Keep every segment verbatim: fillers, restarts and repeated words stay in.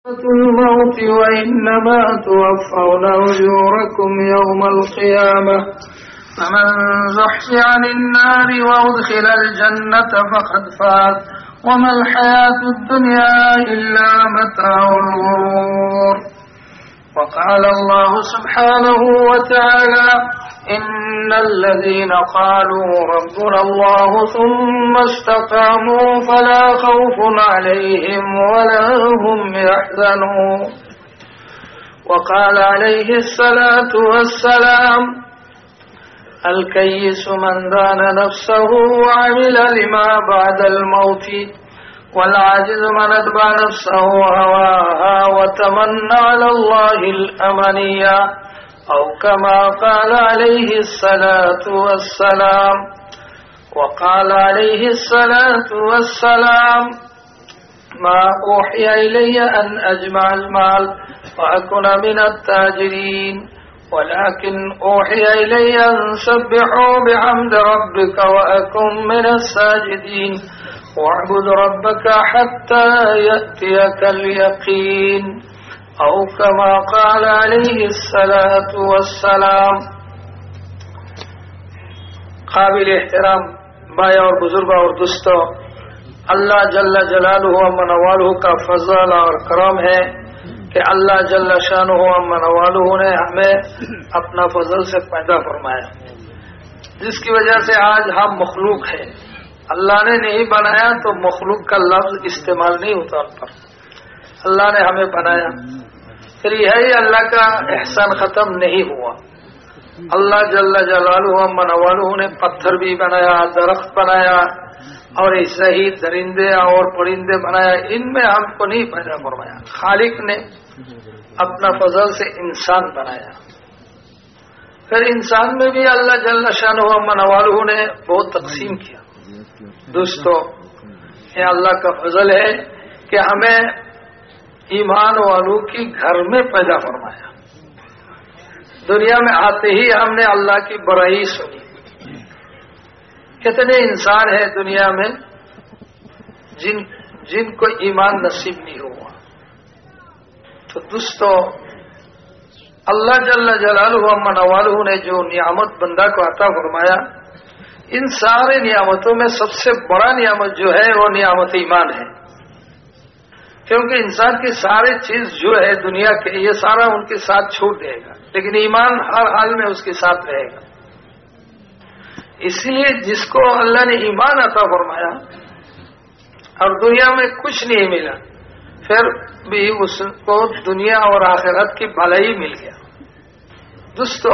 الموت وإنما توفون أجوركم يوم القيامة فمن زحزح عن النار وأدخل الجنة فقد فاز وما الحياة الدنيا إلا متاع الغرور. وقال الله سبحانه وتعالى إن الذين قالوا ربنا الله ثم استقاموا فلا خوف عليهم ولا هم يحزنون. وقال عليه الصلاة والسلام الكيس من دان نفسه وعمل لما بعد الموت والعاجز من اتبع نفسه هواها وتمنى على الله الأمنية أو كما قال عليه الصلاة والسلام. وقال عليه الصلاة والسلام ما أوحي إلي أن أجمع المال وأكون من التاجرين ولكن أوحي إلي أن سبحوا بحمد ربك وأكن من الساجدين واعبد ربك حتى يأتيك اليقين أو كما قال عليه الصلاة والسلام. قابل احترام بھائی اور بزرگوں اور دوستوں، اللہ جل جلالہ و منوالہ کا فضل اور کرم ہے کہ اللہ جل شانہ و منوالہ نے ہمیں اپنا فضل سے پیدا فرمایا، جس کی وجہ سے آج ہم مخلوق ہیں. اللہ نے نہیں بنایا تو مخلوق کا لفظ استعمال نہیں ہوتا ان پر. اللہ نے ہمیں بنایا، پھر یہی اللہ کا احسان ختم نہیں ہوا. اللہ جل جلالہ و منوالہ نے پتھر بھی بنایا، درخت بنایا اور ایسے ہی درندے اور پرندے بنایا. ان میں ہم کو نہیں پیدا فرمایا. خالق نے اپنا فضل سے انسان بنایا. پھر انسان میں بھی اللہ جل شانہ و منوالہ نے بہت تقسیم کیا. دوستو، یہ اللہ کا فضل ہے کہ ہمیں ایمان والوں کی گھر میں پیدا فرمایا. دنیا میں آتے ہی ہم نے اللہ کی برائی سنی. کتنے انسان ہیں دنیا میں جن جن کو ایمان نصیب نہیں ہوا. تو دوستو، اللہ جل جلالہ و منوالہ نے جو نعمت بندہ کو عطا فرمایا، ان سارے نعمتوں میں سب سے بڑا نعمت جو ہے وہ نعمت ایمان ہے. کیونکہ انسان کی ساری چیز جو ہے دنیا کے، یہ سارا ان کے ساتھ چھوڑ دے گا، لیکن ایمان ہر حال میں اس کے ساتھ رہے گا. اس لیے جس کو اللہ نے ایمان عطا فرمایا اور دنیا میں کچھ نہیں ملا، پھر بھی اس کو دنیا اور آخرت کی بھلائی مل گیا. دوستو،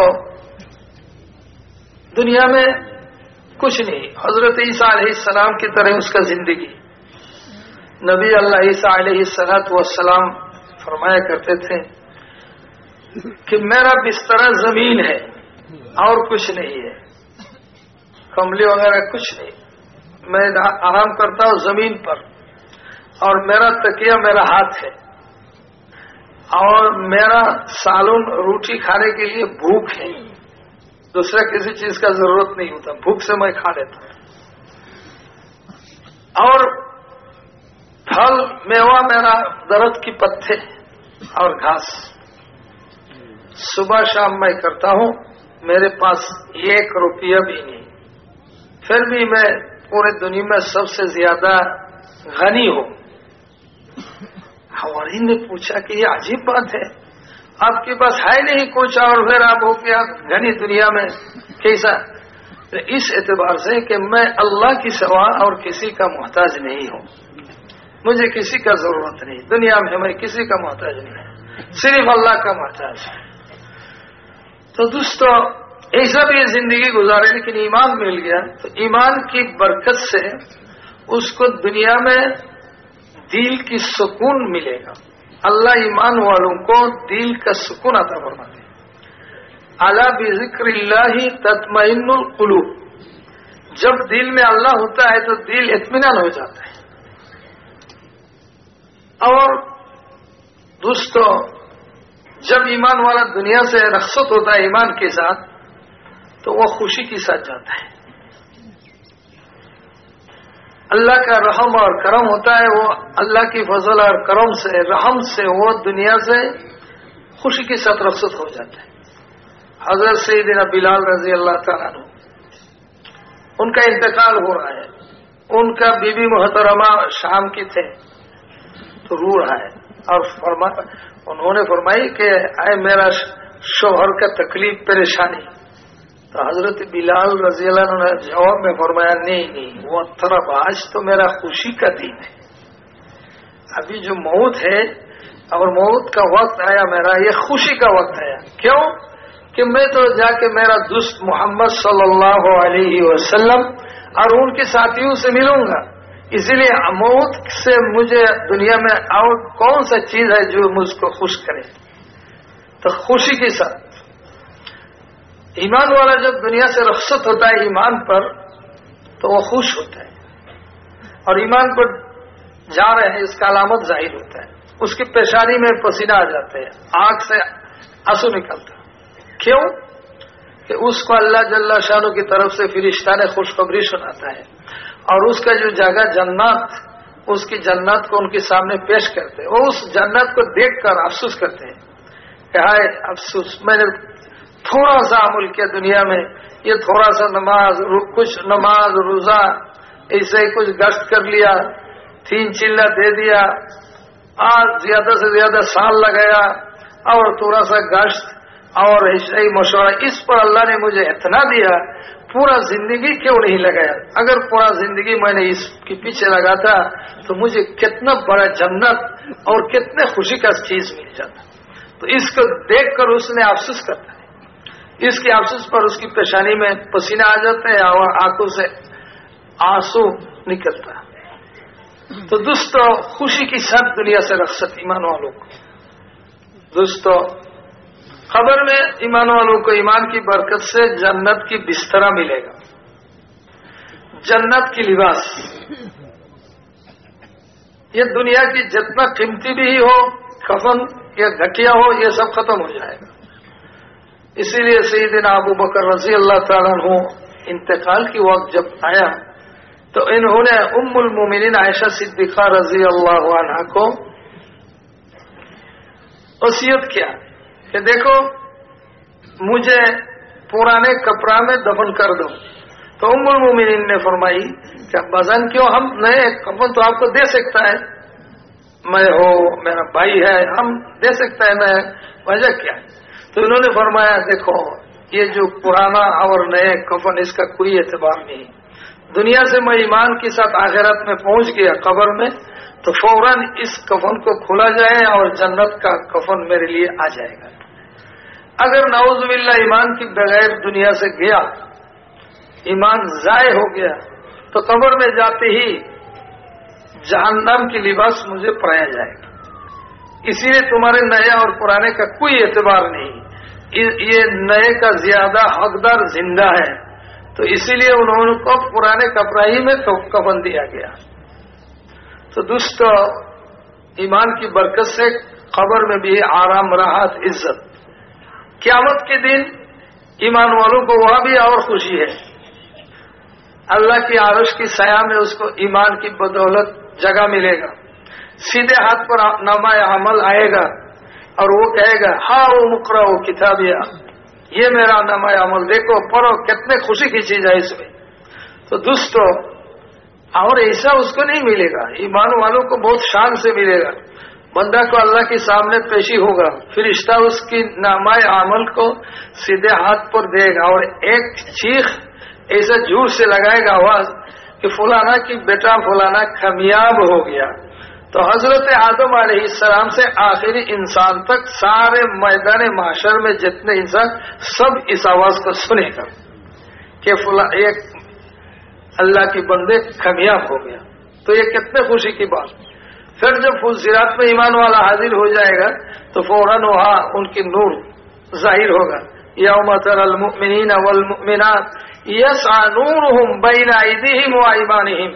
دنیا میں کچھ نہیں. حضرت عیسیٰ علیہ السلام کی طرح اس کا زندگی. نبی اللہ عیسیٰ علیہ الصلوۃ والسلام فرمایا کرتے تھے کہ میرا بستر زمین ہے اور کچھ نہیں ہے، کمبلی وغیرہ کچھ نہیں. میں آرام کرتا ہوں زمین پر، اور میرا تکیہ میرا ہاتھ ہے، اور میرا سالن روٹی کھانے کے لیے بھوک ہے. دوسرا کسی چیز کا ضرورت نہیں ہوتا، بھوک سے میں کھا لیتا ہوں. اور پھل میوہ میرا درخت کی پتے اور گھاس. صبح شام میں کرتا ہوں، میرے پاس ایک روپیہ بھی نہیں، پھر بھی میں پورے دنیا میں سب سے زیادہ غنی ہوں. حواری نے پوچھا کہ یہ عجیب بات ہے، آپ کے پاس ہے نہیں کچھ اور پھر آپ ہو کہ آپ غنی دنیا میں کیسا؟ اس اعتبار سے کہ میں اللہ کی سوا اور کسی کا محتاج نہیں ہوں. مجھے کسی کا ضرورت نہیں، دنیا میں میں کسی کا محتاج نہیں، صرف اللہ کا محتاج ہے. تو دوستو، ایسا بھی زندگی گزارے، لیکن ایمان مل گیا تو ایمان کی برکت سے اس کو دنیا میں دل کی سکون ملے گا. اللہ ایمان والوں کو دل کا سکون عطا فرماتے ہیں. الا بذکر اللہ تطمئن القلوب. جب دل میں اللہ ہوتا ہے تو دل اطمینان ہو جاتا ہے. اور دوستو، جب ایمان والا دنیا سے رخصت ہوتا ہے ایمان کے ساتھ، تو وہ خوشی کے ساتھ جاتا ہے. اللہ کا رحم اور کرم ہوتا ہے، وہ اللہ کی فضل اور کرم سے، رحم سے وہ دنیا سے خوشی کے ساتھ رخصت ہو جاتا ہے۔ حضرت سیدنا بلال رضی اللہ تعالیٰ عنہ، ان کا انتقال ہو رہا ہے، ان کا بی بی محترمہ شام کی تھے تو رو رہا ہے، اور فرما انہوں نے فرمائی کہ اے میرا شوہر کا تکلیف پریشانی، تو حضرت بلال رضی اللہ عنہ نے جواب میں فرمایا نہیں نہیں وہ طرف آج تو میرا خوشی کا دن ہے، ابھی جو موت ہے اور موت کا وقت آیا میرا، یہ خوشی کا وقت آیا۔ کیوں کہ میں تو جا کے میرا دوست محمد صلی اللہ علیہ وسلم اور ان کے ساتھیوں سے ملوں گا، اسی لیے موت سے مجھے دنیا میں اور کون سا چیز ہے جو مجھ کو خوش کرے۔ تو خوشی کے ساتھ ایمان والا جب دنیا سے رخصت ہوتا ہے ایمان پر تو وہ خوش ہوتا ہے، اور ایمان پر جا رہے ہیں اس کا علامت ظاہر ہوتا ہے، اس کی پیشانی میں پسینہ آ جاتے ہیں، آنکھ سے آنسو نکلتا ہے۔ کیوں کہ اس کو اللہ جل شانہ کی طرف سے فرشتہ نے خوشخبری سناتا ہے، اور اس کا جو جگہ جنت، اس کی جنت کو ان کے سامنے پیش کرتے ہیں، وہ اس جنت کو دیکھ کر افسوس کرتے ہیں کہ ہائے افسوس، میں نے تھوڑا سا عمل کیا دنیا میں، یہ تھوڑا سا نماز، کچھ نماز روزہ ایسے ہی کچھ گشت کر لیا، تین چلہ دے دیا، آج زیادہ سے زیادہ سال لگایا، اور تھوڑا سا گشت اور ایسا ہی مشورہ، اس پر اللہ نے مجھے اتنا دیا، پورا زندگی کیوں نہیں لگایا؟ اگر پورا زندگی میں نے اس کے پیچھے لگاتا تو مجھے کتنا بڑا جنت اور کتنے خوشی کا چیز مل جاتا۔ تو اس کو دیکھ کر اس نے افسوس کرتا ہے، اس کے افسوس پر اس کی پیشانی میں پسینہ آ جاتا ہے اور آنکھوں سے آنسو نکلتا ہے۔ تو دوستو، خوشی کی ساتھ دنیا سے رخصت ایمان والوں کو۔ دوستو، خبر میں ایمان والوں کو ایمان کی برکت سے جنت کی بستر ملے گا، جنت کی لباس۔ یہ دنیا کی جتنا قیمتی بھی ہو، کفن یا گھٹیا ہو، یہ سب ختم ہو جائے گا۔ اسی لیے سیدنا ابو بکر رضی اللہ تعالیٰ عنہ انتقال کی وقت جب آیا تو انہوں نے ام المومنین عائشہ صدیقہ رضی اللہ عنہا کو وصیت کیا کہ دیکھو مجھے پرانے کپڑا میں دفن کر دو۔ تو ام المومنین نے فرمائی کہ بزن کیوں، ہم نئے کفن تو آپ کو دے سکتا ہے، میں ہو میرا بھائی ہے، ہم دے سکتا ہے، میں وجہ کیا؟ تو انہوں نے فرمایا دیکھو یہ جو پرانا اور نئے کفن اس کا کوئی اعتبار نہیں، دنیا سے میں ایمان کے ساتھ آخرت میں پہنچ گیا قبر میں تو فوراً اس کفن کو کھولا جائے اور جنت کا کفن میرے لیے آ جائے گا۔ اگر نعوذ باللہ ایمان کی بغیر دنیا سے گیا، ایمان ضائع ہو گیا، تو قبر میں جاتے ہی جہنم کی لباس مجھے پرایا جائے گا۔ اسی لیے تمہارے نئے اور پرانے کا کوئی اعتبار نہیں، یہ نئے کا زیادہ حقدار زندہ ہے، تو اسی لیے انہوں کو پرانے کپڑا ہی میں کفن دیا گیا۔ تو دوستو، ایمان کی برکت سے قبر میں بھی آرام، راحت، عزت۔ قیامت کے دن ایمان والوں کو وہاں بھی اور خوشی ہے، اللہ کی عرش کی سایہ میں اس کو ایمان کی بدولت جگہ ملے گا، سیدھے ہاتھ پر نامہ عمل آئے گا اور وہ کہے گا ہاں وہ مقرا ہو کتابیہ، یہ میرا نامہ عمل دیکھو پڑھو، کتنے خوشی کی چیز ہے اس میں۔ تو دوستو، اور ایسا اس کو نہیں ملے گا، ایمان والوں کو بہت شان سے ملے گا۔ بندہ کو اللہ کے سامنے پیشی ہوگا، فرشتہ اس کی نامہ عمل کو سیدھے ہاتھ پر دے گا اور ایک چیخ ایسا زور سے لگائے گا آواز کہ فلانا کی بیٹا فلانا کامیاب ہو گیا۔ تو حضرت آدم علیہ السلام سے آخری انسان تک سارے میدان محشر میں جتنے انسان سب اس آواز کو سنے گا کہ فلاں ایک اللہ کی بندے کامیاب ہو گیا۔ تو یہ کتنے خوشی کی بات۔ پھر جب فضیلات میں ایمان والا حاضر ہو جائے گا تو فوراً وہاں ان کی نور ظاہر ہوگا۔ یوم تری المؤمنین والمؤمنات یسعی نورہم بین ایدیہم وایمانہم۔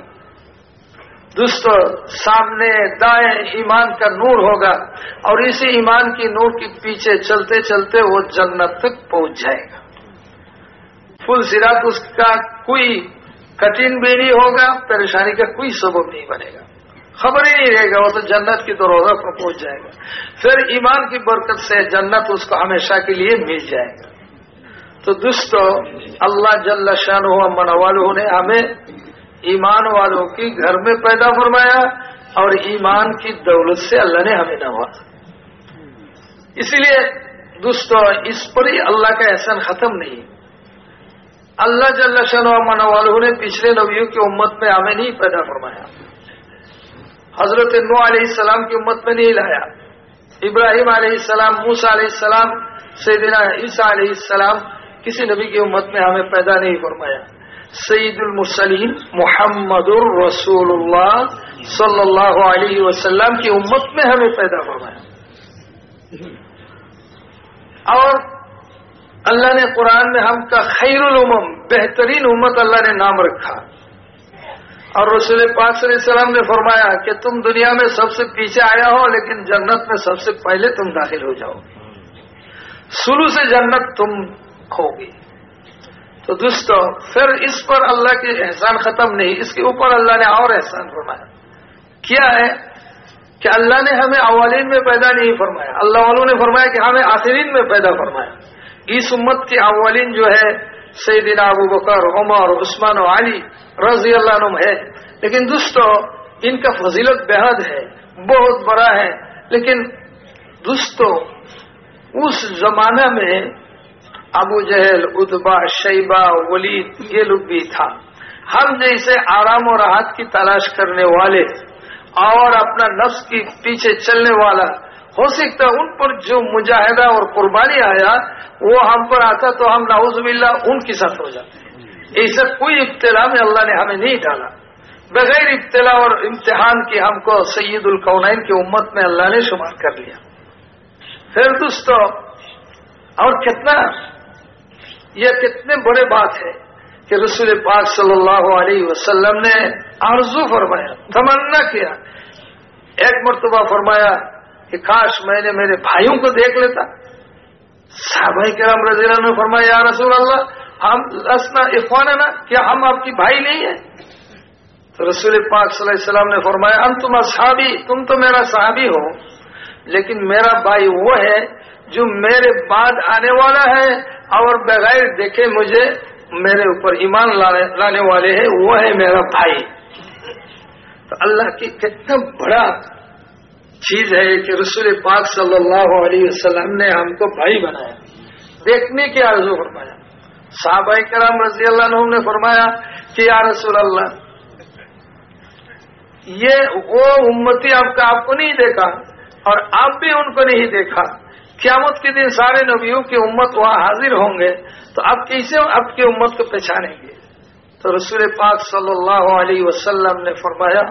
دوستو، سامنے دائیں ایمان کا نور ہوگا اور اسی ایمان کی نور کے پیچھے چلتے چلتے وہ جنت تک پہنچ جائے گا۔ فل صراط اس کا کوئی कठिन भी नहीं होगा, परेशानी का कोई सबब नहीं बनेगा, खबर ही नहीं रहेगा, वो तो जन्नत की दरोजा पर पहुंच जाएगा। फिर ईमान की बरकत से जन्नत उसको हमेशा के लिए मिल जाएगा। तो दोस्तों, अल्लाह जल्ल शानुहु व मनवालुहु ने हमें ईमान वालों की घर में पैदा फरमाया और ईमान की दौलत से अल्लाह ने हमें नवाजा। इसीलिए दोस्तों, इस पर ही अल्लाह का एहसान खत्म नहीं। अल्लाह जल्ल शानुहु व मनवालुहु ने पिछले नबियों की उम्मत में हमें नहीं पैदा फरमाया, हजरत नूह अलैहिस्सलाम की उम्मत में नहीं लाया, इब्राहिम अलैहिस्सलाम, मूसा अलैहिस्सलाम, सैयदना ईसा अलैहिस्सलाम, किसी नबी की उम्मत में हमें पैदा नहीं फरमाया। सैयदुल मुरसलीन मुहम्मदुर रसूलुल्लाह सल्लल्लाहु अलैहि वसल्लम की उम्मत में हमें पैदा फरमाया। और अल्लाह ने कुरान में हमका खैरुल उम्म, बेहतरीन उम्मत अल्लाह ने नाम रखा। और रसूल पाक सल्लल्लाहु अलैहि वसल्लम ने फरमाया कि तुम दुनिया में सबसे पीछे आया हो, लेकिन जन्नत में सबसे पहले तुम दाखिल हो जाओ, शुरू से जन्नत तुम होगी। तो दोस्तों, फिर इस पर अल्लाह के एहसान खत्म नहीं, इसके ऊपर अल्लाह ने और एहसान फरमाया। क्या है कि अल्लाह ने हमें अवलीन में पैदा नहीं फरमाया, अल्लाह वालों ने फरमाया कि हमें आखिरीन में पैदा फरमाया। इस उम्मत के अवलीन जो है सैयदना अबू बकर, उमर, उस्मान और अली रज़ी अल्लाह अन्हुम है। लेकिन दोस्तों, इनका फजीलत बेहद है, बहुत बड़ा है। लेकिन दोस्तों, उस जमाना में अबू जहल, उतबा, शैबा, वलीद, ये लोग भी था। हम जैसे आराम और राहत की तलाश करने वाले और अपना नफ्स के पीछे चलने वाला, हो सकता है उन पर जो मुजाहिदा और कुर्बानी आया वो हम पर आता तो हम नाउज़ुबिल्लाह उनके साथ हो जाते। ऐसा कोई इब्तिला में अल्लाह ने हमें नहीं डाला। बगैर इब्तिला और इम्तिहान के हमको सैयदुल कौनैन की उम्मत में अल्लाह ने शुमार कर लिया। फिर दोस्तों, और कितना ये कितने बड़े बात है कि रसूल पाक सल्लल्लाहु अलैहि वसल्लम ने आरज़ू फरमाया, तमन्ना किया, एक मर्तबा फरमाया कि काश मैंने मेरे भाइयों को देख लेता। सहाबाए किराम रज़ियल्लाहु अन्हुम ने फरमाया, या रसूल अल्लाह, हम लसना इख्वानना, क्या हम आपकी भाई नहीं है? तो रसूल पाक सल्लल्लाहु अलैहि वसल्लम ने फरमाया, अंतुम असहाबी, तुम तो मेरा सहाबी हो, लेकिन मेरा भाई वो है जो मेरे बाद आने वाला है और बगैर देखे मुझे मेरे ऊपर ईमान लाने, लाने वाले हैं, वो है मेरा भाई। तो अल्लाह की कितना बड़ा चीज है कि रसूल पाक सल्लल्लाहु अलैहि वसल्लम ने हमको भाई बनाया, देखने की आरज़ू फरमाया। सहाबाए किराम रज़ियल्लाहु अन्हुम ने फरमाया कि या रसूल अल्लाह, ये वो उम्मती आपका आपको नहीं देखा और आप भी उनको नहीं देखा। क़यामत के दिन सारे नबियों की उम्मत वहां हाजिर होंगे, तो आप कैसे आपकी उम्मत को पहचानेंगे? तो रसूल पाक सल्लल्लाहु अलैहि वसल्लम ने फरमाया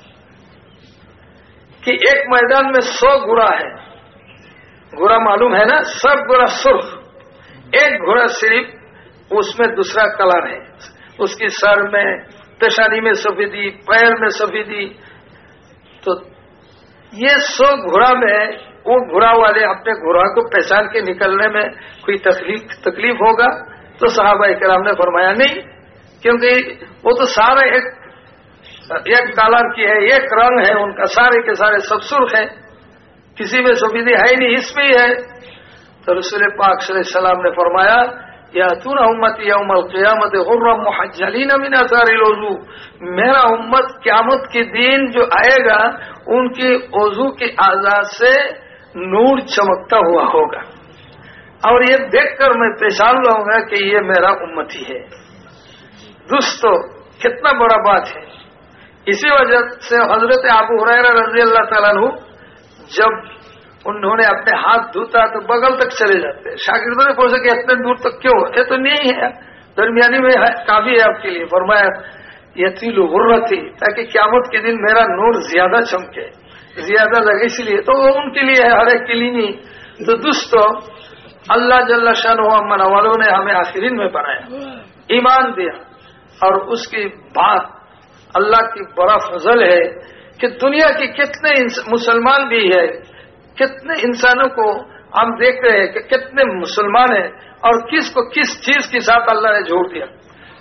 कि एक मैदान में सौ घोड़ा है, घोड़ा मालूम है ना, सब घोड़ा सुर्ख, एक घोड़ा सिर्फ उसमें दूसरा कलर है, उसकी सर में, पेशानी में सफेदी, पैर में सफेदी। तो ये सौ घोड़ा में वो घोड़ा वाले अपने घोड़ा को पहचान के निकलने में कोई तकलीफ तकलीफ होगा? तो सहाबाए किराम ने फरमाया नहीं, क्योंकि वो तो सारे एक एक कलर की है, एक रंग है उनका, सारे के सारे सब सुर्ख है, किसी में सफेदी है नहीं, इसमें ही है। तो रसूल पाक सल्लल्लाहु अलैहि वसल्लम ने फरमाया, यातून उम्मती यौमल क़ियामत गुर्रम मुहज्जलीन मिन असारिल वज़ू, मेरा उम्मत क़यामत के दिन जो आएगा उनकी वज़ू के आज़ाद से नूर चमकता हुआ होगा, और ये देखकर मैं पहचान लूंगा कि ये मेरा उम्मती है। दोस्तों, कितना बड़ा बात है। इसी वजह से हजरत अबू हुरैरा रज़ियल्लाहु तआला अन्हु जब उन्होंने अपने हाथ धोता तो बगल तक चले जाते, शागिर्दों ने पूछा कि इतने दूर तक क्यों? ये तो नहीं है, दरमियानी में है, काफी है आपके लिए। फरमाया यतीलु गुर्रती, ताकि क़यामत के दिन मेरा नूर ज्यादा चमके, ज्यादा लगे, इसलिए। तो वो उनके लिए है, हर एक के लिए नहीं। तो दोस्तों, अल्लाह जल्ल शानुहु व मनवालुहु ने हमें आखिरीन में बनाया, ईमान दिया, और उसकी बात अल्लाह की बड़ा फजल है कि दुनिया के कितने मुसलमान भी है, कितने इंसानों को हम देख रहे हैं कि कितने मुसलमान हैं और किस को किस चीज के साथ अल्लाह ने जोड़ दिया।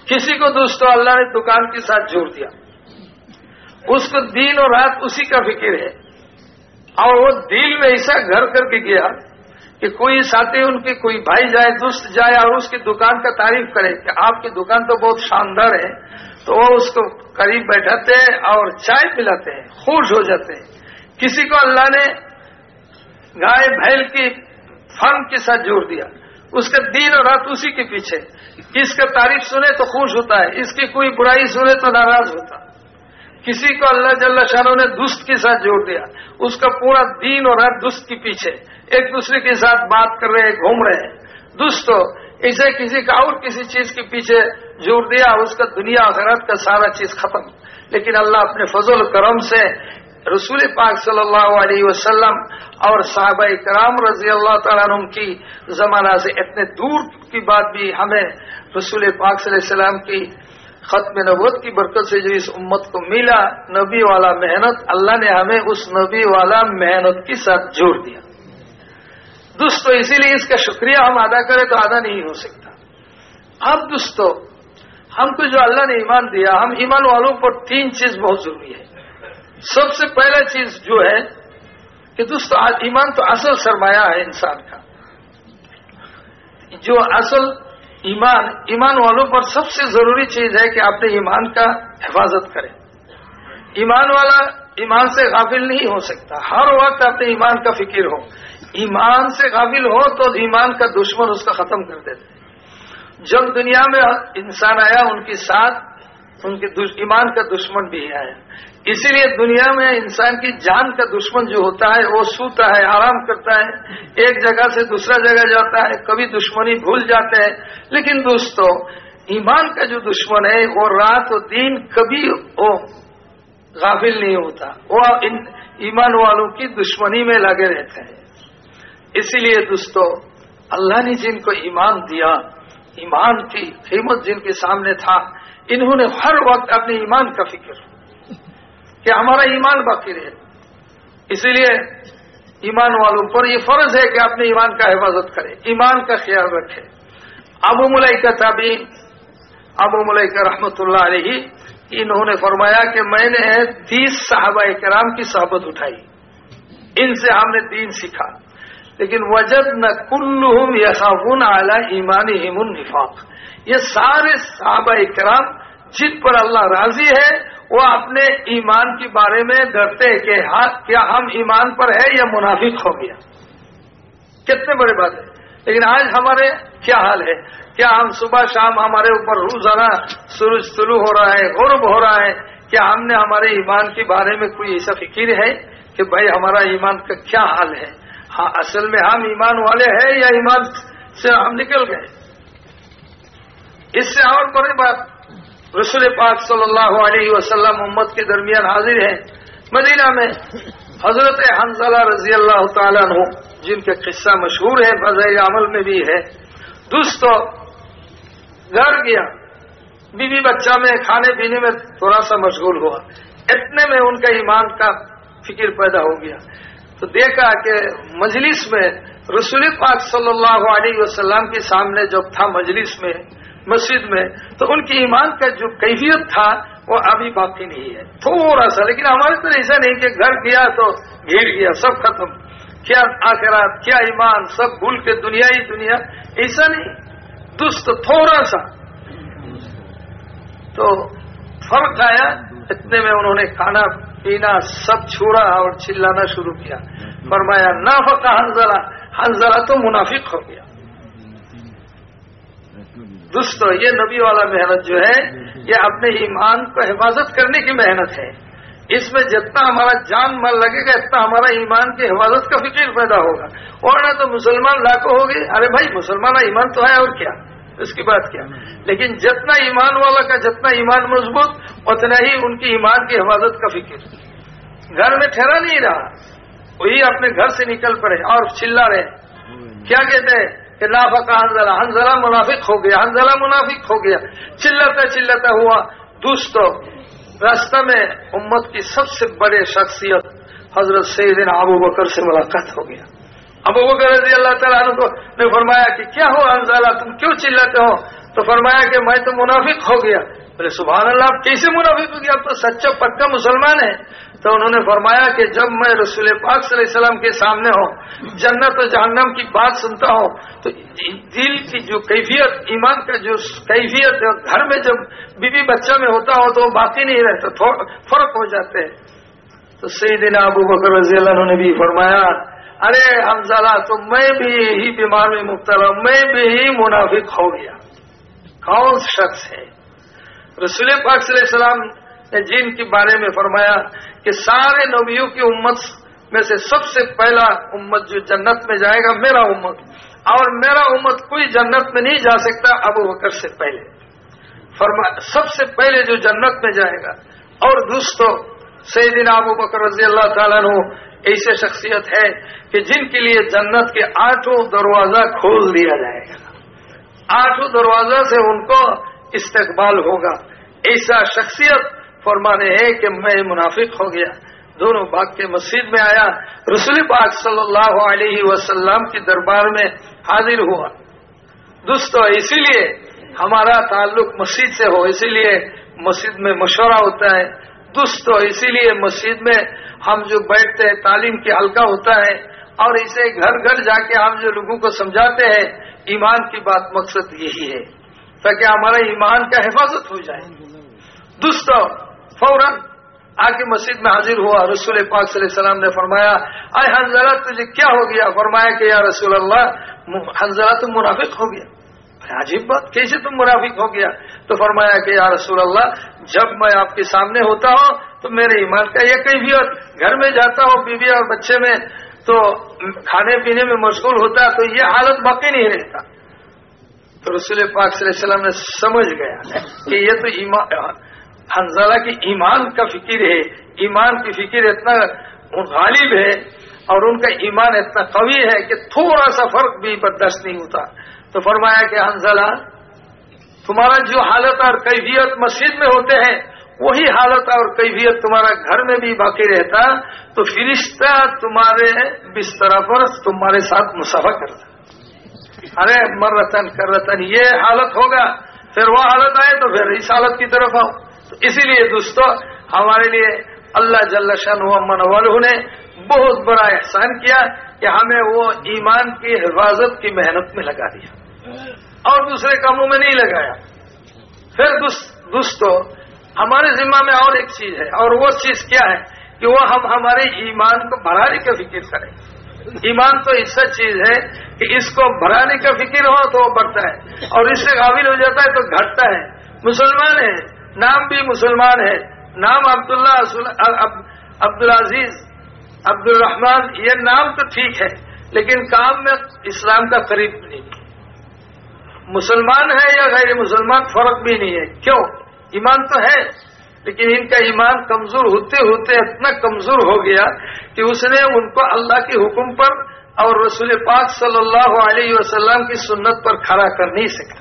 کسی کو دوستوں اللہ نے دکان کے ساتھ جوڑ دیا، اس کو دن اور رات اسی کا فکر ہے، اور وہ دل میں ایسا گھر کر کے گیا کہ کوئی ساتھی ان کے کوئی بھائی جائے، دوست جائے اور اس کی دکان کا تعریف کرے کہ آپ کی دکان تو بہت شاندار ہے، تو وہ اس کو قریب بیٹھاتے ہیں اور چائے پلاتے ہیں، خوش ہو جاتے ہیں۔ کسی کو اللہ نے گائے بھیل کی فارم کے ساتھ جوڑ دیا، اس کا دن اور رات اسی کے پیچھے، اس کا تعریف سنے تو خوش ہوتا ہے، اس کی کوئی برائی سنے تو ناراض ہوتا۔ کسی کو اللہ جل شانہ نے دوست کے ساتھ جوڑ دیا، اس کا پورا دن اور رات دوست کے پیچھے، ایک دوسرے کے ساتھ بات کر رہے ہیں، گھوم رہے ہیں۔ دوستو اسے کسی کا اور کسی چیز کے پیچھے جوڑ دیا، اس کا دنیا آخرت کا سارا چیز ختم۔ لیکن اللہ اپنے فضل و کرم سے رسول پاک صلی اللہ علیہ وسلم اور صحابہ کرام رضی اللہ تعالیٰ عنہ کی زمانہ سے اتنے دور کی بات بھی ہمیں رسول پاک صلی اللہ علیہ وسلم کی ختم نبوت کی برکت سے جو اس امت کو ملا، نبی والا محنت، اللہ نے ہمیں اس نبی والا محنت کے ساتھ جوڑ دیا۔ دوستو اسی لیے اس کا شکریہ ہم ادا کریں تو ادا نہیں ہو سکتا۔ اب دوستو ہم کو جو اللہ نے ایمان دیا، ہم ایمان والوں پر تین چیز بہت ضروری ہے۔ سب سے پہلا چیز جو ہے کہ دوستو ایمان تو اصل سرمایہ ہے انسان کا، جو اصل ایمان ایمان والوں پر سب سے ضروری چیز ہے کہ اپنے ایمان کا حفاظت کریں۔ ایمان والا ایمان سے غافل نہیں ہو سکتا، ہر وقت اپنے ایمان کا فکر ہو۔ ایمان سے غافل ہو تو ایمان کا دشمن اس کا ختم کر دیتے۔ جب دنیا میں انسان آیا ان کے ساتھ ان کے ایمان کا دشمن بھی آیا، اسی لیے دنیا میں انسان کی جان کا دشمن جو ہوتا ہے وہ سوتا ہے، آرام کرتا ہے، ایک جگہ سے دوسرا جگہ جاتا ہے، کبھی دشمنی بھول جاتے ہیں۔ لیکن دوستو ایمان کا جو دشمن ہے وہ رات و دن کبھی وہ غافل نہیں ہوتا، وہ ایمان والوں کی دشمنی میں لگے رہتے ہیں۔ اسی لیے دوستو اللہ نے جن کو ایمان دیا، ایمان کی قیمت جن کے سامنے تھا، انہوں نے ہر وقت اپنے ایمان کا فکر کہ ہمارا ایمان باقی رہے۔ اسی لیے ایمان والوں پر یہ فرض ہے کہ اپنے ایمان کا حفاظت کرے، ایمان کا خیال رکھے۔ ابو ملیکہ تابعی ابو ملیکہ رحمت اللہ علیہ انہوں نے فرمایا کہ میں نے تیس صحابہ کرام کی صحبت اٹھائی، ان سے ہم نے دین سیکھا، لیکن وجدنا کلہم یخافون علی ایمانہم النفاق، یہ سارے صحابہ کرام جن پر اللہ راضی ہے وہ اپنے ایمان کے بارے میں ڈرتے کہ کیا ہم ایمان پر ہے یا منافق ہو گیا۔ کتنے بڑی بات ہے۔ لیکن آج ہمارے کیا حال ہے؟ کیا ہم صبح شام ہمارے اوپر روزانہ سورج طلوع ہو رہا ہے، غروب ہو رہا ہے، کیا ہم نے ہمارے ایمان کے بارے میں کوئی ایسا فکر ہے کہ بھائی ہمارا ایمان کا کیا حال ہے؟ ہاں اصل میں ہم ایمان والے ہیں یا ایمان سے ہم نکل گئے؟ اس سے اور بڑی بات رسول پاک صلی اللہ علیہ وسلم امت کے درمیان حاضر ہے مدینہ میں، حضرت حنظلہ رضی اللہ تعالیٰ عنہ جن کا قصہ مشہور ہے، فضائل عمل میں بھی ہے۔ دوستو گھر گیا، بیوی بچہ میں کھانے پینے میں تھوڑا سا مشغول ہوا، اتنے میں ان کا ایمان کا فکر پیدا ہو گیا، تو دیکھا کہ مجلس میں رسول پاک صلی اللہ علیہ وسلم کے سامنے جب تھا مجلس میں مسجد میں، تو ان کی ایمان کا جو کیفیت تھا وہ ابھی باقی نہیں ہے، تھوڑا سا۔ لیکن ہمارے تو ایسا نہیں کہ گھر گیا تو گھیر گیا، سب ختم، کیا آخرات کیا ایمان سب بھول کے دنیا ہی دنیا، ایسا نہیں دوست، تھوڑا سا تو فرق آیا۔ اتنے میں انہوں نے کھانا پینا سب چھوڑا اور چلانا شروع کیا، فرمایا نافق حنظلہ، حنظلہ تو منافق ہو گیا۔ دوستو یہ نبی والا محنت جو ہے یہ اپنے ایمان کو حفاظت کرنے کی محنت ہے، اس میں جتنا ہمارا جان مال لگے گا اتنا ہمارا ایمان کی حفاظت کا فکر پیدا ہوگا، ورنہ تو مسلمان لاکھوں ہوگی، ارے بھائی مسلمان ایمان تو ہے اور کیا، اس کی بات کیا۔ لیکن جتنا ایمان والا کا جتنا ایمان مضبوط اتنا ہی ان کی ایمان کی حفاظت کا فکر، گھر میں ٹھہرا نہیں رہا، وہی اپنے گھر سے نکل پڑے اور چلا رہے، کیا کہتے ہیں کہ نافق حنظلہ، حنظلہ منافق ہو گیا، حنظلہ منافق ہو گیا، چلاتا چلاتا ہوا۔ دوستو راستہ میں امت کی سب سے بڑے شخصیت حضرت سیدنا ابو بکر سے ملاقات ہو گیا۔ ابو بکر رضی اللہ تعالیٰ عنہ نے فرمایا کہ کیا ہو حنظلہ، تم کیوں چلاتے ہو؟ تو فرمایا کہ میں تو منافق ہو گیا. بولے سبحان اللہ، آپ کیسے منافق ہو گیا؟ آپ تو سچا پکا مسلمان ہے. تو انہوں نے فرمایا کہ جب میں رسول پاک صلی اللہ علیہ وسلم کے سامنے ہوں، جنت و جہنم کی بات سنتا ہوں، تو دل کی جو کیفیت، ایمان کا جو کیفیت گھر میں جب بیوی بچہ میں ہوتا ہو تو وہ باقی نہیں رہتا، فرق ہو جاتے ہیں. تو سیدنا ابو بکر رضی اللہ عنہ نے بھی فرمایا ارے حنظلہ تو میں بھی یہی بیمار میں مبتلا، میں بھی ہی منافق ہو گیا. کون شخص ہے؟ رسول پاک صلی اللہ علیہ وسلم نے جن کے بارے میں فرمایا کہ سارے نبیوں کی امت میں سے سب سے پہلا امت جو جنت میں جائے گا میرا امت، اور میرا امت کوئی جنت میں نہیں جا سکتا ابو بکر سے پہلے. فرمایا سب سے پہلے جو جنت میں جائے گا. اور دوستو سیدنا ابو بکر رضی اللہ تعالیٰ عنہ ایسے شخصیت ہے کہ جن کے لیے جنت کے آٹھوں دروازہ کھول دیا جائے گا، آٹھوں دروازہ سے ان کو استقبال ہوگا. ایسا شخصیت فرمانے ہے کہ میں منافق ہو گیا. دونوں باغ کے مسجد میں آیا، رسول پاک صلی اللہ علیہ وسلم کی دربار میں حاضر ہوا. دوستو اسی لیے ہمارا تعلق مسجد سے ہو، اسی لیے مسجد میں مشورہ ہوتا ہے. دوستو اسی لیے مسجد میں ہم جو بیٹھتے ہیں تعلیم کی حلقہ ہوتا ہے، اور اسے گھر گھر جا کے ہم جو لوگوں کو سمجھاتے ہیں ایمان کی بات، مقصد یہی ہے تاکہ ہمارا ایمان کا حفاظت ہو جائے. دوستو فوراً آ کے مسجد میں حاضر ہوا. رسول پاک صلی اللہ علیہ وسلم نے فرمایا اے حنظلہ تجھے کیا ہو گیا؟ فرمایا کہ یا رسول اللہ حنظلہ تم منافق ہو گیا. عجیب بات، کیسے تم منافق ہو گیا؟ تو فرمایا کہ یا رسول اللہ جب میں آپ کے سامنے ہوتا ہوں تو میرے ایمان کا یہ کیفیت، گھر میں جاتا ہوں بیوی اور بچے میں تو کھانے پینے میں مشغول ہوتا ہے تو یہ حالت باقی نہیں رہتا. تو رسول پاک صلی اللہ علیہ وسلم نے سمجھ گیا کہ یہ تو ایمان، حنظلہ کی ایمان کا فکر ہے، ایمان کی فکر اتنا غالب ہے اور ان کا ایمان اتنا قوی ہے کہ تھوڑا سا فرق بھی برداشت نہیں ہوتا. تو فرمایا کہ حنظلہ تمہارا جو حالت اور کیفیت مسجد میں ہوتے ہیں وہی حالت اور کیفیت تمہارا گھر میں بھی باقی رہتا تو فرشتہ تمہارے بستر پر تمہارے ساتھ مصافحہ کرتا. ارے مرتن کرتن یہ حالت ہوگا، پھر وہ حالت آئے تو پھر اس حالت کی طرف آؤ. تو اسی لیے دوستو ہمارے لیے اللہ جل شانہ من والہ نے بہت بڑا احسان کیا کہ ہمیں وہ ایمان کی حفاظت کی محنت میں لگا دیا اور دوسرے کاموں میں نہیں لگایا. پھر دوستو ہمارے ذمہ میں اور ایک چیز ہے، اور وہ چیز کیا ہے کہ وہ ہم ہمارے ایمان کو بڑھانے کا فکر کریں. ایمان تو ایسا چیز ہے کہ اس کو بڑھانے کا فکر ہو تو وہ بڑھتا ہے اور اس سے غافل ہو جاتا ہے تو گھٹتا ہے. مسلمان ہے، نام بھی مسلمان ہے، نام عبداللہ، عبدالعزیز، عبد الرحمان، یہ نام تو ٹھیک ہے لیکن کام میں اسلام کا قریب نہیں. مسلمان ہے یا غیر مسلمان فرق بھی نہیں ہے. کیوں؟ ایمان تو ہے لیکن ان کا ایمان کمزور ہوتے ہوتے اتنا کمزور ہو گیا کہ اس نے ان کو اللہ کے حکم پر اور رسول پاک صلی اللہ علیہ وسلم کی سنت پر کھڑا کر نہیں سکا.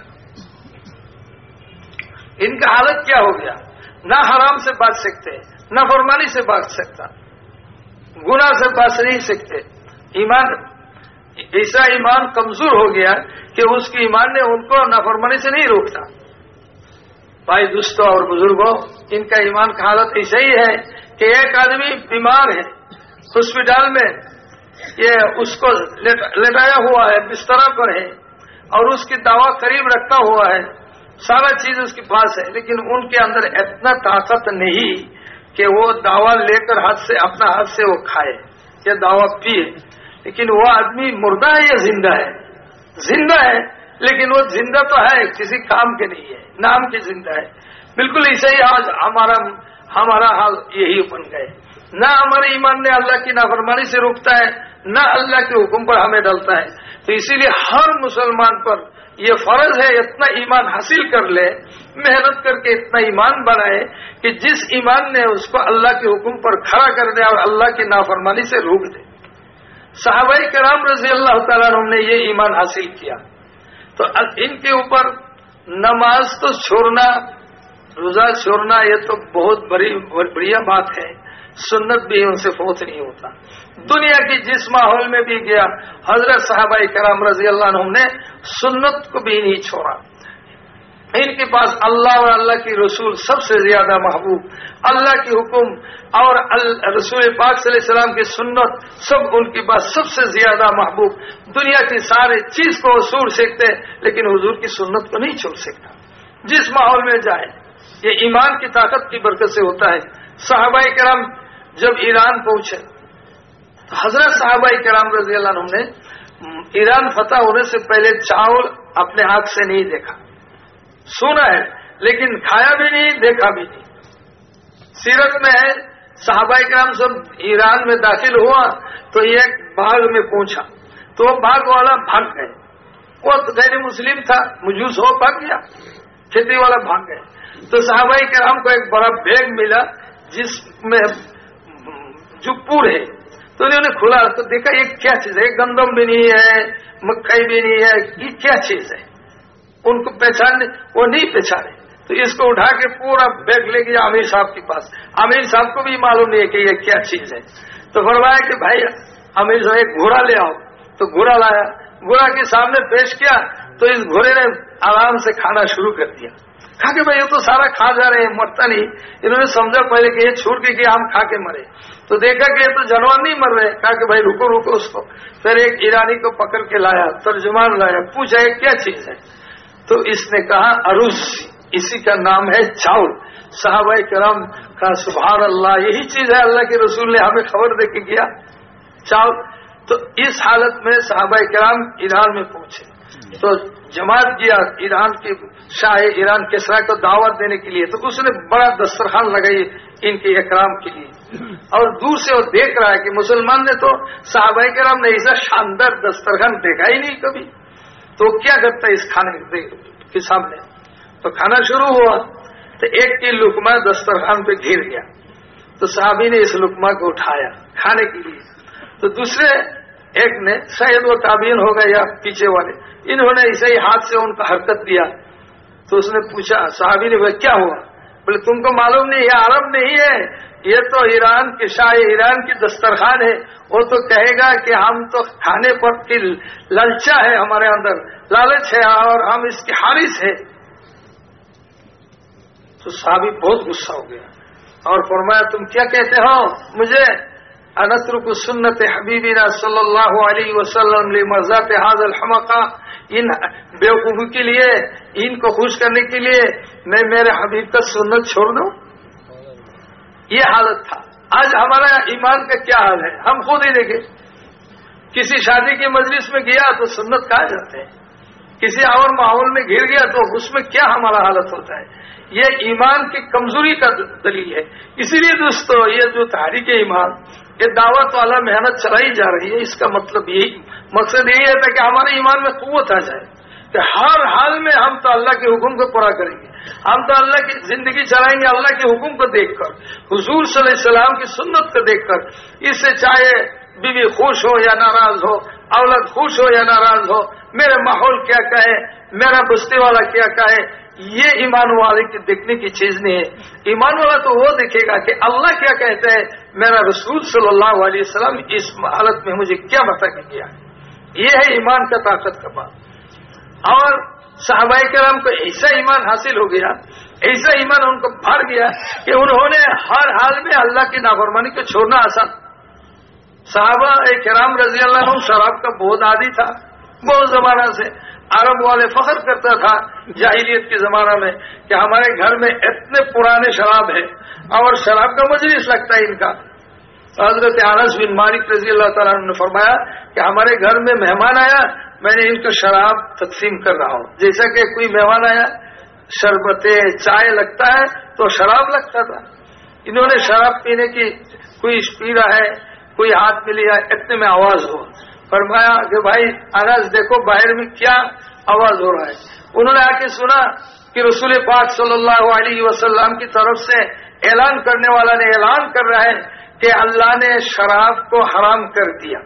ان کا حالت کیا ہو گیا؟ نہ حرام سے بچ سکتے، نہ فرمانی سے بچ سکتا، گناہ سے بچ نہیں سکتے. ایمان ایسا ایمان کمزور ہو گیا کہ اس کی ایمان نے ان کو نافرمانی سے نہیں روکتا. بھائی دوستوں اور بزرگوں، ان کا ایمان کا حالت ایسا ہی ہے کہ ایک آدمی بیمار ہے ہاسپٹل میں، یہ اس کو لٹایا ہوا ہے، بستر پر ہے اور اس کی دوا قریب رکھتا ہوا ہے، سارا چیز اس کے پاس ہے لیکن ان کے اندر اتنا طاقت نہیں کہ وہ دوا لے کر ہاتھ سے اپنا ہاتھ سے وہ کھائے یا دوا پیے. لیکن وہ آدمی مردہ ہے یا زندہ ہے؟ زندہ ہے لیکن وہ زندہ تو ہے، کسی کام کے نہیں ہے، نام کی زندہ ہے. بالکل ایسا ہی آج ہمارا ہمارا حال یہی بن گئے. نہ ہمارے ایمان نے اللہ کی نافرمانی سے روکتا ہے، نہ اللہ کے حکم پر ہمیں ڈالتا ہے. تو اسی لیے ہر مسلمان پر یہ فرض ہے اتنا ایمان حاصل کر لے، محنت کر کے اتنا ایمان بنائے کہ جس ایمان نے اس کو اللہ کے حکم پر کھڑا کر دے اور اللہ کی نافرمانی سے روک دے. صحابہ کرام رضی اللہ تعالیٰ عنہ نے یہ ایمان حاصل کیا. تو ان کے اوپر نماز تو چھوڑنا، روزہ چھوڑنا یہ تو بہت بڑی بڑھیا بات ہے، سنت بھی ان سے فوت نہیں ہوتا. دنیا کی جس ماحول میں بھی گیا حضرت صحابہ کرام رضی اللہ عنہ نے سنت کو بھی نہیں چھوڑا. ان کے پاس اللہ اور اللہ کی رسول سب سے زیادہ محبوب، اللہ کی حکم اور رسول پاک صلی اللہ علیہ وسلم کی سنت سب ان کے پاس سب سے زیادہ محبوب۔ دنیا کی سارے چیز کو چھوڑ سکتے لیکن حضور کی سنت کو نہیں چھوڑ سکتا، جس ماحول میں جائے۔ یہ ایمان کی طاقت کی برکت سے ہوتا ہے۔ صحابہ کرام جب ایران پہنچے تو حضرت صحابہ کرام رضی اللہ عنہ نے ایران فتح ہونے سے پہلے چاول اپنے ہاتھ سے نہیں دیکھا، سنا ہے لیکن کھایا بھی نہیں، دیکھا بھی نہیں۔ سیرت میں ہے صحابہ کرام سب ایران میں داخل ہوا تو ایک باغ میں پہنچا تو وہ باغ والا بھاگ گئے، وہ غیر مسلم تھا، مجوس ہو بھاگ گیا، کھیتی والا بھاگ گئے۔ تو صحابہ کرام کو ایک بڑا بیگ ملا جس میں جپور ہے، تو انہوں نے کھلا تو دیکھا یہ کیا چیز ہے، گندم بھی نہیں ہے، مکئی بھی نہیں ہے، یہ کیا چیز ہے؟ ان کو پہچاننے وہ نہیں پہچانے، تو اس کو اٹھا کے پورا بیگ لے گیا امیر صاحب کے پاس۔ امیر صاحب کو بھی معلوم نہیں ہے کہ یہ کیا چیز ہے، تو فرمایا کہ بھائی امیر صاحب ایک گھوڑا لے آؤ، تو گھوڑا لایا، گھوڑا کے سامنے پیش کیا تو اس گھوڑے نے آرام سے کھانا شروع کر دیا۔ کھا کے بھائی یہ تو سارا کھا جا رہے ہیں، مرتا نہیں۔ انہوں نے سمجھا پہلے کہ یہ چھوڑ کے کہ ہم کھا کے مرے، تو دیکھا کہ یہ تو جانور نہیں مر رہے، کہا کہ بھائی رکو رکو اس کو۔ پھر ایک ایرانی کو پکڑ کے لایا، ترجمان لایا، پوچھا یہ کیا چیز ہے؟ تو اس نے کہا عروس، اسی کا نام ہے چاول۔ صحابہ کرام کہا سبحان اللہ، یہی چیز ہے اللہ کے رسول نے ہمیں خبر دے کے کیا، چاول۔ تو اس حالت میں صحابہ کرام ایران میں پہنچے تو جماعت کیا ایران کے شاہ ایران کسرا کو دعوت دینے کے لیے، تو اس نے بڑا دسترخوان لگائی ان کے اکرام کے لیے، اور دور سے وہ دیکھ رہا ہے کہ مسلمان نے تو صحابہ کرام نے ایسا شاندار دسترخوان دیکھا ہی نہیں کبھی، تو کیا کرتا ہے اس کھانے کے سامنے؟ تو کھانا شروع ہوا تو ایک کی لقمہ دسترخوان پہ گر گیا، تو صحابی نے اس لقمہ کو اٹھایا کھانے کے لیے، تو دوسرے ایک نے شاید وہ تابعین ہو گئے یا پیچھے والے، انہوں نے اسے ہی ہاتھ سے ان کا حرکت دیا، تو اس نے پوچھا صحابی نے کیا ہوا؟ بولے تم کو معلوم نہیں، یہ عرب نہیں ہے، یہ تو ایران کے شاہ ایران کی دسترخوان ہے، وہ تو کہے گا کہ ہم تو کھانے پر کی للچا ہے، ہمارے اندر لالچ ہے اور ہم اس کے حارث ہیں۔ تو صحابی بہت غصہ ہو گیا اور فرمایا تم کیا کہتے ہو مجھے؟ انترک سنت حبیبنا صلی اللہ علیہ وسلم لمرضات هذا الحمقى، ان بیوقوفی کے لیے، ان کو خوش کرنے کے لیے میں میرے حبیب کا سنت چھوڑ دوں؟ یہ حالت تھا۔ آج ہمارا ایمان کا کیا حال ہے ہم خود ہی دیکھیں، کسی شادی کی مجلس میں گیا تو سنت کہا جاتے ہیں، کسی اور ماحول میں گر گیا تو اس میں کیا ہمارا حالت ہوتا ہے؟ یہ ایمان کی کمزوری کا دلیل ہے۔ اسی لیے دوستو یہ جو تحریک ایمان، یہ دعوت والا محنت چلائی جا رہی ہے، اس کا مطلب یہی مقصد یہی ہے کہ ہمارے ایمان میں قوت آ جائے کہ ہر حال میں ہم تو اللہ کے حکم کو پورا کریں گے، ہم تو اللہ کی زندگی چلائیں گے اللہ کے حکم کو دیکھ کر، حضور صلی اللہ علیہ وسلم کی سنت کو دیکھ کر۔ اس سے چاہے بیوی خوش ہو یا ناراض ہو، اولاد خوش ہو یا ناراض ہو، میرا ماحول کیا کہے، میرا بستی والا کیا کہے، یہ ایمان والے کی دیکھنے کی چیز نہیں ہے۔ ایمان والا تو وہ دیکھے گا کہ اللہ کیا کہتے ہیں، میرا رسول صلی اللہ علیہ وسلم اس حالت میں مجھے کیا بتا کے کیا۔ یہ ہے ایمان کا طاقت کا بات۔ اور صحابہ کرام کو ایسا ایمان حاصل ہو گیا، ایسا ایمان ان کو بھر گیا کہ انہوں نے ہر حال میں اللہ کی نافرمانی کو چھوڑنا آسان۔ صحابہ کرام رضی اللہ عنہ شراب کا بہت عادی تھا، بہت زمانہ سے عرب والے فخر کرتا تھا جاہلیت کے زمانہ میں کہ ہمارے گھر میں اتنے پرانے شراب ہے اور شراب کا مجلس لگتا ہے ان کا۔ حضرت انس بن مالک رضی اللہ تعالیٰ عنہ نے فرمایا کہ ہمارے گھر میں مہمان آیا، میں نے ان کو شراب تقسیم کر رہا ہوں، جیسا کہ کوئی مہمان آیا شربت چائے لگتا ہے تو شراب لگتا تھا۔ انہوں نے شراب پینے کی، کوئی پی رہا ہے کوئی ہاتھ میں لیا، اتنے میں آواز ہو، فرمایا کہ بھائی انس دیکھو باہر میں کیا آواز ہو رہا ہے۔ انہوں نے آ کے سنا کہ رسول پاک صلی اللہ علیہ وسلم کی طرف سے اعلان کرنے والا نے اعلان کر رہا ہے کہ اللہ نے شراب کو حرام کر دیا۔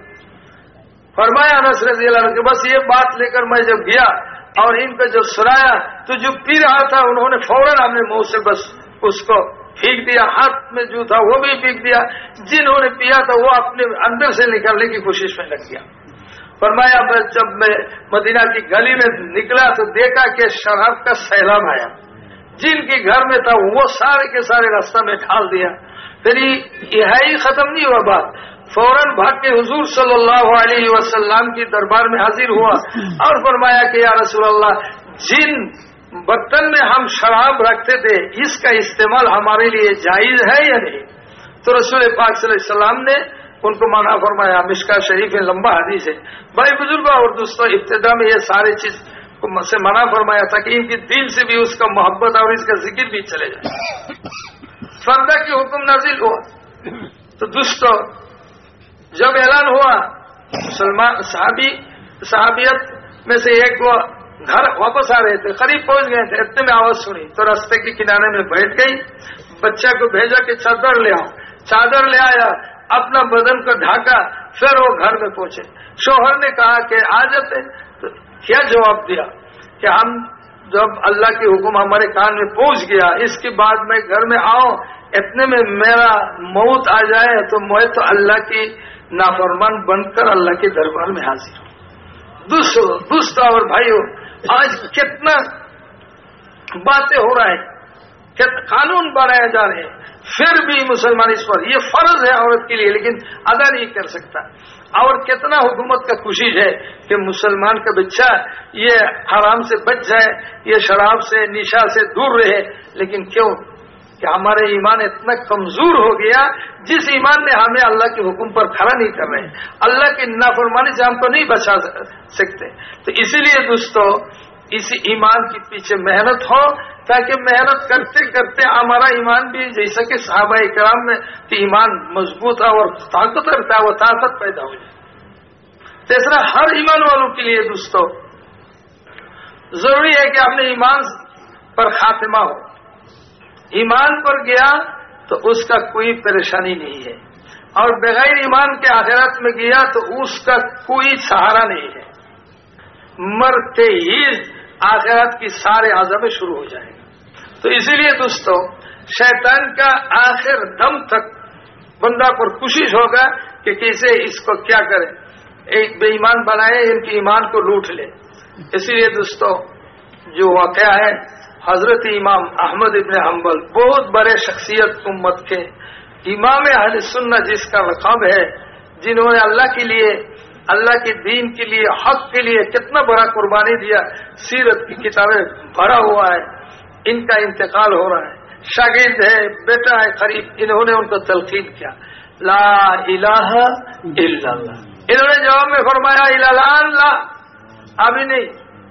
فرمایا انس رضی اللہ عنہ کہ بس یہ بات لے کر میں جب گیا اور ان کو جب سنایا تو جو پی رہا تھا انہوں نے فوراً اپنے منہ سے بس اس کو پھینک دیا، ہاتھ میں جو تھا وہ بھی پھینک دیا، جنہوں نے پیا تھا وہ اپنے اندر سے نکالنے کی کوشش میں لگ گیا۔ فرمایا جب میں مدینہ کی گلی میں نکلا تو دیکھا کہ شراب کا سیلاب آیا، جن کے گھر میں تھا وہ سارے کے سارے راستہ میں ڈال دیا. پھر یہ ہی ختم نہیں ہوا بات، فوراً بھاگ کے حضور صلی اللہ علیہ وسلم کی دربار میں حاضر ہوا اور فرمایا کہ یا رسول اللہ، جن برتن میں ہم شراب رکھتے تھے اس کا استعمال ہمارے لیے جائز ہے یا نہیں؟ تو رسول پاک صلی اللہ علیہ وسلم نے ان کو منع فرمایا. مشکا شریف میں لمبا حدیث ہے. بھائی بزرگوں اور دوستوں، ابتدا میں یہ سارے چیز سے منع فرمایا تھا کہ ان کی دل سے بھی اس کا محبت اور اس کا ذکر بھی چلے جائے. فردہ کی حکم نازل ہوا تو دوستوں جب اعلان ہوا، مسلمان صحابی صحابیت میں سے ایک وہ گھر واپس آ رہے تھے، قریب پہنچ گئے تھے، اتنے میں آواز سنی تو راستے کے کنارے میں بیٹھ گئی. بچہ کو بھیجا کہ چادر لے آؤ، چادر لے آیا، اپنا بدن کو ڈھاکا، پھر وہ گھر میں پہنچے. شوہر نے کہا کہ آ جاتے، تو کیا جواب دیا کہ ہم جب اللہ کی حکم ہمارے کان میں پہنچ گیا، اس کے بعد میں گھر میں آؤں، اتنے میں میرا موت آ جائے تو میں تو اللہ کی نافرمان بن کر اللہ کے دربار میں حاضر ہوں. دوستو دوستو اور بھائیو، آج کتنا باتیں ہو رہا ہے، قانون بنائے جا رہے ہیں، پھر بھی مسلمان اس پر، یہ فرض ہے عورت کے لیے لیکن ادا نہیں کر سکتا. اور کتنا حکومت کا کوشش ہے کہ مسلمان کا بچہ یہ حرام سے بچ جائے، یہ شراب سے نشا سے دور رہے، لیکن کیوں کہ ہمارے ایمان اتنا کمزور ہو گیا، جس ایمان نے ہمیں اللہ کے حکم پر کھڑا نہیں کر رہے، اللہ کی نافرمانی سے ہم کو نہیں بچا سکتے. تو اسی لیے دوستو اسی ایمان کے پیچھے محنت ہو، تاکہ محنت کرتے کرتے ہمارا ایمان بھی جیسا کہ صحابہ کرام میں کہ ایمان مضبوط ہے اور طاقت رکھتا ہے، وہ طاقت پیدا ہو جائے. تیسرا، ہر ایمان والوں کے لیے دوستو ضروری ہے کہ اپنے ایمان پر خاتمہ ہو. ایمان پر گیا تو اس کا کوئی پریشانی نہیں ہے، اور بغیر ایمان کے آخرت میں گیا تو اس کا کوئی سہارا نہیں ہے. مرتے ہی آخرت کی سارے عذاب شروع ہو جائے گا. تو اسی لیے دوستو شیطان کا آخر دم تک بندہ پر کوشش ہوگا کہ کیسے اس کو کیا کرے، ایک بے ایمان بنائے، ان کے ایمان کو لوٹ لے. اسی لیے دوستو جو واقعہ ہے، حضرت امام احمد ابن حنبل بہت بڑے شخصیت امت کے امام اہل سنت جس کا لقب ہے، جنہوں نے اللہ کے لیے، اللہ کے دین کے لیے، حق کے لیے کتنا بڑا قربانی دیا، سیرت کی کتابیں بھرا ہوا ہے. ان کا انتقال ہو رہا ہے، شاگرد ہے، بیٹا ہے قریب، انہوں نے ان کو تلقین کیا لا الہ الا اللہ. انہوں نے جواب میں فرمایا الا لا، ابھی نہیں.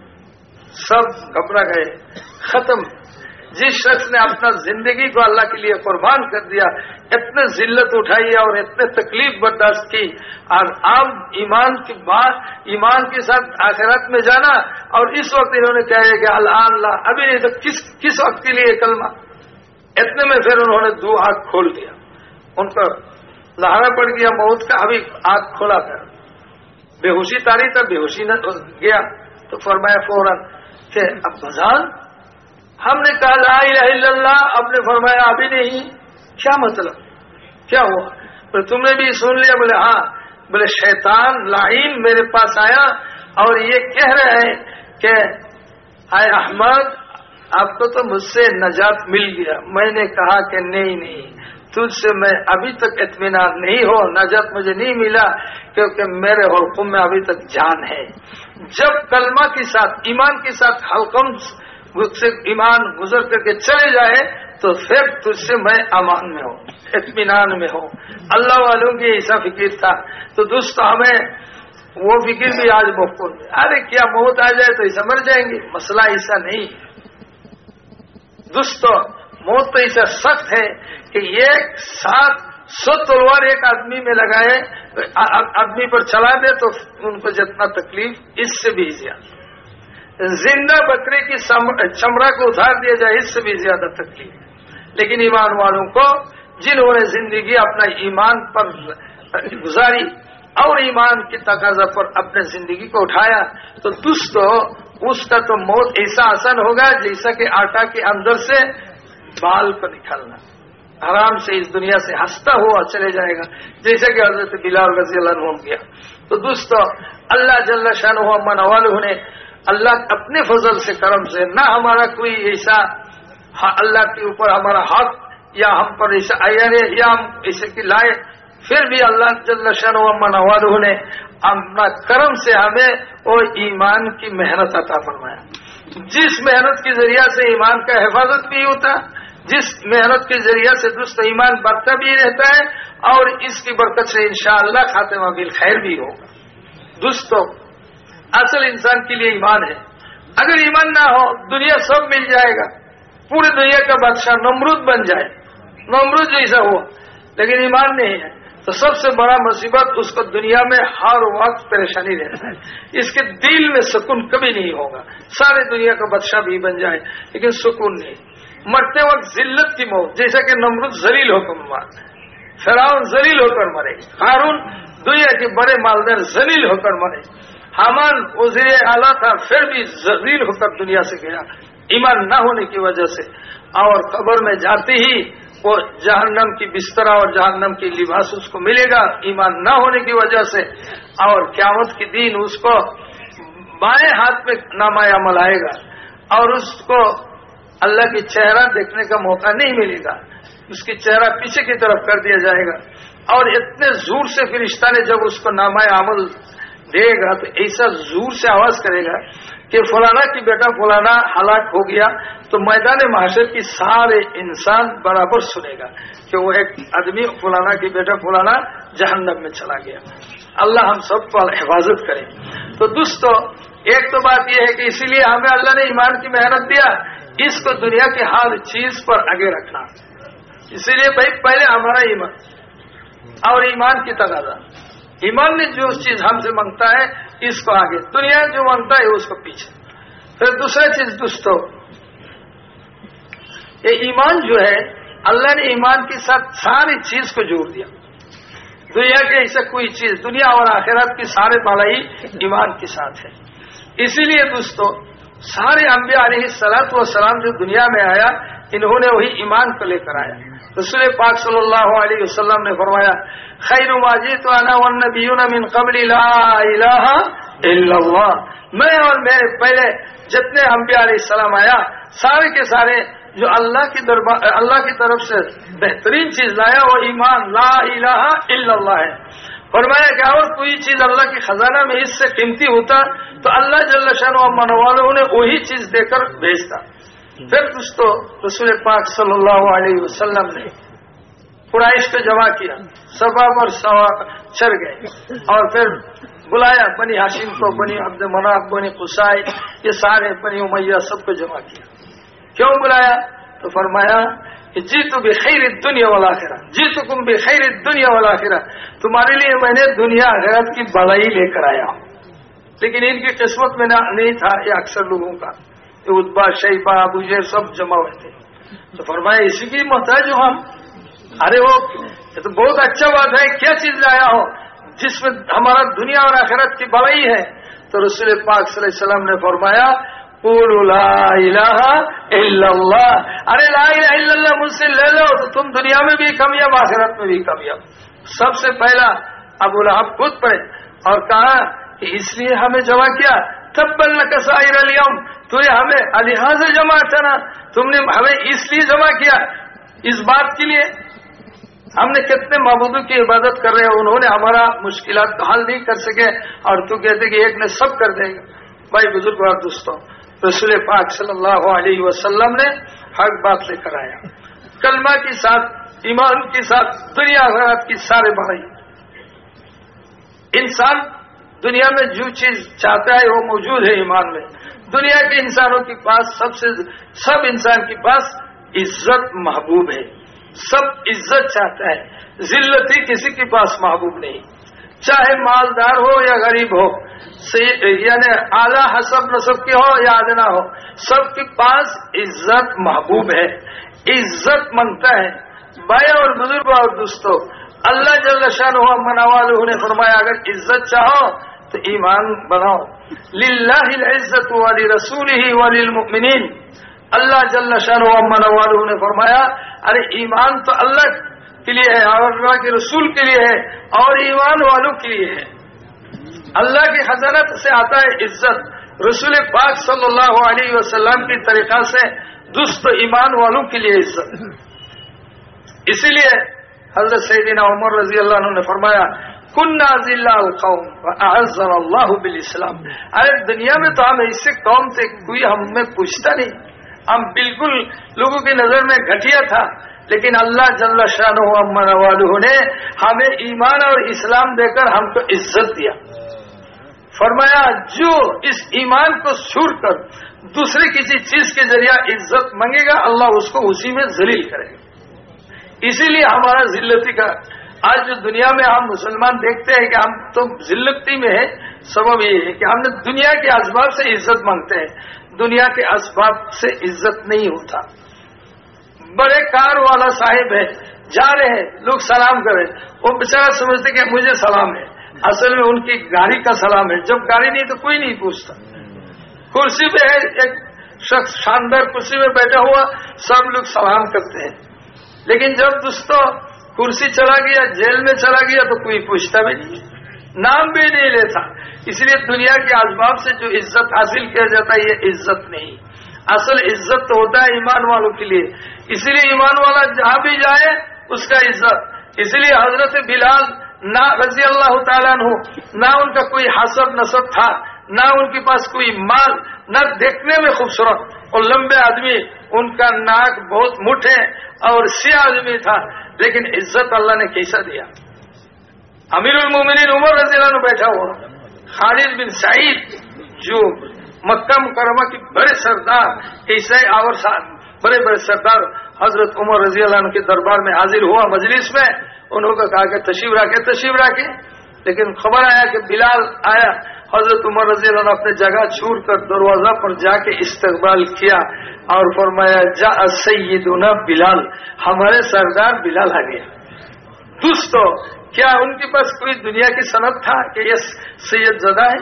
سب گھبرا گئے، ختم. جس شخص نے اپنا زندگی کو اللہ کے لیے قربان کر دیا، اتنے ذلت اٹھائی اور اتنے تکلیف برداشت کی، اور اب ایمان کی بات، ایمان کے ساتھ آخرت میں جانا، اور اس وقت انہوں نے کہا کہ الان لا، ابھی نہیں تو کس کس وقت کے لیے کلمہ. اتنے میں پھر انہوں نے دو آنکھ کھول دیا، ان کا لہرا پڑ گیا موت کا. ابھی آنکھ کھولا کر بے ہوشی تاری تھا، بے ہوشی نہ گیا تو فرمایا فوراً کہ اب بزان، ہم نے کہا لا الہ الا اللہ، اب نے فرمایا ابھی نہیں. کیا مطلب، کیا ہوا؟ بولے تم نے بھی سن لیا؟ بولے ہاں. بولے شیطان لعین میرے پاس آیا اور یہ کہہ رہے ہیں کہ اے احمد، آپ کو تو مجھ سے نجات مل گیا. میں نے کہا کہ نہیں نہیں، تجھ سے میں ابھی تک اطمینان نہیں ہو، نجات مجھے نہیں ملا، کیونکہ میرے حلقوم میں ابھی تک جان ہے. جب کلمہ کے ساتھ، ایمان کے ساتھ حلقم سے ایمان گزر کر کے چلے جائے تو پھر تجھ سے میں امان میں ہوں، اطمینان میں ہوں. اللہ والوں کی ایسا فکر تھا. تو دوست ہمیں وہ فکر بھی آج بخور ہے، ارے کیا موت آ جائے تو ایسا مر جائیں گے. مسئلہ ایسا نہیں ہے دوستو. موت تو ایسا سخت ہے کہ ایک ساتھ سو تلوار ایک آدمی میں لگائے، آدمی پر چلا دے تو ان کو جتنا تکلیف اس سے بھی زیادہ. زندہ بکرے کی چمڑا کو اتار دیا جائے اس سے بھی زیادہ تکلیف. لیکن ایمان والوں کو، جنہوں نے زندگی اپنا ایمان پر گزاری اور ایمان کی تقاضا پر اپنے زندگی کو اٹھایا، تو دوستو اس کا تو موت ایسا آسان ہوگا جیسا کہ آٹا کے اندر سے بال کو نکالنا. آرام سے اس دنیا سے ہنستا ہوا چلے جائے گا، جیسے کہ حضرت بلال رضی اللہ عنہ کیا۔ تو دوستو اللہ جل شانہ من والہ نے اللہ اپنے فضل سے کرم سے نہ ہمارا کوئی ایسا اللہ کے اوپر ہمارا حق یا ہم پر ایسا آیا ہے یا ہم ایسے کی لائے، پھر بھی اللہ جل شانہ من والہ نے اپنا کرم سے ہمیں وہ ایمان کی محنت عطا فرمایا، جس محنت کے ذریعہ سے ایمان کا حفاظت بھی ہوتا، جس محنت کے ذریعہ سے درست ایمان بڑھتا بھی رہتا ہے، اور اس کی برکت سے انشاءاللہ خاتمہ بالخیر بھی ہوگا۔ دوستو اصل انسان کے لیے ایمان ہے، اگر ایمان نہ ہو دنیا سب مل جائے گا، پوری دنیا کا بادشاہ نمرود بن جائے، نمرود جیسا ہوا، لیکن ایمان نہیں ہے تو سب سے بڑا مصیبت اس کو دنیا میں ہر وقت پریشانی رہتا ہے، اس کے دل میں سکون کبھی نہیں ہوگا، سارے دنیا کا بادشاہ بھی بن جائے لیکن سکون نہیں، مرتے وقت ذلت کی موت، جیسا کہ نمرود ذلیل ہو کر مر، فرعون ذلیل ہو کر مرے، قارون دنیا کے بڑے مالدار ذلیل ہو کر مرے، حامان وزیر اعلیٰ تھا پھر بھی ذلیل ہو کر دنیا سے گیا ایمان نہ ہونے کی وجہ سے، اور قبر میں جاتے ہی وہ جہنم کی بستر اور جہنم کی لباس اس کو ملے گا ایمان نہ ہونے کی وجہ سے، اور قیامت کے دن اس کو بائیں ہاتھ میں نامہ عمل آئے گا اور اس کو اللہ کی چہرہ دیکھنے کا موقع نہیں ملے گا، اس کی چہرہ پیچھے کی طرف کر دیا جائے گا، اور اتنے زور سے فرشتہ نے جب اس کو نامہ عمل دے گا تو ایسا زور سے آواز کرے گا کہ فلانا کی بیٹا فلانا ہلاک ہو گیا، تو میدان محشر کی سارے انسان برابر سنے گا کہ وہ ایک آدمی فلانا کی بیٹا فلانا جہنم میں چلا گیا۔ اللہ ہم سب کو حفاظت کرے۔ تو دوستو ایک تو بات یہ ہے کہ اسی لیے ہمیں اللہ نے ایمان کی محنت دیا، اس کو دنیا کی ہر چیز پر آگے رکھنا، اسی لیے بھائی پہلے ہمارا ایمان اور ایمان کی تقاضا، ایمان نے جو چیز ہم سے مانگتا ہے اس کو آگے، دنیا جو مانگتا ہے اس کو پیچھے۔ پھر دوسرا چیز دوستو یہ ایمان جو ہے اللہ نے ایمان کے ساتھ ساری چیز کو جوڑ دیا، دنیا کے ایسا کوئی چیز دنیا اور آخرت کی سارے بھلائی ایمان کے ساتھ ہے۔ اسی لیے دوستو سارے انبیاء علیہ الصلوۃ والسلام جو دنیا میں آیا انہوں نے وہی ایمان کو لے کر آیا۔ رسول پاک صلی اللہ علیہ وسلم نے فرمایا خیر ما جئت انا والنبیون من قبل لا الہ الا اللہ، میں اور میرے پہلے جتنے انبیاء علیہ السلام آیا سارے کے سارے جو اللہ کی دربار اللہ کی طرف سے بہترین چیز لایا وہ ایمان لا الہ الا اللہ ہے۔ فرمایا کہ اور کوئی چیز اللہ کے خزانہ میں اس سے قیمتی ہوتا تو اللہ جل شانہ من والہ نے وہی چیز دے کر بھیجتا۔ پھر دوستو رسول پاک صلی اللہ علیہ وسلم نے قریش کو جمع کیا، صفا پر سوا چڑھ گئے اور پھر بلایا بنی ہاشم کو، بنی عبد مناف، بنی قصائی، یہ سارے بنی امیہ سب کو جمع کیا۔ کیوں بلایا؟ تو فرمایا کہ جیتو بخیر الدنیا والآخرہ، جیتکم بخیر الدنیا والآخرہ، تمہارے لیے میں نے دنیا آخرت کی بڑائی لے کر آیا ہوں، لیکن ان کی قسمت میں نہیں تھا یہ اکثر لوگوں کا، اتبا شیبہ ابو جہل سب جمع ہوئے تھے۔ تو فرمایا اسی کی محتاج ہوں ہم، ارے وہ یہ تو بہت اچھا بات ہے، کیا چیز لایا ہو جس میں ہمارا دنیا اور آخرت کی بڑائی ہے؟ تو رسول پاک صلی اللہ علیہ وسلم نے فرمایا قولوا لا الہ الا اللہ، ارے لا الہ الا اللہ مجھ سے لے لو تو تم دنیا میں بھی کامیاب آخرت میں بھی کامیاب۔ سب سے پہلا ابو لہب خود پڑے اور کہا کہ اس لیے ہمیں جمع کیا، تبا لک سائر الیوم، تو یہ ہمیں لہٰذا جمع کرنا، تم نے ہمیں اس لیے جمع کیا، اس بات کے لیے ہم نے کتنے معبودوں کی عبادت کر رہے ہیں، انہوں نے ہمارا مشکلات کا حل نہیں کر سکے اور تو کہتے کہ ایک نے سب کر دے گا۔ بھائی بزرگ اور دوستوں رسول پاک صلی اللہ علیہ وسلم نے حق بات لے کر آیا، کلمہ کے ساتھ ایمان کے ساتھ دنیا آخرت کی سارے بڑائی۔ انسان دنیا میں جو چیز چاہتا ہے وہ موجود ہے ایمان میں۔ دنیا کے انسانوں کے پاس سب سے سب انسان کے پاس عزت محبوب ہے، سب عزت چاہتا ہے، ذلتی کسی کے پاس محبوب نہیں، چاہے مالدار ہو یا غریب ہو، یعنی اعلیٰ حسب نسب کے ہو یا ادنا ہو، سب کے پاس عزت محبوب ہے، عزت مانگتا ہے۔ بھائی اور بزرگ اور دوستو اللہ جل شانہ من والہ نے فرمایا اگر عزت چاہو تو ایمان بناؤ، للہ العزت ولرسولہ وللمؤمنین، اللہ جل شانہ و منوالہ نے فرمایا ارے ایمان تو اللہ کے لیے ہے اور اللہ کے رسول کے لیے ہے اور ایمان والوں کے لیے ہے. اللہ کی خزانت سے آتا ہے عزت، رسول پاک صلی اللہ علیہ وسلم کی طریقہ سے دوست ایمان والوں کے لیے عزت. اسی لیے حضرت سیدنا عمر رضی اللہ عنہ نے فرمایا کننا ذل القوم واعزنا اللہ بالاسلام. ارے دنیا میں تو ہم اس سے قوم تھے، کوئی ہم میں پوچھتا نہیں، ہم بالکل لوگوں کی نظر میں گھٹیا تھا، لیکن اللہ جل شانہ و منوالہ نے ہمیں ایمان اور اسلام دے کر ہم کو عزت دیا. فرمایا جو اس ایمان کو چھوڑ کر دوسرے کسی چیز کے ذریعہ عزت مانگے گا اللہ اس کو اسی میں ذلیل کرے گا. اسی لیے ہمارا ذلتی کا آج جو دنیا میں ہم مسلمان دیکھتے ہیں کہ ہم تو ذلتی میں ہیں، سبب یہ ہے کہ ہم نے دنیا کے اسباب سے عزت مانگتے ہیں. دنیا کے اسباب سے عزت نہیں ہوتا. بڑے کار والا صاحب ہے، جا رہے ہیں، لوگ سلام کریں، وہ بیچارہ سمجھتے کہ مجھے سلام ہے، اصل میں ان کی گاڑی کا سلام ہے. جب گاڑی نہیں تو کوئی نہیں پوچھتا. کرسی پہ ہے ایک شخص شاندار کرسی میں بیٹھا ہوا، سب لوگ سلام کرتے ہیں، لیکن جب دوستوں کرسی چلا گیا، جیل میں چلا گیا تو کوئی پوچھتا بھی نہیں، نام بھی نہیں لیتا. اس لیے دنیا کے اسباب سے جو عزت حاصل کیا جاتا ہے یہ عزت نہیں. اصل عزت تو ہوتا ہے ایمان والوں کے لیے. اسی لیے ایمان والا جہاں بھی جائے اس کا عزت. اسی لیے حضرت بلال نہ رضی اللہ تعالیٰ عنہ نہ ان کا کوئی حسب نسب تھا، نہ ان کے پاس کوئی مال، نہ دیکھنے میں خوبصورت اور لمبے آدمی، ان کا ناک بہت موٹے اور سیاہ آدمی تھا، لیکن عزت اللہ نے کیسا دیا. امیر المومنین عمر رضی اللہ عنہ بیٹھا ہوا، خالد بن سعید جو مکہ مکرمہ کے بڑے سردار عیسائی اور بڑے بڑے سردار حضرت عمر رضی اللہ عنہ کے دربار میں حاضر ہوا. مجلس میں انہوں نے کہا کہ تشریف رکھے تشریف رکھے لیکن خبر آیا کہ بلال آیا. حضرت عمر رضی اللہ عنہ اپنے جگہ چھوڑ کر دروازہ پر جا کے استقبال کیا اور فرمایا جا سیدنا بلال، ہمارے سردار بلال آ گیا. دوستو کیا ان کے پاس کوئی دنیا کی صنعت تھا کہ یہ سید زدہ ہے؟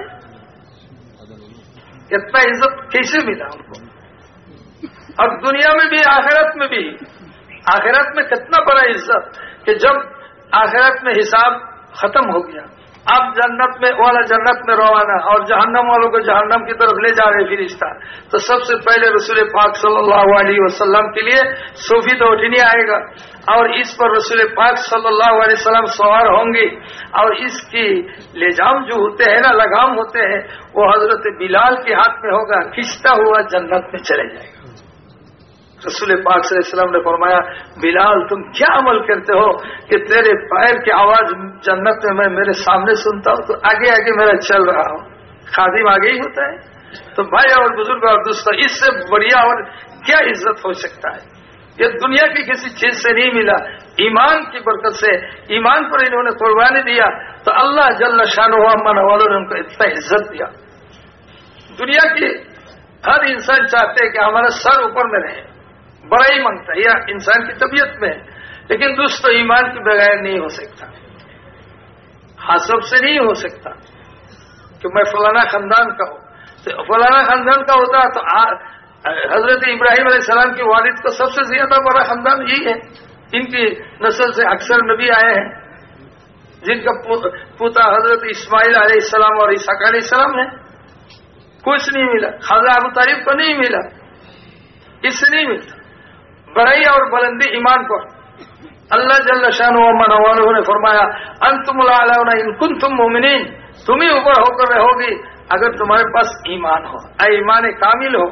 اتنا عزت کیسے ملا ان کو؟ اور دنیا میں بھی آخرت میں بھی، آخرت میں کتنا بڑا عزت کہ جب آخرت میں حساب ختم ہو گیا، اب جنت میں والا جنت میں روانہ اور جہنم والوں کو جہنم کی طرف لے جا رہے فرشتہ، تو سب سے پہلے رسول پاک صلی اللہ علیہ وسلم کے لیے صوفی تو اٹھنی آئے گا اور اس پر رسول پاک صلی اللہ علیہ وسلم سوار ہوں گے اور اس کی لجام جو ہوتے ہیں نا، لگام ہوتے ہیں، وہ حضرت بلال کے ہاتھ میں ہوگا، کھینچتا ہوا جنت میں چلے جائے گا. رسول پاک صلی اللہ علیہ وسلم نے فرمایا بلال تم کیا عمل کرتے ہو کہ تیرے پیر کی آواز جنت میں میں میرے سامنے سنتا ہوں تو آگے آگے میرا چل رہا ہوں. خادم آگے ہی ہوتا ہے. تو بھائی اور بزرگ اور دوستوں، اس سے بڑھیا اور کیا عزت ہو سکتا ہے؟ یہ دنیا کی کسی چیز سے نہیں ملا، ایمان کی برکت سے. ایمان پر انہوں نے قربانی دیا تو اللہ جل شانہ و منوالہ نے ان کو اتنا عزت دیا. دنیا کی ہر انسان چاہتے ہے کہ ہمارا سر اوپر میں رہے، بڑا ہی مانگتا ہے، یہ انسان کی طبیعت میں ہے. لیکن دوستو ایمان کے بغیر نہیں ہو سکتا، حسب سے نہیں ہو سکتا کہ میں فلانا خاندان کا ہوں. تو فلانا خاندان کا ہوتا تو حضرت ابراہیم علیہ السلام کے والد کا سب سے زیادہ بڑا خاندان یہی ہے. ان کی نسل سے اکثر نبی آئے ہیں، جن کا پوتا حضرت اسماعیل علیہ السلام اور اسحاق علیہ السلام ہے. کچھ نہیں ملا، خواجہ ابو طالب کو نہیں ملا، اس سے نہیں ملتا. بڑائی اور بلندی ایمان پر. اللہ جل شانہ و منوالہ نے فرمایا انتم الاعلون ان کنتم مؤمنین، تم ہی اوپر ہو کر رہو گی اگر تمہارے پاس ایمان ہو، اے ایمان کامل ہو.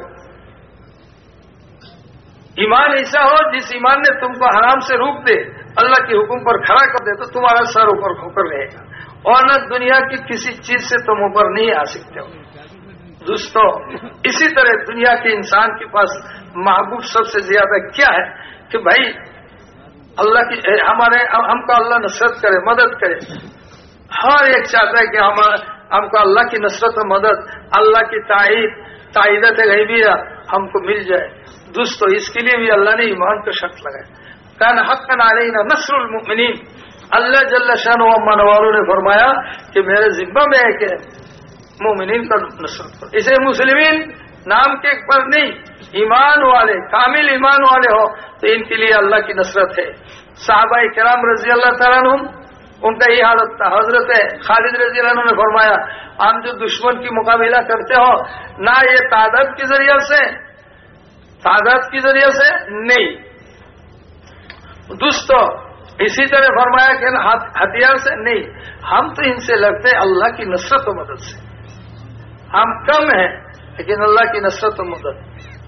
ایمان ایسا ہو جس ایمان نے تم کو حرام سے روک دے، اللہ کے حکم پر کھڑا کر دے تو تمہارا سر اوپر ہو کر رہے گا، اور نہ دنیا کی کسی چیز سے تم اوپر نہیں آ سکتے ہو. دوستو اسی طرح دنیا کے انسان کے پاس محبوب سب سے زیادہ کیا ہے کہ بھائی اللہ کی ہمارے ہم کو اللہ نصرت کرے، مدد کرے. ہر ایک چاہتا ہے کہ ہم ہم کو اللہ کی نصرت و مدد، اللہ کی تائید تائیدت غیبیہ ہم کو مل جائے. دوستو اس کے لیے بھی اللہ نے ایمان کا شرط لگایا. کان حقا علینا نصر المؤمنین. اللہ جل شانہ و منوالہ نے فرمایا کہ میرے ذمہ میں ہے کہ مومنین کا نصرت کرو. اسے مسلمین نام کے پر نہیں، ایمان والے، کامل ایمان والے ہو تو ان کے لیے اللہ کی نصرت ہے۔ صحابہ کرام رضی اللہ تعالیٰ عنہم ان کا یہ حالت تھا۔ حضرت خالد رضی اللہ عنہ نے فرمایا ہم جو دشمن کی مقابلہ کرتے ہو نہ یہ تعداد کے ذریعے سے تعداد کے ذریعے سے نہیں، دوستو اسی طرح فرمایا کہ ہتھیار سے نہیں، ہم تو ان سے لڑتے ہیں اللہ کی نصرت و مدد سے۔ ہم کم ہیں لیکن اللہ کی نصرت و مدد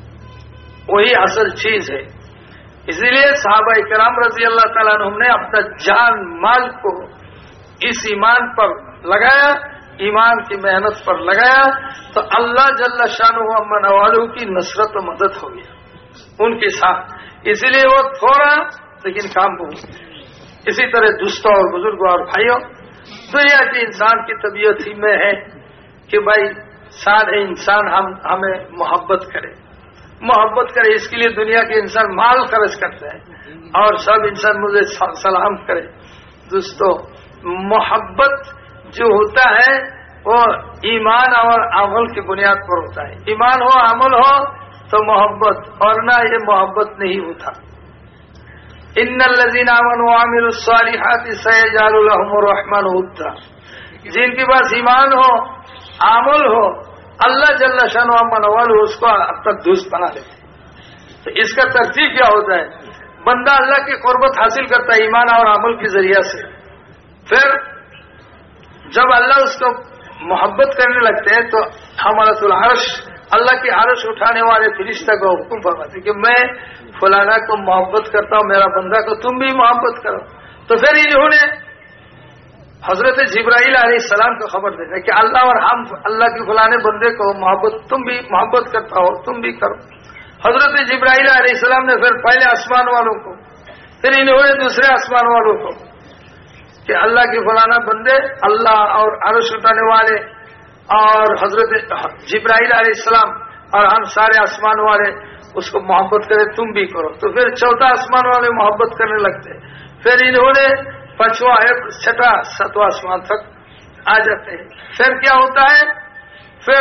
وہی اصل چیز ہے۔ اسی لیے صحابہ کرام رضی اللہ تعالیٰ عنہم نے اپنا جان مال کو اس ایمان پر لگایا، ایمان کی محنت پر لگایا تو اللہ جل شانہ و منوالہ کی نصرت و مدد ہو گیا ان کے ساتھ۔ اسی لیے وہ تھوڑا لیکن کام بہت۔ اسی طرح دوستوں اور بزرگوں اور بھائیوں، دنیا کی انسان کی طبیعت ہی میں ہے کہ بھائی سارے انسان ہم ہمیں محبت کرے محبت کرے اس کے لیے دنیا کے انسان مال خرچ کرتے ہیں اور سب انسان مجھے سلام کرے۔ دوستو محبت جو ہوتا ہے وہ ایمان اور عمل کی بنیاد پر ہوتا ہے۔ ایمان ہو عمل ہو تو محبت، اور نہ یہ محبت نہیں ہوتا۔ ان الذین آمنوا وعملوا الصالحات سیجعل لهم الرحمن ودا، جن کے پاس ایمان ہو عمل ہو اللہ جل شانہ و منوالہ اس کو اپنا دوست بنا لیتے۔ تو اس کا ترتیب کیا ہوتا ہے؟ بندہ اللہ کی قربت حاصل کرتا ہے ایمان اور عمل کے ذریعے سے، پھر جب اللہ اس کو محبت کرنے لگتے ہیں تو حملۃ العرش اللہ کی عرش اٹھانے والے فرشتہ کو حکم فرماتے کہ میں فلانا کو محبت کرتا ہوں، میرا بندہ کو تم بھی محبت کرو۔ تو پھر انہوں نے حضرت جبرائیل علیہ السلام کو خبر دیتے کہ اللہ اور ہم اللہ کے فلانے بندے کو محبت تم بھی محبت کرتا ہو تم بھی کرو۔ حضرت جبرائیل علیہ السلام نے پھر پہلے آسمان والوں کو، پھر انہوں نے دوسرے آسمان والوں کو کہ اللہ کے فلانا بندے اللہ اور عرش اٹھانے والے اور حضرت جبرائیل علیہ السلام اور ہم سارے آسمان والے اس کو محبت کرے تم بھی کرو۔ تو پھر چوتھا آسمان والے محبت کرنے لگتے، پھر انہوں نے پانچواں ہے چھٹا ساتواں آسمان تک آ جاتے ہیں۔ پھر کیا ہوتا ہے؟ پھر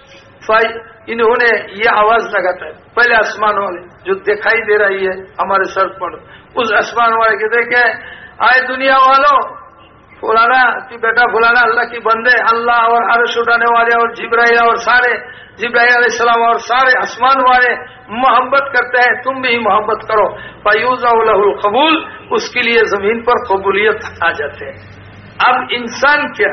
انہوں نے یہ آواز لگاتا ہے پہلے آسمان والے جو دکھائی دے رہی ہے ہمارے سر پر، اس آسمان والے کے دیکھے آئے دنیا والوں فلانا کہ بیٹا فلانا اللہ کی بندے اللہ اور عرش اٹھانے والے اور جبرائیل اور سارے جبرائیل علیہ السلام اور سارے آسمان والے محبت کرتے ہیں تم بھی محبت کرو۔ فیوضع لہ القبول، اس کے لیے زمین پر قبولیت آ جاتے ہیں۔ اب انسان کیا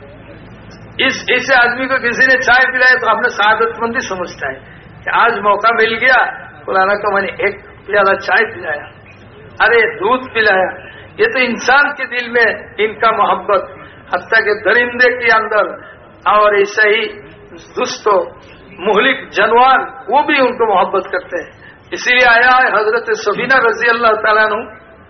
اس ایسے آدمی کو کسی نے چائے پلائی تو اپنے سعادت مندی سمجھتا ہے کہ آج موقع مل گیا فلانا کو میں نے ایک پیالہ چائے پلایا، ارے دودھ پلایا۔ یہ تو انسان کے دل میں ان کا محبت، حتیٰ کہ درندے کے اندر اور ایسا ہی دوستوں مہلک جانور وہ بھی ان کو محبت کرتے ہیں۔ اسی لیے آیا ہے حضرت سفینہ رضی اللہ تعالیٰ عنہ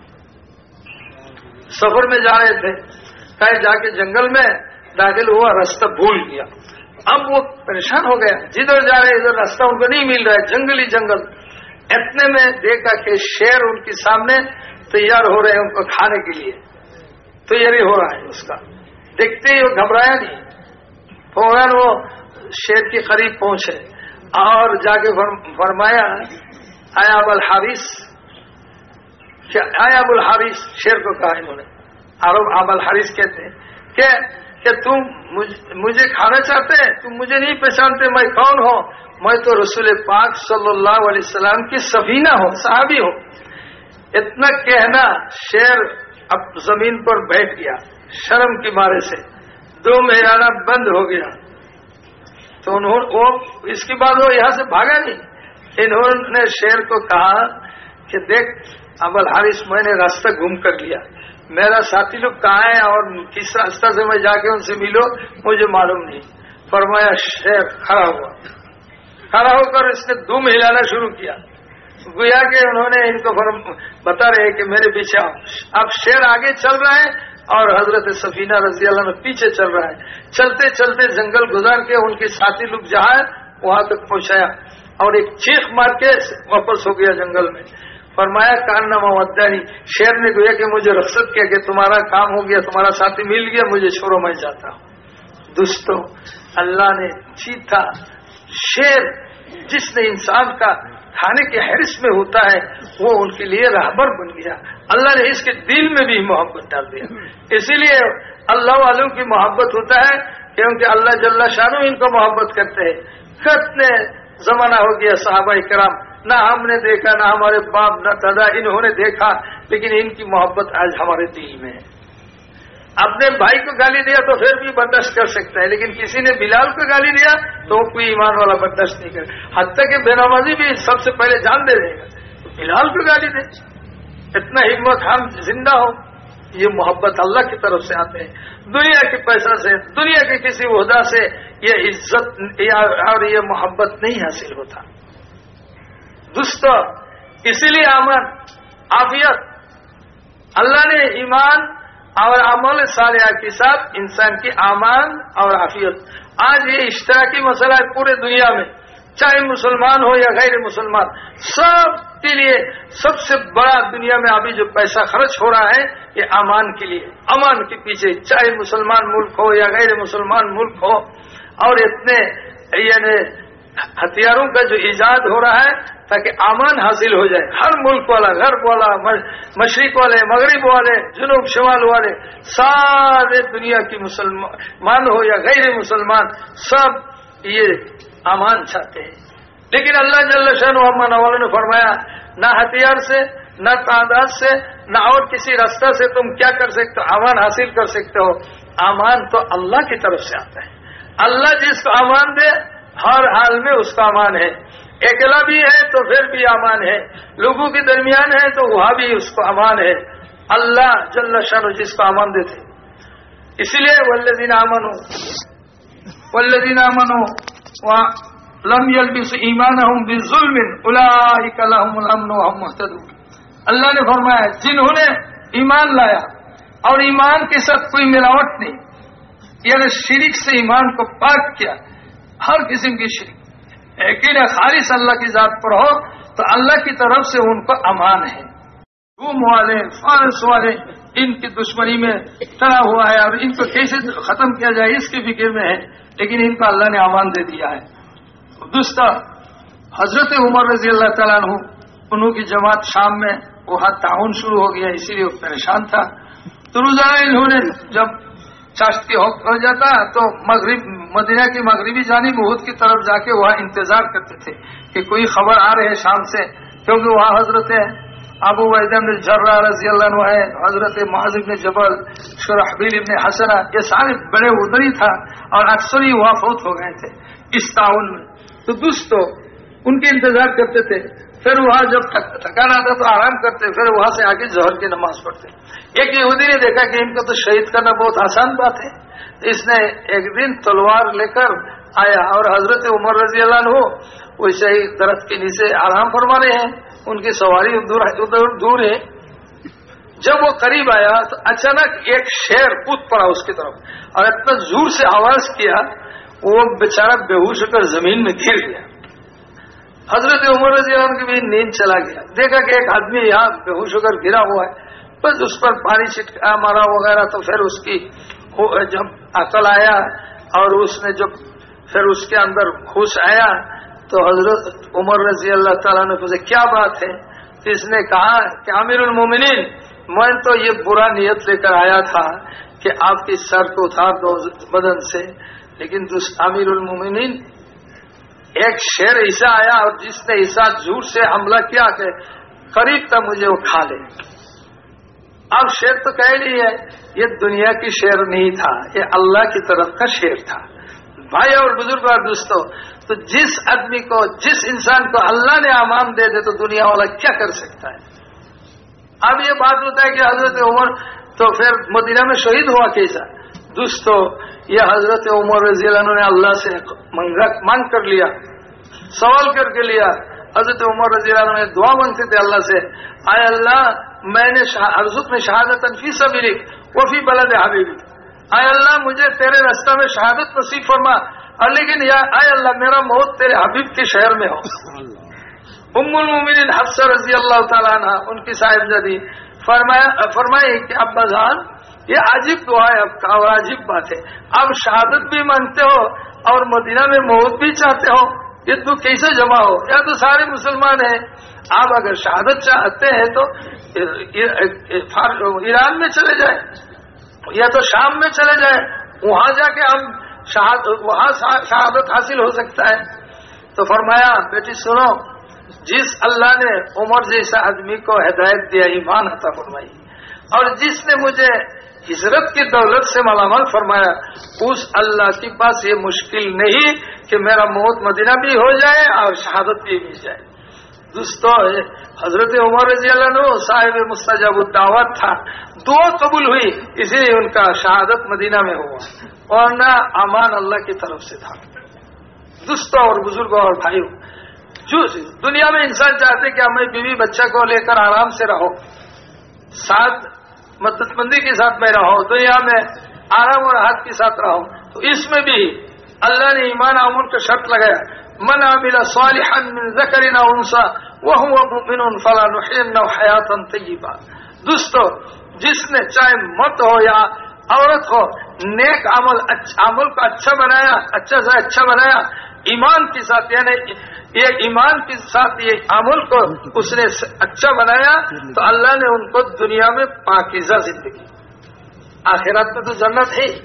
سفر میں جا رہے تھے، کہیں جا کے جنگل میں داخل ہوا، راستہ بھول گیا۔ اب وہ پریشان ہو گیا، جدھر جا رہے ادھر راستہ ان کو نہیں مل رہا ہے، جنگلی جنگل۔ اتنے میں دیکھا کہ شیر ان کے سامنے تیار ہو رہے ہیں ان کو کھانے کے لیے، تیاری ہو رہا ہے اس کا۔ دیکھتے ہی وہ گھبرایا نہیں، فوراً وہ شیر کے قریب پہنچے اور جا کے فرمایا آیا ابو الحارث، آیا ابو الحارث، شیر کو کہا انہوں نے، عرب ابو الحارث کہتے ہیں کہ کہ تم مجھے کھانا چاہتے ہیں، تم مجھے نہیں پہچانتے میں کون ہوں؟ میں تو رسول پاک صلی اللہ علیہ وسلم کی سفینہ ہوں، صحابی ہوں۔ اتنا کہنا شیر اب زمین پر بیٹھ گیا شرم کی مارے سے، دو مہرانہ بند ہو گیا۔ تو انہوں وہ اس کے بعد وہ یہاں سے بھاگا نہیں۔ انہوں نے شیر کو کہا کہ دیکھ ابو الحارث میں نے راستہ گم کر لیا، میرا ساتھی لوگ کہاں ہے اور کس راستہ سے میں جا کے ان سے ملو مجھے معلوم نہیں۔ فرمایا شیر کھڑا ہوا، کھڑا ہو کر اس نے دم ہلانا شروع کیا، گویا کہ انہوں نے ان کو بتا رہے کہ میرے پیچھے آؤ۔ اب شیر آگے چل رہا ہے اور حضرت سفینہ رضی اللہ عنہ پیچھے چل رہا ہے۔ چلتے چلتے جنگل گزار کے ان کے ساتھی لوگ جہاں وہاں تک پہنچایا اور ایک چیخ مار کے واپس ہو گیا جنگل میں۔ فرمایا کاننا مودانی، شیر نے گویا کہ مجھے رخصت کیا کہ تمہارا کام ہو گیا، تمہارا ساتھی مل گیا، مجھے چھوڑو میں جاتا ہوں۔ دوستوں اللہ نے جیتا، شیر جس نے انسان کا کھانے کے حرص میں ہوتا ہے وہ ان کے لیے راہبر بن گیا. اللہ نے اس کے دل میں بھی محبت ڈال دیا. اسی لیے اللہ والوں کی محبت ہوتا ہے کیونکہ اللہ جل شانہ ان کو محبت کرتے ہیں. کتنے زمانہ ہو گیا صحابہ کرام نہ ہم نے دیکھا نہ ہمارے باپ نہ دادا انہوں نے دیکھا, لیکن ان کی محبت آج ہمارے دل میں ہے. اپنے بھائی کو گالی دیا تو پھر بھی برداشت کر سکتا ہے, لیکن کسی نے بلال کو گالی دیا تو وہ کوئی ایمان والا برداشت نہیں کرے. حتیٰ کہ بے نمازی بھی سب سے پہلے جان دے دے گا بلال کو گالی دے. اتنا ہمت ہم زندہ ہو, یہ محبت اللہ کی طرف سے آتے ہیں. دنیا کے پیسہ سے, دنیا کے کسی عہدہ سے یہ عزت اور یہ محبت نہیں حاصل ہوتا. دوستو اسی لیے امن عافیت اللہ نے ایمان اور عمل صالحہ کے ساتھ انسان کی امان اور عافیت. آج یہ اشتراکی مسئلہ ہے پورے دنیا میں, چاہے مسلمان ہو یا غیر مسلمان, سب کے لیے سب سے بڑا دنیا میں ابھی جو پیسہ خرچ ہو رہا ہے یہ امان کے لیے, امان کے پیچھے, چاہے مسلمان ملک ہو یا غیر مسلمان ملک ہو. اور اتنے یعنی ہتھیاروں کا جو ایجاد ہو رہا ہے تاکہ امان حاصل ہو جائے. ہر ملک والا, غرب والا, مشرق والے, مغرب والے, جنوب شمال والے, سارے دنیا کی مسلمان ہو یا غیر مسلمان سب یہ امان چاہتے ہیں. لیکن اللہ جل شانہ امن والوں نے فرمایا نہ ہتھیار سے نہ تعداد سے نہ اور کسی راستہ سے تم کیا کر سکتے ہو, امان حاصل کر سکتے ہو. امان تو اللہ کی طرف سے آتا ہے. اللہ جس کو امان دے ہر حال میں اس کا امان ہے. اکیلا بھی ہے تو پھر بھی امان ہے, لوگوں کے درمیان ہے تو وہاں بھی اس کو امان ہے. اللہ جل شانہ جس کو امان دیتے. اسی لیے والذین آمنوا والذین آمنوا لم يلبسوا ایمانهم بظلم اولئک لهم الامن وهم مهتدون. اللہ نے فرمایا جنہوں نے ایمان لایا اور ایمان کے ساتھ کوئی ملاوٹ نہیں, یعنی شرک سے ایمان کو پاک کیا, ہر قسم کی شرک, لیکن خالص اللہ کی ذات پر ہو تو اللہ کی طرف سے ان کو امان ہے. روم والے, فارس والے ان کی دشمنی میں ٹرا ہوا ہے اور ان کو کیسے ختم کیا جائے اس کی فکر میں ہے, لیکن ان کو اللہ نے امان دے دیا ہے. دوستو حضرت عمر رضی اللہ تعالیٰ عنہ انہوں کی جماعت شام میں وہاں تعاون شروع ہو گیا, اسی لیے وہ پریشان تھا. تو روزانہ انہوں نے جب چاشتی ہو جاتا تو مغرب مدینہ کی مغربی جانب احد کی طرف جا کے وہاں انتظار کرتے تھے کہ کوئی خبر آ رہے ہے شام سے, کیونکہ وہاں حضرت ابو عبیدہ بن الجراح رضی اللہ عنہ ہے, حضرت معاذ بن جبل, شرحبیل بن حسنہ, یہ سارے بڑے ادھر ہی تھا اور اکثر ہی وہاں فوت ہو گئے تھے اس تعاون میں. تو دوستو ان کے انتظار کرتے تھے, پھر وہاں جب تھکان آتا تو آرام کرتے, پھر وہاں سے آ کے ظہر کی نماز پڑھتے. ایک یہودی نے دیکھا کہ ان کو تو شہید کرنا بہت آسان بات ہے, اس نے ایک دن تلوار لے کر آیا اور حضرت عمر رضی اللہ عنہ ویسے ہی درخت کے نیچے آرام فرما رہے ہیں, ان کی سواری ادھر دور ہے. جب وہ قریب آیا تو اچانک ایک شیر کود پڑا اس کی طرف اور اتنا زور سے آواز کیا وہ بیچارہ بے ہوش ہو کر زمین میں گر گیا. حضرت عمر رضی اللہ عنہ کی بھی نیند چلا گیا, دیکھا کہ ایک آدمی یہاں بے ہوش ہو کر گرا ہوا ہے, بس اس پر پانی چھٹکا مارا وغیرہ. تو پھر اس کی جب عقل آیا اور اس نے جب پھر اس کے اندر ہوش آیا تو حضرت عمر رضی اللہ تعالیٰ نے پوچھا کیا بات ہے, تو اس نے کہا کہ امیر المومنین میں تو یہ برا نیت لے کر آیا تھا کہ آپ کی سر کو اتار دو بدن سے, لیکن امیر المومنین ایک شیر ایسا آیا اور جس نے ایسا زور سے حملہ کیا کہ قریب تک مجھے وہ کھا لے. اب شیر تو کہہ لی ہے, یہ دنیا کی شیر نہیں تھا, یہ اللہ کی طرف کا شیر تھا. بھائی اور بزرگ اور دوستو, تو جس آدمی کو جس انسان کو اللہ نے امان دے دے تو دنیا والا کیا کر سکتا ہے. اب یہ بات ہوتا ہے کہ حضرت عمر تو پھر مدینہ میں شہید ہوا کیسا. دوستو یہ حضرت عمر رضی اللہ عنہ نے اللہ سے مانگ کر لیا, سوال کر کے لیا. حضرت عمر رضی اللہ عنہ نے دعا مانگتے تھے اللہ سے, اے اللہ میں نے ارزق میں شہادت فی سبیلک وفی بلد حبیبی, اے اللہ مجھے تیرے رستہ میں شہادت نصیب فرما, اور لیکن یا اے اللہ میرا موت تیرے حبیب کے شہر میں ہو. ام المومنین حفصہ رضی اللہ تعالیٰ عنہ ان کی صاحبزادی فرمایا فرمائی کہ ابا جان یہ عجیب دعا ہے آپ کا اور عجیب بات ہے, آپ شہادت بھی مانگتے ہو اور مدینہ میں موت بھی چاہتے ہو, یہ تو کیسے جمع ہو؟ یا تو سارے مسلمان ہیں. آپ اگر شہادت چاہتے ہیں تو ایران میں چلے جائیں یا تو شام میں چلے جائیں, وہاں جا کے ہم شہادت وہاں شہادت حاصل ہو سکتا ہے. تو فرمایا بیٹی سنو, جس اللہ نے عمر جیسا آدمی کو ہدایت دیا, ایمان عطا فرمائی, اور جس نے مجھے ہجرت کی دولت سے مالامال فرمایا, اس اللہ کے پاس یہ مشکل نہیں کہ میرا موت مدینہ بھی ہو جائے اور شہادت بھی مل جائے. دوستو, حضرت عمر رضی اللہ عنہ صاحب مستجاب الدعوت تھا, دعا قبول ہوئی, اسی لیے ان کا شہادت مدینہ میں ہوا, ورنہ امان اللہ کی طرف سے تھا. دوستوں اور بزرگوں اور بھائیوں, جو دنیا میں انسان چاہتے کہ ہمیں بیوی بچہ کو لے کر آرام سے رہو, ساتھ مدد مندی کے ساتھ میں رہو, دنیا میں آرام اور راحت کے ساتھ رہو, تو اس میں بھی اللہ نے ایمان امن کا شرط لگایا, من عمل صالحا من ذکر او انثى وهو مؤمن فلنحيينه حیاتا طیبہ. دوستو, جس نے چاہے مرد ہو یا عورت ہو, نیک عمل عمل کو اچھا بنایا, اچھا سے اچھا بنایا ایمان کے ساتھ, یعنی یہ ایمان کے ساتھ یہ عمل کو اس نے اچھا بنایا, تو اللہ نے ان کو دنیا میں پاکیزہ زندگی, آخرت میں تو جنت ہے,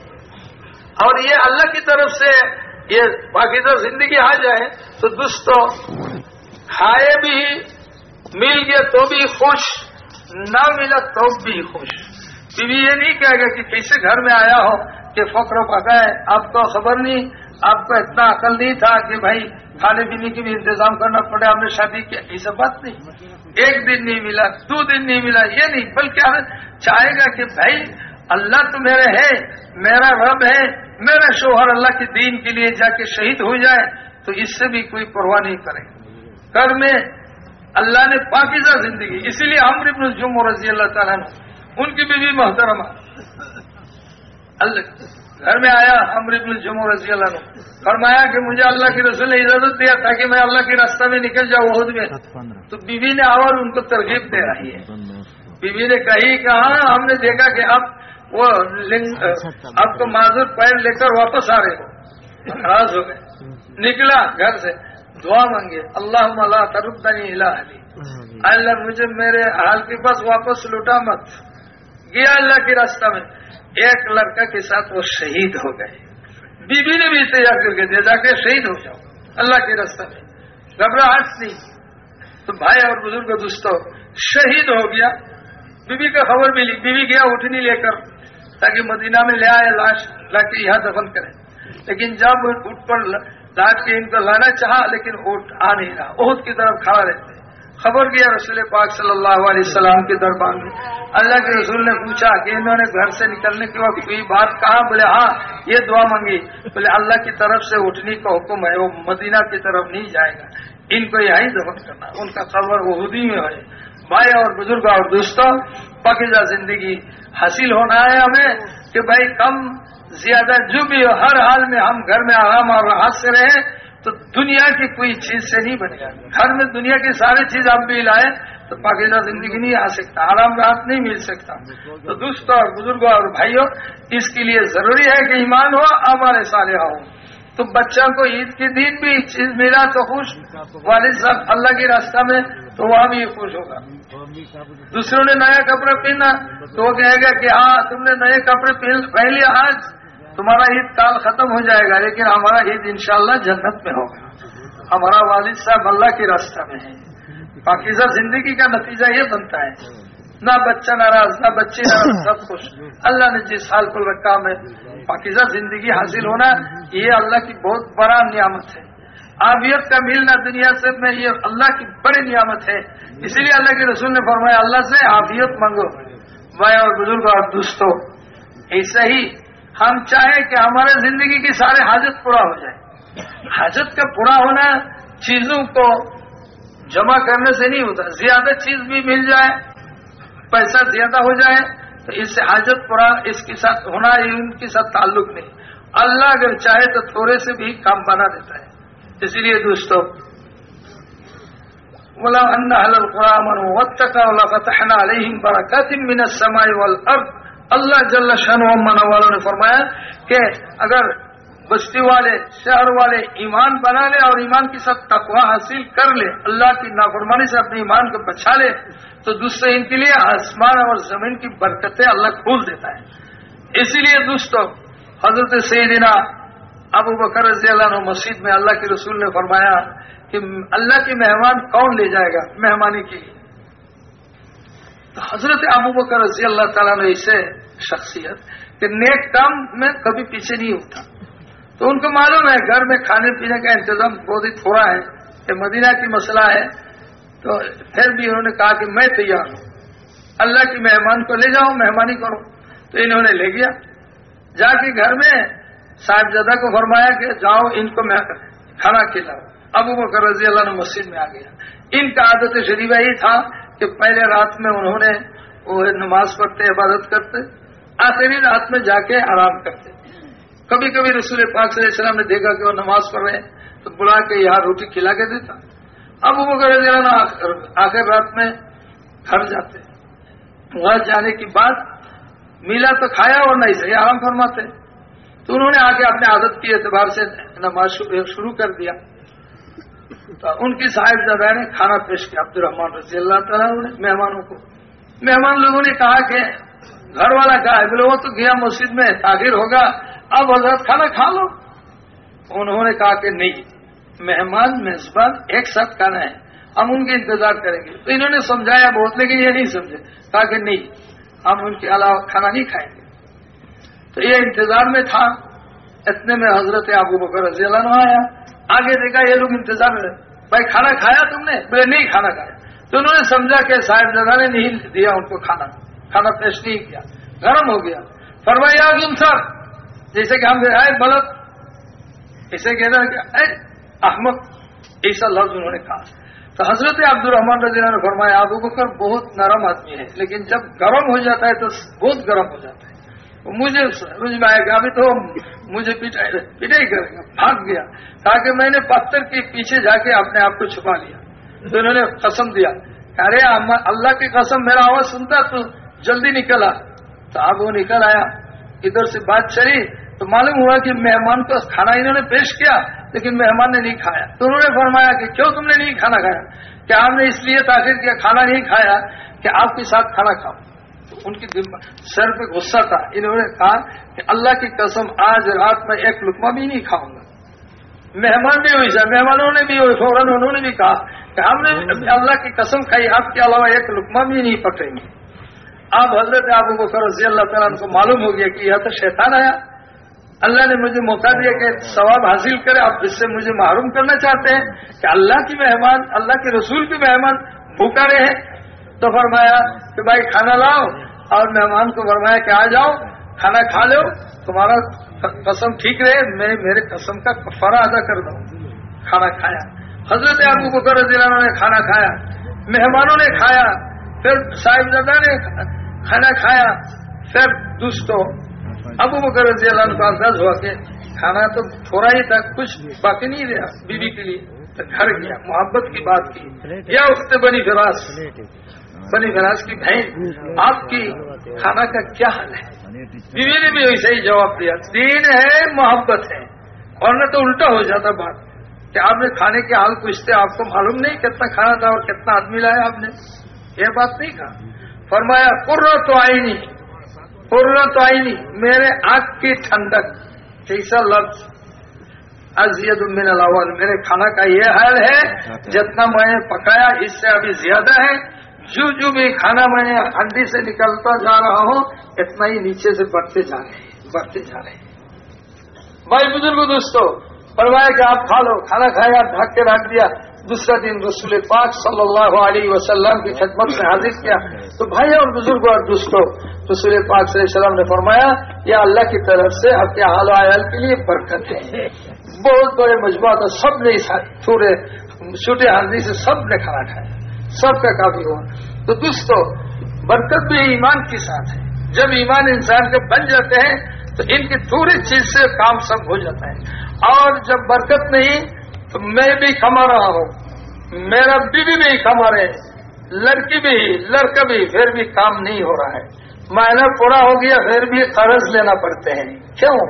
اور یہ اللہ کی طرف سے یہ پاکیزہ زندگی آ جائے تو دوستو, کھائے بھی مل گیا تو بھی خوش, نہ ملا تو بھی خوش. بیوی یہ نہیں کہے گا کہ کیسے گھر میں آیا ہو کہ فقر و پکا ہے, آپ کو خبر نہیں, آپ کو اتنا عقل نہیں تھا کہ بھائی کھانے پینے کی بھی انتظام کرنا پڑے, ہم نے شادی کیا, یہ سب بات نہیں. ایک دن نہیں ملا, دو دن نہیں ملا, یہ نہیں, بلکہ چاہے گا کہ بھائی اللہ تو میرے ہے, میرا رب ہے, میرا شوہر اللہ کے دین کے لیے جا کے شہید ہو جائے, تو اس سے بھی کوئی پرواہ نہیں کرے. گھر میں اللہ نے پاکیزہ زندگی, اسی لیے عمرو بن جمح رضی اللہ تعالیٰ عنہ, ان کی بیوی محترمہ, گھر میں آیا عمرو بن جمح رضی اللہ عنہ, فرمایا کہ مجھے اللہ کے رسول نے اجازت دیا تھا کہ میں اللہ کے راستہ میں نکل جاؤں احد میں. تو بیوی نے اور ان کو ترغیب دے رہی ہے. بیوی نے کہی کہ ہاں, ہم نے دیکھا کہ اب وہ آپ کو معذور پیر لے کر واپس آ رہے ہو, ناراض ہو گئے. نکلا گھر سے, دعا مانگے, اللہم لا تردنی الی اہلی, اللہ مجھے میرے حال کے پاس واپس لوٹا مت. گیا اللہ کے راستہ میں, ایک لڑکا کے ساتھ وہ شہید ہو گئے. بیوی نے بھی تیار کر کے دیا, جا کے شہید ہو جاؤ اللہ کے راستہ میں, گھبراہٹ نہیں. تو بھائی اور بزرگ دوستوں, شہید ہو گیا, بیوی کا خبر ملی, بیوی گیا اٹھنی لے کر تاکہ مدینہ میں لے آئے, لاش لا کے یہاں دفن کرے. لیکن جب اٹھ پر لاش کے ان کو لانا چاہا, لیکن اٹھ آ نہیں رہا, احد کی طرف کھڑا رہتے. خبر گیا رسول پاک صلی اللہ علیہ وسلم کے دربار میں. اللہ کے رسول نے پوچھا کہ انہوں نے گھر سے نکلنے کے وقت کوئی بات کہا؟ بولے ہاں, یہ دعا مانگی. بولے اللہ کی طرف سے اٹھنے کا حکم ہے, وہ مدینہ کی طرف نہیں جائے گا, ان کو یہی دفن کرنا, ان کا قبر احدی میں ہے. بھائی اور بزرگ اور دوستوں, پاکیزہ زندگی حاصل ہونا ہے ہمیں کہ بھائی کم زیادہ جو بھی ہو, ہر حال میں ہم گھر میں آرام اور راحت سے رہیں, تو دنیا کی کوئی چیز سے نہیں بنے گا. گھر میں دنیا کی ساری چیز آپ بھی لائیں تو پاکیزہ زندگی نہیں آ سکتا, آرام راحت نہیں مل سکتا. تو دوستوں اور بزرگوں اور بھائیوں, اس کے لیے ضروری ہے کہ ایمان ہو, ہمارے صالحہ ہو. تو بچہ کو عید کے دن بھی چیز ملا تو خوش, والد صاحب اللہ کے راستہ میں تو وہاں بھی خوش ہوگا. دوسروں نے نیا کپڑا پہنا تو وہ کہے گا کہ ہاں تم نے نئے کپڑے پہن لیا, آج تمہارا عید کال ختم ہو جائے گا, لیکن ہمارا عید انشاءاللہ جنت میں ہوگا. ہمارا والد صاحب اللہ کے راستہ میں ہے. پاکیزہ زندگی کا نتیجہ یہ بنتا ہے, نہ بچہ ناراض, نہ بچے ناراض, سب خوش. اللہ نے جس حال پر رکھا میں پاکیزہ زندگی حاصل ہونا, یہ اللہ کی بہت بڑا نعمت ہے. عافیت کا ملنا دنیا سے میں یہ اللہ کی بڑی نعمت ہے. اسی لیے اللہ کے رسول نے فرمایا اللہ سے عافیت مانگو. بھائی اور بزرگ اور دوستوں, ایسا ہی ہم چاہیں کہ ہمارے زندگی کی سارے حاجت پورا ہو جائے. حاجت کا پورا ہونا چیزوں کو جمع کرنے سے نہیں ہوتا. زیادہ چیز بھی مل جائے, پیسہ زیادہ ہو جائے تو اس سے حاجت پورا اس کے ساتھ ہونا, ان کے ساتھ تعلق نہیں. اللہ اگر چاہے تو تھوڑے سے بھی کام بنا دیتا ہے. اسی لیے دوستو, وَلَوْ أَنَّ أَهْلَ الْقُرَىٰ آمَنُوا وَاتَّقَوْا لَفَتَحْنَا عَلَيْهِمْ بَرَكَاتٍ مِّنَ السَّمَاءِ وَالْأَرْضِ. اللہ جل شانہ و منوالوں نے فرمایا کہ اگر بستی والے شہر والے ایمان بنا لے اور ایمان کے ساتھ تقوی حاصل کر لے، اللہ کی نافرمانی سے اپنے ایمان کو بچا لے، تو دوستوں ان کے لیے آسمان اور زمین کی برکتیں اللہ کھول دیتا ہے۔ اسی لیے دوستوں حضرت سیدنا ابو بکر رضی اللہ عنہ مسجد میں اللہ کے رسول نے فرمایا کہ اللہ کے مہمان کون لے جائے گا مہمانی کے لیے؟ تو حضرت ابو بکر رضی اللہ تعالیٰ نے اسے شخصیت کہ نیک کام میں کبھی پیچھے نہیں ہوتا، تو ان کو معلوم ہے گھر میں کھانے پینے کا انتظام بہت ہی تھوڑا ہے، کہ مدینہ کی مسئلہ ہے، تو پھر بھی انہوں نے کہا کہ میں تیار ہوں، اللہ کی مہمان کو لے جاؤ مہمانی کرو۔ تو انہوں نے لے گیا، جا کے گھر میں صاحبزادہ کو فرمایا کہ جاؤ ان کو کھانا کھلاؤ۔ ابو بکر رضی اللہ عنہ مسجد میں آ گیا۔ ان کا عادت شریفہ یہ تھا کہ پہلے رات میں انہوں نے وہ نماز پڑھتے عبادت کرتے، آخری رات میں جا کے آرام کرتے۔ کبھی کبھی رسول پاک صلی اللہ علیہ وسلم نے دیکھا کہ وہ نماز پڑھ رہے ہیں تو بلا کے یہاں روٹی کھلا کے دیتا۔ ابو بکر رضی اللہ عنہ آخر رات میں گھر جاتے، گھر جانے کے بعد ملا تو کھایا اور نہیں صحیح آرام فرماتے، تو انہوں نے آ کے اپنے عادت کے اعتبار سے نماز شروع کر دیا۔ تو ان کی صاحبزادہ نے کھانا پیش کیا عبد الرحمان رضی اللہ تعالیٰ نے مہمانوں کو۔ مہمان لوگوں نے کہا کہ گھر والا کہا ہے، بولے وہ تو گیا مسجد میں تاخیر ہوگا، اب حضرت کھانا کھا لو۔ انہوں نے کہا کہ نہیں، مہمان میزبان ایک ساتھ کھانا ہے، ہم ان کے انتظار کریں گے۔ تو انہوں نے سمجھایا بہت، لیکن یہ نہیں سمجھے، کہا کہ نہیں ہم ان کے علاوہ کھانا نہیں کھائیں گے۔ تو یہ انتظار میں تھا، اتنے میں حضرت ابو بکر رضی اللہ عنہ آیا، آگے دیکھا یہ لوگ انتظار میں، بھائی کھانا کھایا تم نے؟ بولے نہیں کھانا کھایا۔ تو انہوں نے سمجھا کہ صاحبزادہ نے نہیں دیا ان کو کھانا، کھانا پیش نہیں کیا، گرم ہو گیا۔ فرمایا تم سر، جیسے کہ ہم آئے بلد، اسے کہنا کہ احمق، ایسا لفظ انہوں نے کہا۔ تو حضرت عبد الرحمان رضی اللہ عنہ نے فرمایا ابو بکر بہت نرم آدمی ہے، لیکن جب گرم ہو جاتا ہے تو بہت گرم ہو جاتا ہے۔ مجھے سمجھ میں آئے گا ابھی تو مجھے پٹائی کرے گا، بھاگ گیا، کہا کہ میں نے پتھر کے پیچھے جا کے اپنے آپ کو چھپا لیا۔ تو انہوں نے قسم دیا کہ ارے اللہ کی قسم میرا آواز سنتا تو جلدی نکلا۔ تو اب وہ نکل آیا، ادھر سے بات چلی تو معلوم ہوا کہ مہمان کو کھانا انہوں نے پیش کیا لیکن مہمان نے نہیں کھایا۔ تو انہوں نے فرمایا کہ کیوں تم نے نہیں کھانا کھایا؟ کہ آپ نے اس لیے تاخیر کیا، کھانا نہیں کھایا کہ آپ کے ساتھ کھانا کھاؤ۔ تو ان کی سر پہ غصہ تھا، انہوں نے کہا کہ اللہ کی قسم آج رات میں ایک لقمہ بھی نہیں کھاؤں گا۔ مہمان بھی ہوئی سر، مہمانوں نے بھی ہوئی، فوراً انہوں نے بھی کہا کہ ہم نے اللہ کی قسم کھائی، آپ کے علاوہ ایک لقمہ بھی نہیں پکڑیں گے۔ اب حضرت ابو بکر رضی اللہ تعالیٰ عنہ کو معلوم ہو گیا کہ یہ تو شیطان آیا، اللہ نے مجھے موقع دیا کہ ثواب حاصل کرے، اب اس سے مجھے محروم کرنا چاہتے ہیں کہ اللہ کی مہمان، اللہ کے رسول کی مہمان بھوکا رہے۔ تو فرمایا کہ بھائی کھانا لاؤ، اور مہمان کو فرمایا کہ آ جاؤ کھانا کھا لو، تمہارا قسم ٹھیک رہے، میں میرے قسم کا کفارہ ادا کر دوں۔ کھانا کھایا، حضرت ابو بکر رضی اللہ عنہ نے کھانا کھایا، مہمانوں نے کھایا، پھر صاحبزادہ نے کھانا کھایا، پھر دوستوں ابو بکر رضی اللہ عنہ کا انداز ہوا کہ کھانا تو تھوڑا ہی تھا، کچھ باقی نہیں رہا بیوی کے لیے، تو گھر گیا، محبت کی بات کی، یا اخت بنی فراس، بنی فراس کی بہن، آپ کی کھانا کا کیا حال ہے؟ بیوی نے بھی ویسے ہی جواب دیا، دین ہے محبت ہے، ورنہ تو الٹا ہو جاتا بات کہ آپ نے کھانے کے حال پوچھتے، آپ کو معلوم نہیں کتنا کھانا تھا اور کتنا آدمی لایا آپ نے، یہ بات نہیں کہا۔ فرمایا قرۃ عینی، قرۃ عینی، میرے آنکھ کی ٹھنڈک، کیسا لفظ، ازید من الاول، میرے کھانا کا یہ حال ہے جتنا میں نے پکایا اس سے ابھی زیادہ ہے، جو جو بھی کھانا میں نے ہنڈی سے نکلتا جا رہا ہوں اتنا ہی نیچے سے بڑھتے جا رہے ہیں بڑھتے جا رہے ہیں۔ بھائی بزرگوں دوستو، فرمایا کہ آپ کھا لو، کھانا کھایا، ڈھک کے رکھ دیا۔ دوسرا دن رسول پاک صلی اللہ علیہ وسلم کی خدمت میں حاضر کیا تو بھائی اور بزرگوں اور دوستوں، رسول پاک صلی اللہ علیہ وسلم نے فرمایا یہ اللہ کی طرف سے آپ کے حال و عیال کے لیے برکت ہے۔ بہت بڑے مجموعہ تھا، سب نے چھوٹے چھوٹے ہاندی سے سب نے کھانا کھایا، سب کا کافی ہوا۔ تو دوستو برکت بھی ایمان کے ساتھ ہے، جب ایمان انسان کے بن جاتے ہیں تو ان کی تھوڑی چیز سے کام سب ہو جاتا ہے، اور جب برکت نہیں تو میں بھی کما رہا ہوں، میرا بیوی بھی کما رہے، لڑکی بھی لڑکا بھی، پھر بھی کام نہیں ہو رہا ہے، مہینہ پورا ہو گیا پھر بھی قرض لینا پڑتے ہیں۔ کیوں؟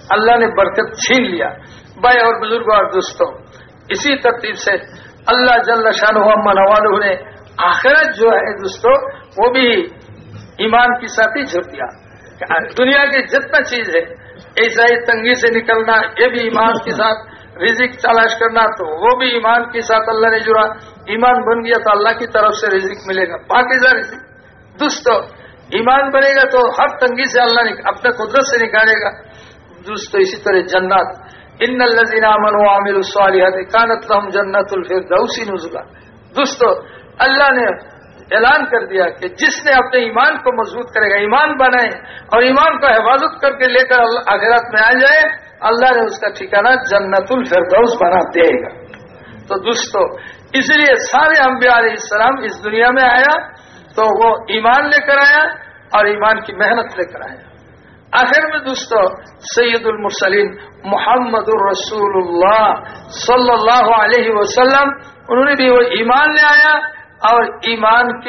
اللہ نے برکت چھین لیا. بھائی اور بزرگوں اور دوستوں، اسی ترتیب سے اللہ جل شانہ و نوالہ نے آخرت جو ہے دوستوں وہ بھی ایمان کے ساتھ ہی جھڑ دیا. دنیا کی جتنا چیز ہے ایسا ہی تنگی سے نکلنا یہ بھی ایمان کے ساتھ، رزق تلاش کرنا تو وہ بھی ایمان کے ساتھ اللہ نے جڑا. ایمان بن گیا تو اللہ کی طرف سے رزق ملے گا، پاکیزہ رزق. دوستو ایمان بنے گا تو ہر تنگی سے اللہ اپنے قدرت سے نکالے گا. دوستو اسی طرح جنات، ان الذین آمنوا وعملوا الصالحات کانت لهم جنات الفردوس نزلا. دوستو اللہ نے اعلان کر دیا کہ جس نے اپنے ایمان کو مضبوط کرے گا، ایمان بنائے اور ایمان کو حفاظت کر کے لے کر آخرت میں آ جائے، اللہ نے اس کا ٹھکانہ جنت الفردوس بنا دے گا. تو دوستو اس لیے سارے انبیاء علیہ السلام اس دنیا میں آیا تو وہ ایمان لے کر آیا اور ایمان کی محنت لے کر آیا. آخر میں دوستو سید المرسلین محمد الرسول اللہ صلی اللہ علیہ وسلم انہوں نے بھی وہ ایمان لے آیا اور ایمان کی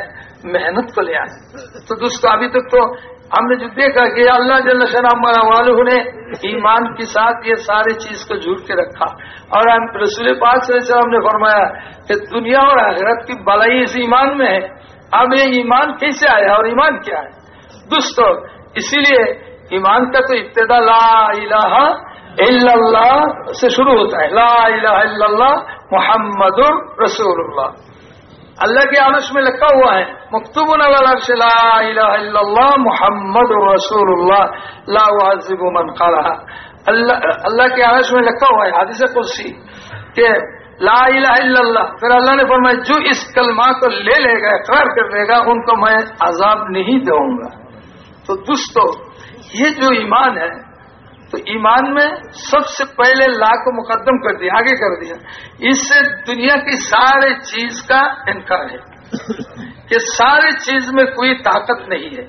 محنت کو لے آیا. تو دوستو ابھی تک تو ہم نے جو دیکھا کہ اللہ جل شانہ والہ نے ایمان کے ساتھ یہ ساری چیز کو جوڑ کے رکھا اور ہم رسول پاک صلی اللہ علیہ وسلم نے فرمایا کہ دنیا اور آخرت کی بھلائی اس ایمان میں ہے. اب یہ ایمان کیسے آیا اور ایمان کیا ہے دوستو؟ اسی لیے ایمان کا تو ابتدا لا الہ الا اللہ سے شروع ہوتا ہے. لا الہ الا اللہ محمد رسول اللہ. اللہ کے عرش میں لکھا ہوا ہے مکتوب علی العرش لا الہ الا اللہ محمد رسول اللہ لا اعذب من قالها. اللہ اللہ کے عرش میں لکھا ہوا ہے حدیث قدسی کہ لا الہ الا اللہ. پھر اللہ نے فرمایا جو اس کلمہ کو لے لے گا، اقرار کر لے گا، ان کو میں عذاب نہیں دوں گا. تو دوستو یہ جو ایمان ہے تو ایمان میں سب سے پہلے لا کو مقدم کر دیا، آگے کر دیا. اس سے دنیا کی سارے چیز کا انکار ہے کہ سارے چیز میں کوئی طاقت نہیں ہے.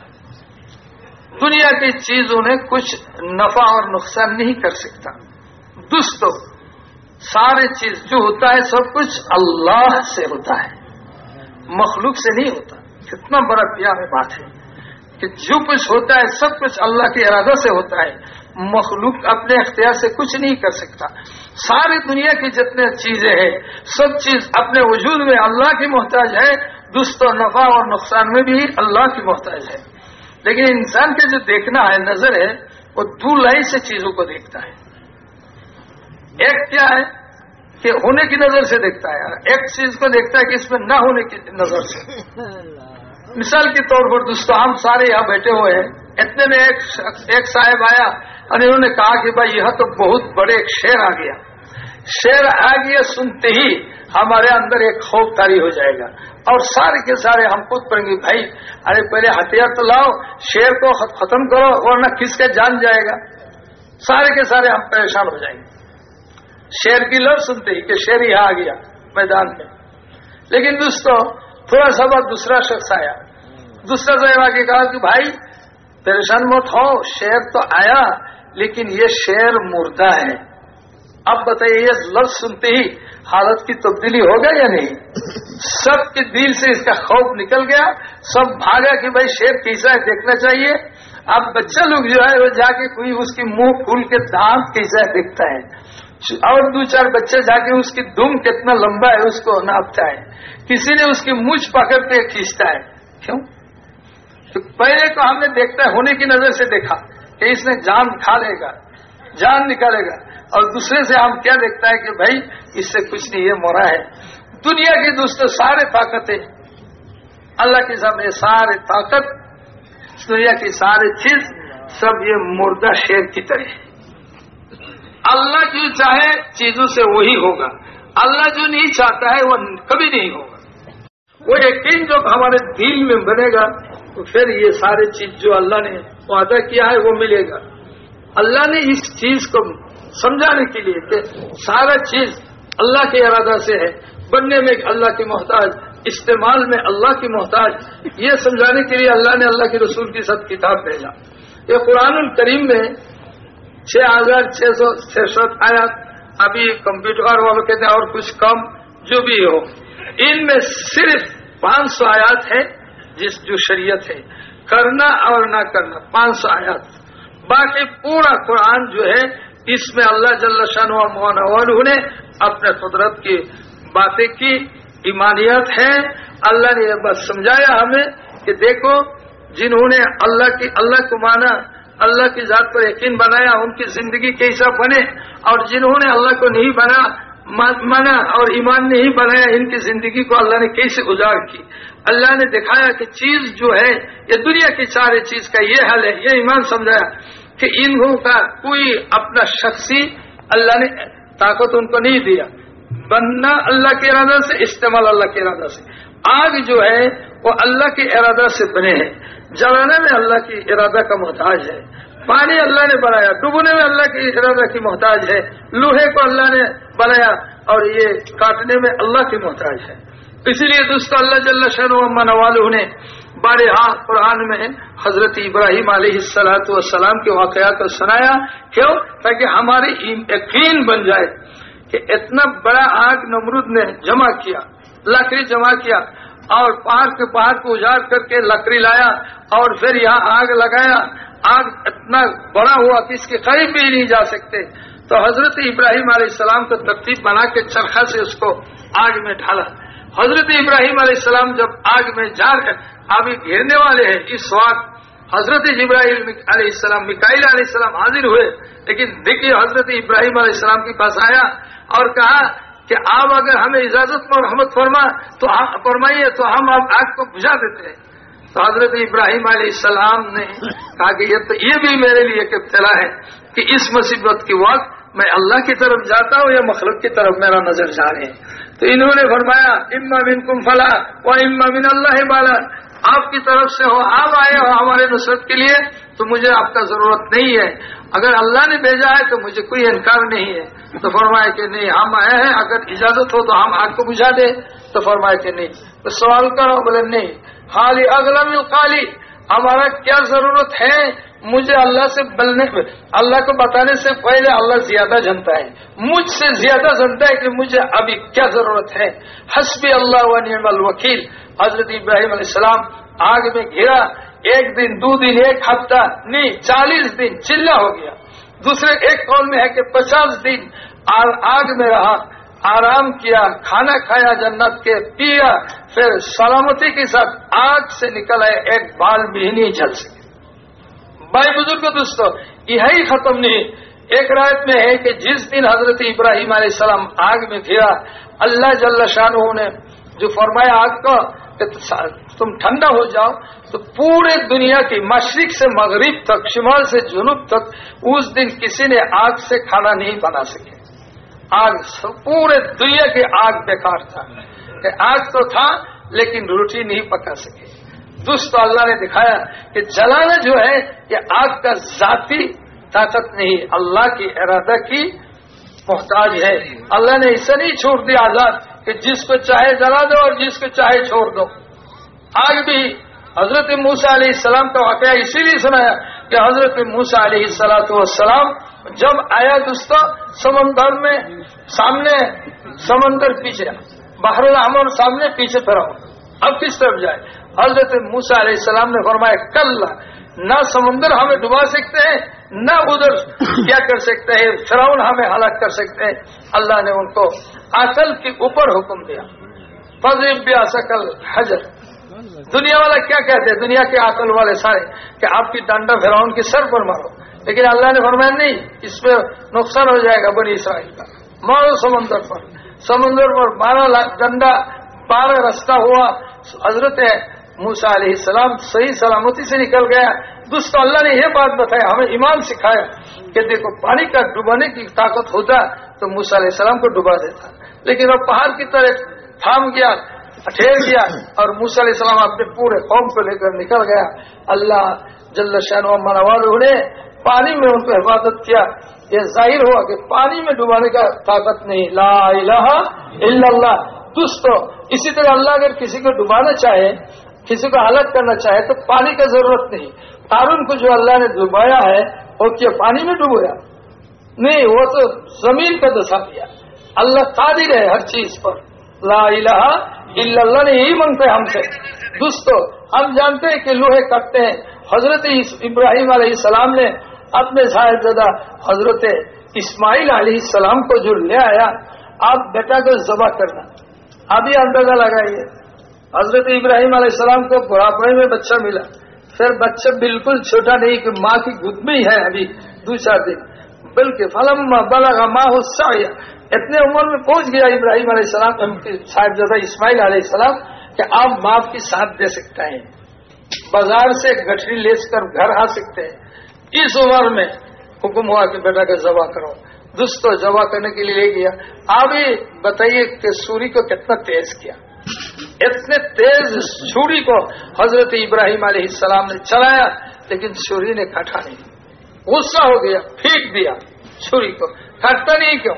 دنیا کی چیزوں نے کچھ نفع اور نقصان نہیں کر سکتا. دوستو سارے چیز جو ہوتا ہے سب کچھ اللہ سے ہوتا ہے، مخلوق سے نہیں ہوتا. کتنا بڑا پیارا بات ہے کہ جو کچھ ہوتا ہے سب کچھ اللہ کے ارادہ سے ہوتا ہے، مخلوق اپنے اختیار سے کچھ نہیں کر سکتا. ساری دنیا کی جتنے چیزیں ہیں سب چیز اپنے وجود میں اللہ کی محتاج ہے. دوستو نفع اور نقصان میں بھی اللہ کی محتاج ہے. لیکن انسان کے جو دیکھنا ہے نظر ہے وہ دو لائی سے چیزوں کو دیکھتا ہے. ایک کیا ہے کہ ہونے کی نظر سے دیکھتا ہے، ایک چیز کو دیکھتا ہے کہ اس میں نہ ہونے کی نظر سے. مثال کے طور پر دوستو ہم سارے یہاں بیٹھے ہوئے ہیں، اتنے میں ایک ایک صاحب آیا اور انہوں نے کہا کہ بھائی یہ تو بہت بڑے ایک شیر آ گیا. شیر آ گیا سنتے ہی ہمارے اندر ایک خوف طاری ہو جائے گا اور سارے کے سارے ہم خود پڑیں گے بھائی ارے پہلے ہتھیار تو لاؤ، شیر کو ختم کرو ورنہ کس کے جان جائے گا. سارے کے سارے ہم پریشان ہو جائیں گے شیر کی لفظ سنتے ہی کہ شیر یہاں آ گیا میدان میں. لیکن دوستو تھوڑا سا بعد دوسرا شخص آیا، دوسرا صاحب آ کے کہا کہ بھائی پریشان مت ہو، شیر تو آیا لیکن یہ شیر مردہ ہے. اب بتائیے یہ لفظ سنتے ہی حالت کی تبدیلی ہو گیا یا نہیں؟ سب کے دل سے اس کا خوف نکل گیا، سب بھاگا کہ بھائی شیر کیسا ہے دیکھنا چاہیے. اب بچہ لوگ جو ہے وہ جا کے کوئی اس کی منہ کھول کے دانت کیسا ہے دیکھتا ہے اور دو چار بچے جا کے اس کی دم کتنا لمبا ہے اس کو ناپتا ہے. کسی نے اس کی مونچھ پکڑ کے کھینچتا ہے. کیوں؟ تو پہلے تو ہم نے دیکھتا ہے ہونے کی نظر سے دیکھا کہ اس نے جان کھا لے گا، جان نکالے گا، اور دوسرے سے ہم کیا دیکھتا ہے کہ بھائی اس سے کچھ نہیں، یہ مرا ہے. دنیا کی دوستوں سارے طاقتیں اللہ کے سامنے، سارے طاقت دنیا کی ساری چیز سب یہ مردہ شیر کی طرح ہے. اللہ جو چاہے چیزوں سے وہی ہوگا، اللہ جو نہیں چاہتا ہے وہ کبھی نہیں ہوگا. وہ یقین جو ہمارے دل میں بنے گا تو پھر یہ سارے چیز جو اللہ نے وعدہ کیا ہے وہ ملے گا. اللہ نے اس چیز کو سمجھانے کے لیے کہ سارا چیز اللہ کے ارادہ سے ہے، بننے میں اللہ کی محتاج، استعمال میں اللہ کی محتاج، یہ سمجھانے کے لیے اللہ نے اللہ کے رسول کی سب کتاب بھیجا. یہ قرآن الکریم میں چھ ہزار چھ سو چھسٹھ آیات، ابھی کمپیوٹر والوں کہتے ہیں اور کچھ کم جو بھی ہو، ان میں صرف پانچ سو آیات ہے جس جو شریعت ہے، کرنا اور نہ کرنا پانچ سو آیات. باقی پورا قرآن جو ہے اس میں اللہ جل شانہ و نے اپنے قدرت کی باتیں کی، ایمانیت ہے۔ اللہ نے یہ بات سمجھایا ہمیں کہ دیکھو جنہوں نے اللہ کی اللہ کو مانا، اللہ کی ذات پر یقین بنایا، ان کی زندگی کیسا بنے، اور جنہوں نے اللہ کو نہیں بنا مانا اور ایمان نہیں بنایا، ان کی زندگی کو اللہ نے کیسے اجاڑ کی۔ اللہ نے دکھایا کہ چیز جو ہے یہ دنیا کی سارے چیز کا یہ حل ہے، یہ ایمان سمجھایا کہ انہوں کا کوئی اپنا شخصی اللہ نے طاقت ان کو نہیں دیا، بننا اللہ کے ارادہ سے، استعمال اللہ کے ارادہ سے۔ آگ جو ہے وہ اللہ کے ارادہ سے بنے ہیں، جلانے میں اللہ کی ارادہ کا محتاج ہے، پانی اللہ نے بنایا، ڈوبنے میں اللہ کی ارادہ کی محتاج ہے، لوہے کو اللہ نے بنایا اور یہ کاٹنے میں اللہ کی محتاج ہے۔ اسی لیے دوستو اللہ جل شانہ و نوالہ نے بارہا قرآن میں حضرت ابراہیم علیہ الصلوۃ والسلام کے واقعات کو سنایا، کیوں؟ تاکہ ہماری یقین بن جائے کہ اتنا بڑا آگ نمرود نے جمع کیا، لکڑی جمع کیا اور پہاڑ کے پہاڑ کو اجاڑ کر کے لکڑی لایا اور پھر یہاں آگ لگایا، آگ اتنا بڑا ہوا کہ اس کے قریب بھی نہیں جا سکتے، تو حضرت ابراہیم علیہ السلام کو ترتیب بنا کے چرخا سے اس کو آگ میں ڈالا۔ حضرت ابراہیم علیہ السلام جب آگ میں جا کر ابھی گھیرنے والے ہیں، اس وقت حضرت جبرائیل علیہ السلام میکائیل علیہ السلام حاضر ہوئے، لیکن دیکھیے حضرت ابراہیم علیہ السلام کے پاس آیا اور کہا کہ آپ اگر ہمیں اجازت اور رحمت فرما تو فرمائیے تو ہم اب آگ کو بجھا دیتے ہیں۔ تو حضرت ابراہیم علیہ السلام نے کہا کہ یہ تو یہ بھی میرے لیے ایک ابتلا ہے کہ اس مصیبت کے وقت میں اللہ کی طرف جاتا ہوں یا مخلوق کی طرف میرا نظر جا رہے ہیں۔ تو انہوں نے فرمایا اما منکم فلا و اما من اللہ بالا، آپ کی طرف سے ہو، آپ آئے ہو ہمارے نصرت کے لیے تو مجھے آپ کا ضرورت نہیں ہے، اگر اللہ نے بھیجا ہے تو مجھے کوئی انکار نہیں ہے۔ تو فرمایا کہ نہیں ہم آئے ہیں، اگر اجازت ہو تو ہم آگ کو بجھا دیں، تو فرمایا کہ نہیں۔ تو سوال کرو، بولے نہیں، خالی اغلم القالی، ہمارا کیا ضرورت ہے، مجھے اللہ سے بلنے اللہ کو بتانے سے پہلے اللہ زیادہ جانتا ہے، مجھ سے زیادہ جانتا ہے کہ مجھے ابھی کیا ضرورت ہے۔ حسبی اللہ و نعم الوکیل۔ حضرت ابراہیم علیہ السلام آگ میں گھرا، ایک دن، دو دن، ایک ہفتہ نہیں، چالیس دن چلا ہو گیا، دوسرے ایک قول میں ہے کہ پچاس دن آگ میں رہا، آرام کیا، کھانا کھایا جنت کے، پیا، پھر سلامتی کے ساتھ آگ سے نکل آئے، ایک بال بھی نہیں جل سکے۔ بھائی بزرگ دوستو، یہی ختم نہیں، ایک روایت میں ہے کہ جس دن حضرت ابراہیم علیہ السلام آگ میں گھرا، اللہ جل شانہ نے جو فرمایا آگ کو کہ تم ٹھنڈا ہو جاؤ، تو پورے دنیا کی مشرق سے مغرب تک، شمال سے جنوب تک اس دن کسی نے آگ سے کھانا نہیں بنا سکے۔ آگ پورے دنیا کی آگ بیکار تھا کہ آگ تو تھا لیکن روٹی نہیں پکا سکے۔ دوستو اللہ نے دکھایا کہ جلانا جو ہے یہ آگ کا ذاتی طاقت نہیں، اللہ کی ارادہ کی محتاج ہے۔ اللہ نے اسے نہیں چھوڑ دیا آزاد کہ جس کو چاہے جلا دو اور جس کو چاہے چھوڑ دو۔ آگ بھی حضرت موسیٰ علیہ السلام کا واقعہ اسی لیے سنایا کہ حضرت موسیٰ علیہ السلام جب آیا دوستو سمندر میں، سامنے سمندر پیچھے، بحر الاحمر سامنے، پیچھے پھرا، اب کس طرف جائے؟ حضرت موسیٰ علیہ السلام نے فرمایا کل نہ سمندر ہمیں ڈبا سکتے ہیں، نہ ادھر کیا کر سکتے ہیں، فرعون ہمیں ہلاک کر سکتے ہیں۔ اللہ نے ان کو عقل کے اوپر حکم دیا، فضرب بعصاک الحجر۔ دنیا والا کیا کہتے ہیں، دنیا کے عقل والے سارے کہ آپ کی ڈنڈا فرعون کے سر پر مارو، لیکن اللہ نے فرمایا نہیں، اس پہ نقصان ہو جائے گا بنی اسرائیل کا، مارو سمندر پر۔ سمندر پر بارہ ڈنڈا، بارہ رستہ ہوا، حضرت موسیٰ علیہ السلام صحیح سلامتی سے نکل گیا۔ دوستو اللہ نے یہ بات بتایا، ہمیں ایمان سکھایا کہ دیکھو پانی کا ڈبانے کی طاقت ہوتا تو موسیٰ علیہ السلام کو ڈبا دیتا، لیکن وہ پہاڑ کی طرح تھام گیا، ٹھہر گیا، اور موسیٰ علیہ السلام اپنے پورے قوم کو لے کر نکل گیا۔ اللہ جل شانہ و منوالہ نے پانی میں ان کو حفاظت کیا۔ یہ ظاہر ہوا کہ پانی میں ڈبانے کا طاقت نہیں، لا الہ الا اللہ۔ دوستو اسی طرح اللہ اگر کسی کو ڈبانا چاہے، کسی کو ہلاک کرنا چاہے تو پانی کا ضرورت نہیں۔ قارون کو جو اللہ نے ڈبایا ہے وہ کیا پانی میں ڈبویا؟ نہیں، وہ تو زمین پہ دسا دیا۔ اللہ قادر ہے ہر چیز پر، لا الہ الا اللہ نے یہی مانگتے ہم سے۔ دوستو ہم جانتے ہیں کہ لوہے کٹتے ہیں، حضرت ابراہیم علیہ السلام نے اپنے صاحبزادہ حضرت اسماعیل علیہ السلام کو جو لے آیا، آپ بیٹا کو ذبح کرنا، ابھی اندازہ لگائیے. حضرت ابراہیم علیہ السلام کو بڑھاپے میں بچہ ملا، پھر بچہ بالکل چھوٹا نہیں کہ ماں کی گود میں ہی ہے ابھی دو چار دن، بلکہ فلما بلغ معه السعي، اتنے عمر میں پہنچ گیا ابراہیم علیہ السلام صاحبزادہ اسماعیل علیہ السلام کہ آپ باپ کی ساتھ دے سکتے ہیں، بازار سے گٹھری لے کر گھر آ سکتے ہیں. اس عمر میں حکم ہوا کہ بیٹا کا ذبح کرو. دوستو ذبح کرنے کے لیے لے گیا. آپ ہی بتائیے کہ سوری کو کتنا تیز کیا. اتنے تیز چھری کو حضرت ابراہیم علیہ السلام نے چلایا، لیکن چھری نے کاٹا نہیں. غصہ ہو گیا، پھینک دیا چھری کو. کاٹتا نہیں کیوں؟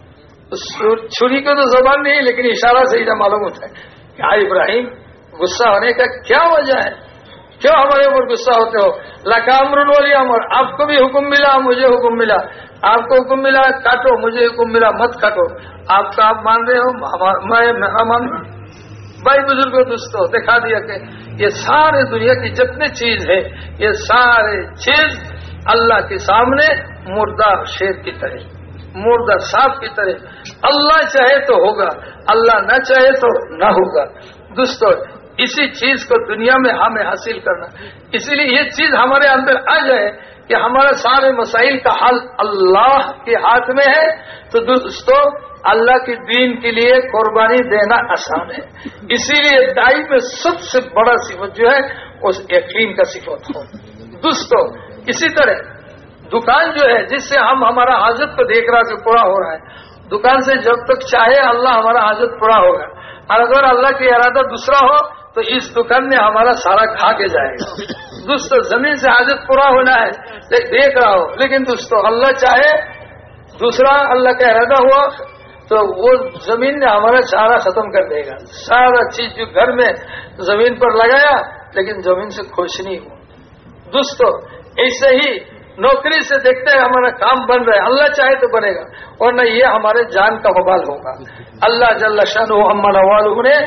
چھری کو تو زبان نہیں، لیکن اشارہ سے ہی معلوم ہوتا ہے کہ آ ابراہیم غصہ ہونے کا کیا وجہ ہے؟ کیوں ہمارے اوپر غصہ ہوتے ہو؟ لکامر ولی امر، آپ کو بھی حکم ملا، مجھے حکم ملا. آپ کو حکم ملا کاٹو، مجھے حکم ملا مت کاٹو. آپ کا آپ مان رہے ہو، میں مان. بھائی بزرگوں دوستوں دکھا دیا کہ یہ سارے دنیا کی جتنے چیز ہے، یہ سارے چیز اللہ کے سامنے مردہ شیر کی طرح، مردہ سانپ کی طرح. اللہ چاہے تو ہوگا، اللہ نہ چاہے تو نہ ہوگا. دوستو اسی چیز کو دنیا میں ہمیں حاصل کرنا، اسی لیے یہ چیز ہمارے اندر آ جائے کہ ہمارے سارے مسائل کا حل اللہ کے ہاتھ میں ہے. تو دوستو اللہ کی دین کے لیے قربانی دینا آسان ہے. اسی لیے دائی میں سب سے بڑا صفت جو ہے اس یقین کا صفت ہو. دوستو اسی طرح دکان جو ہے جس سے ہم ہمارا حاجت کو دیکھ رہا کہ پورا ہو رہا ہے، دکان سے جب تک چاہے اللہ ہمارا حاجت پورا ہوگا، اور اگر اللہ کا ارادہ دوسرا ہو تو اس دکان میں ہمارا سارا کھا کے جائے گا. دوستو زمین سے حاجت پورا ہونا ہے دیکھ رہا ہو، لیکن دوستو اللہ چاہے دوسرا، اللہ کا ارادہ ہوا تو وہ زمین نے ہمارا سارا ختم کر دے گا. سارا چیز جو گھر میں زمین پر لگایا لیکن زمین سے خوش نہیں ہو. دوستو ایسے ہی نوکری سے دیکھتے ہیں ہمارا کام بن رہا ہے، اللہ چاہے تو بنے گا، ورنہ یہ ہمارے جان کا وبال ہوگا. اللہ جل شانہ عما نوالہ نے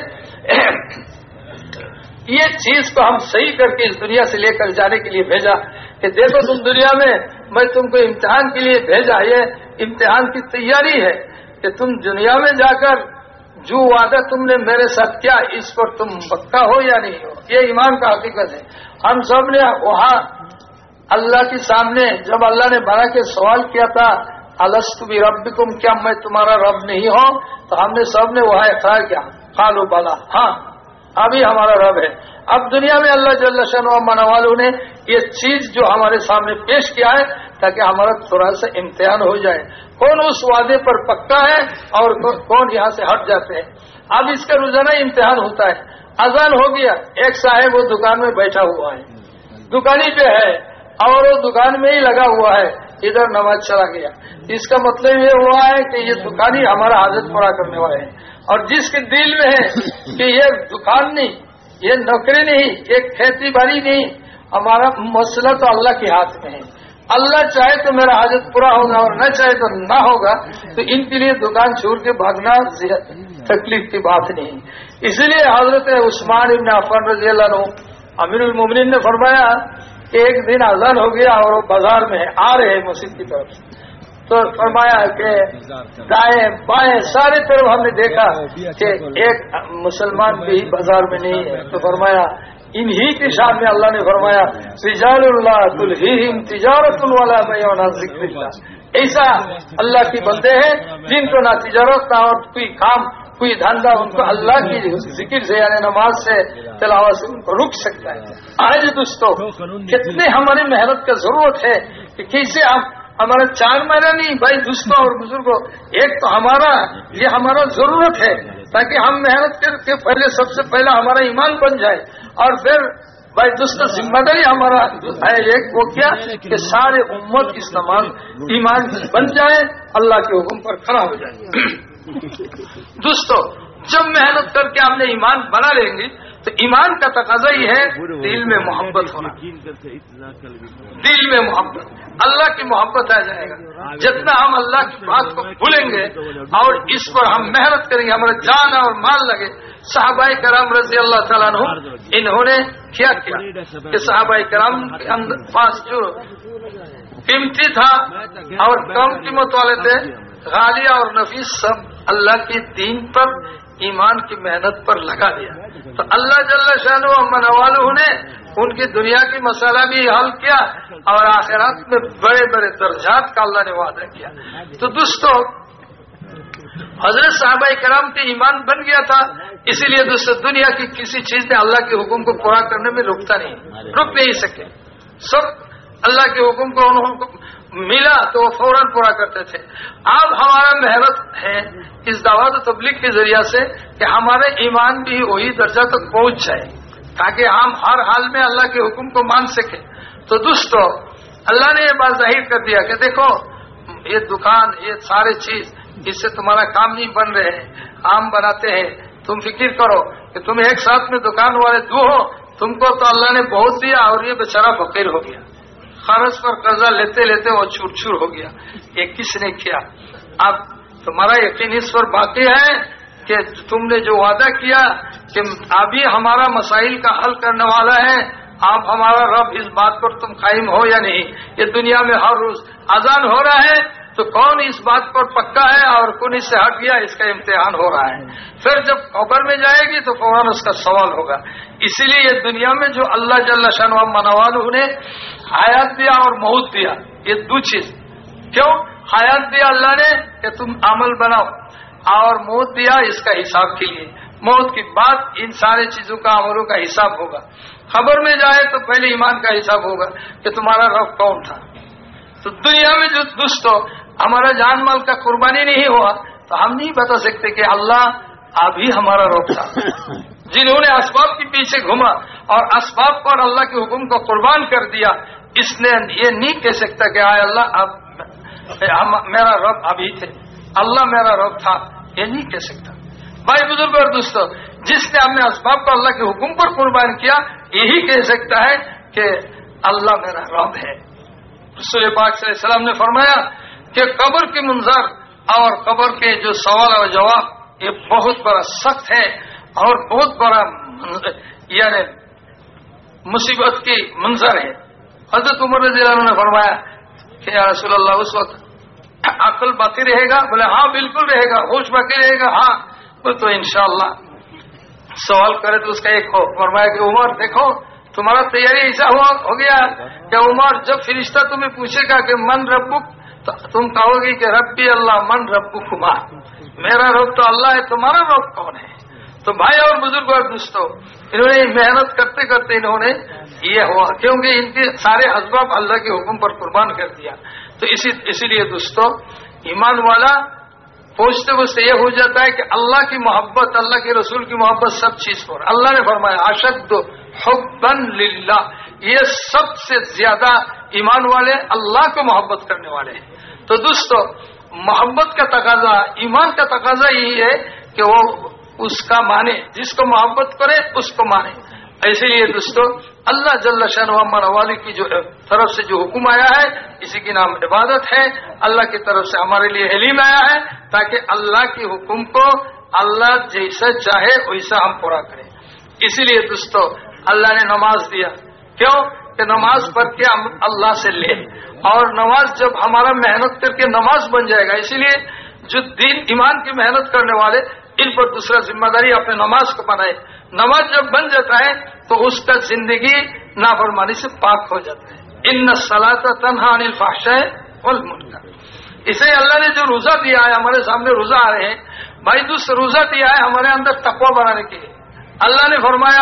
یہ چیز کو ہم صحیح کر کے اس دنیا سے لے کر جانے کے لیے بھیجا کہ دیکھو تم دنیا میں میں تم کو امتحان کے لیے بھیجا. یہ امتحان کی تیاری ہے کہ تم دنیا میں جا کر جو وعدہ تم نے میرے ساتھ کیا اس پر تم پکا ہو یا نہیں ہو. یہ ایمان کا حقیقت ہے. ہم سب نے وہاں اللہ کے سامنے جب اللہ نے بنا کے سوال کیا تھا الست بربکم، کیا میں تمہارا رب نہیں ہوں، تو ہم نے سب نے وہاں اقرار کیا، قالوا بلا، ہاں ابھی ہمارا رب ہے. اب دنیا میں اللہ جل شانہ و منوالوں نے یہ چیز جو ہمارے سامنے پیش کیا ہے تاکہ ہمارا تھوڑا سا امتحان ہو جائے کون اس وعدے پر پکا ہے اور کون یہاں سے ہٹ جاتے ہیں. اب اس کا روزانہ امتحان ہوتا ہے. اذان ہو گیا، ایک صاحب وہ دکان میں بیٹھا ہوا ہے، دکانی پہ ہے اور وہ دکان میں ہی لگا ہوا ہے، ادھر نماز چلا گیا. اس کا مطلب یہ ہوا ہے کہ یہ دکانی ہمارا حاجت پورا کرنے والے ہیں. اور جس کے دل میں ہے کہ یہ دکان نہیں، یہ نوکری نہیں، یہ کھیتی باڑی نہیں، ہمارا مسئلہ تو اللہ کے ہاتھ میں ہے. اللہ چاہے تو میرا حاجت پورا ہوگا اور نہ چاہے تو نہ ہوگا. تو ان کے لیے دکان چھوڑ کے بھاگنا تکلیف کی بات نہیں. اسی لیے حضرت عثمان ابن عفان رضی اللہ عنہ امیر المومنین نے فرمایا کہ ایک دن اذان ہو گیا اور وہ بازار میں آ رہے ہیں مسجد کی طرف، تو فرمایا کہ دائیں بائیں ساری طرف ہم نے دیکھا کہ ایک مسلمان بھی بازار میں نہیں ہے. تو فرمایا انہی کے سامنے اللہ نے فرمایا رجال اللہ تلہیہم تجارت ولا بیع عن ذکر اللہ. ایسا اللہ کے بندے ہیں جن کو نہ تجارت نہ اور کوئی کام کوئی دھندا ان کو اللہ کی ذکر سے یعنی نماز سے تلاوت سے ان کو رک سکتا ہے. آج دوستو کتنے ہماری محنت کا ضرورت ہے کہ کیسے ہم ہمارا چار مہینہ نہیں بھائی دوستوں اور بزرگوں، ایک تو ہمارا یہ ہمارا ضرورت ہے تاکہ ہم محنت کر کے پہلے سب سے پہلا ہمارا ایمان بن جائے، اور پھر بھائی دوستوں ذمہ داری ہمارا ہے ایک وہ کیا کہ سارے امت اس نماز ایمان بن جائے، اللہ کے حکم پر کھڑا ہو جائے. دوستو جب محنت کر کے ہم نے ایمان بنا لیں گے تو ایمان کا تقاضا ہی ہے دل میں محبت ہونا، دل میں محبت، اللہ کی محبت آ جائے گا. جتنا ہم اللہ کی بات کو بھولیں گے اور اس پر ہم محنت کریں گے، ہمارا جان اور مال لگے. صحابہ کرام رضی اللہ تعالیٰ عنہ انہوں نے کیا کیا کہ صحابہ کرام کے اندر پاس جو قیمتی تھا اور کم قیمت والے تھے، غالیہ اور نفیس سب اللہ کے دین پر ایمان کی محنت پر لگا دیا. تو اللہ جل شانہ و من والہ نے ان کی دنیا کی مسئلہ بھی حل کیا اور آخرات میں بڑے بڑے درجات کا اللہ نے وعدہ کیا. تو دوستو حضرت صحابہ کرام کے ایمان بن گیا تھا، اسی لیے دوستو دنیا کی کسی چیز نے اللہ کے حکم کو پورا کرنے میں رکتا نہیں، رک نہیں سکے. سب اللہ کے حکم کو انہوں کو ملا تو وہ فوراً پورا کرتے تھے. اب ہمارا محنت ہے اس دعوت و تبلیغ کے ذریعہ سے کہ ہمارے ایمان بھی وہی درجہ تک پہنچ جائے تاکہ ہم ہر حال میں اللہ کے حکم کو مان سکیں. تو دوستو اللہ نے یہ بات ظاہر کر دیا کہ دیکھو یہ دکان یہ سارے چیز اس سے تمہارا کام نہیں بن رہے ہیں، عام بناتے ہیں. تم فکر کرو کہ تم ایک ساتھ میں دکان والے دو ہو، تم کو تو اللہ نے بہت دیا اور یہ بیچارہ فقیر ہو گیا، قرض پر قرضہ لیتے لیتے وہ چور چور ہو گیا. یہ کس نے کیا؟ اب تمہارا یقین اس پر باقی ہے کہ تم نے جو وعدہ کیا کہ ابھی ہمارا مسائل کا حل کرنے والا ہے، آپ ہمارا رب، اس بات پر تم قائم ہو یا نہیں؟ یہ دنیا میں ہر روز اذان ہو رہا ہے تو کون اس بات پر پکا ہے اور کون اس سے ہٹ گیا، اس کا امتحان ہو رہا ہے. پھر جب قبر میں جائے گی تو فوراً اس کا سوال ہوگا. اسی لیے یہ دنیا میں جو اللہ جل شانہ من والہ نے حیات دیا اور موت دیا، یہ دو چیز. کیوں حیات دیا اللہ نے کہ تم عمل بناؤ، اور موت دیا اس کا حساب کے لیے. موت کے بعد ان سارے چیزوں کا عملوں کا حساب ہوگا. خبر میں جائے تو پہلے ایمان کا حساب ہوگا کہ تمہارا رب کون تھا. تو دنیا میں جو دوستو ہمارا جان مال کا قربانی نہیں ہوا تو ہم نہیں بتا سکتے کہ اللہ ابھی ہمارا رب تھا. جنہوں نے اسباب کے پیچھے گھوما اور اسباب پر اللہ کے حکم کو قربان کر دیا، اس نے یہ نہیں کہہ سکتا کہ آئے اللہ اب میرا رب ابھی تھے، اللہ میرا رب تھا، یہ نہیں کہہ سکتا. بھائی بزرگ اور دوستو، جس نے اپنے اسباب کو اللہ کے حکم پر قربان کیا یہی کہہ سکتا ہے کہ اللہ میرا رب ہے. رسول پاک صلی اللہ علیہ وسلم نے فرمایا کہ قبر کے منظر اور قبر کے جو سوال اور جواب یہ بہت بڑا سخت ہے اور بہت بڑا یعنی مصیبت کی منظر ہے. حضرت عمر رضی اللہ عنہ نے فرمایا کہ یا رسول اللہ اس وقت عقل باقی رہے گا؟ بولے ہاں بالکل رہے گا. ہوش باقی رہے گا؟ ہاں. تو انشاءاللہ سوال کرے تو اس کا ایک ہو. فرمایا کہ عمر دیکھو تمہارا تیاری ایسا ہوا ہو گیا کہ عمر جب فرشتہ تمہیں پوچھے گا کہ من ربک تو تم کہو گی کہ ربی اللہ من ربکما، میرا رب تو اللہ ہے، تمہارا رب کون ہے؟ تو بھائی اور بزرگ اور دوستو انہوں نے محنت کرتے کرتے انہوں نے یہ ہوا کیونکہ ان کے سارے اسباب اللہ کے حکم پر قربان کر دیا. تو اسی اسی لیے دوستو ایمان والا پہنچتے پہنچتے یہ ہو جاتا ہے کہ اللہ کی محبت، اللہ کے رسول کی محبت سب چیز پر. اللہ نے فرمایا اشد حبا للہ، یہ سب سے زیادہ ایمان والے اللہ کو محبت کرنے والے ہیں. تو دوستو محبت کا تقاضا، ایمان کا تقاضا یہی ہے کہ وہ اس کا مانے، جس کو محبت کرے اس کو مانے. اسی لیے دوستو اللہ جل شانہ من والہ کی جو طرف سے جو حکم آیا ہے اسی کی نام عبادت ہے. اللہ کی طرف سے ہمارے لیے علم آیا ہے تاکہ اللہ کے حکم کو اللہ جیسا چاہے ویسا ہم پورا کریں. اسی لیے دوستو اللہ نے نماز دیا. کیوں کہ نماز پڑھ کے ہم اللہ سے لے، اور نماز جب ہمارا محنت کر کے نماز بن جائے گا. اسی لیے جو دین ایمان کی محنت کرنے والے ان پر دوسرا ذمہ داری اپنے نماز کو بنائے. نماز جب بن جاتا ہے تو اس کا زندگی نافرمانی سے پاک ہو جاتا ہے. ان الصلاۃ تنہی عن الفحشاء والمنکر. اسے اللہ نے جو روزہ دیا ہے، ہمارے سامنے روزہ آ رہے ہیں بھائی، دوسرا روزہ دیا ہے ہمارے اندر تقوی بنانے کے لیے. اللہ نے فرمایا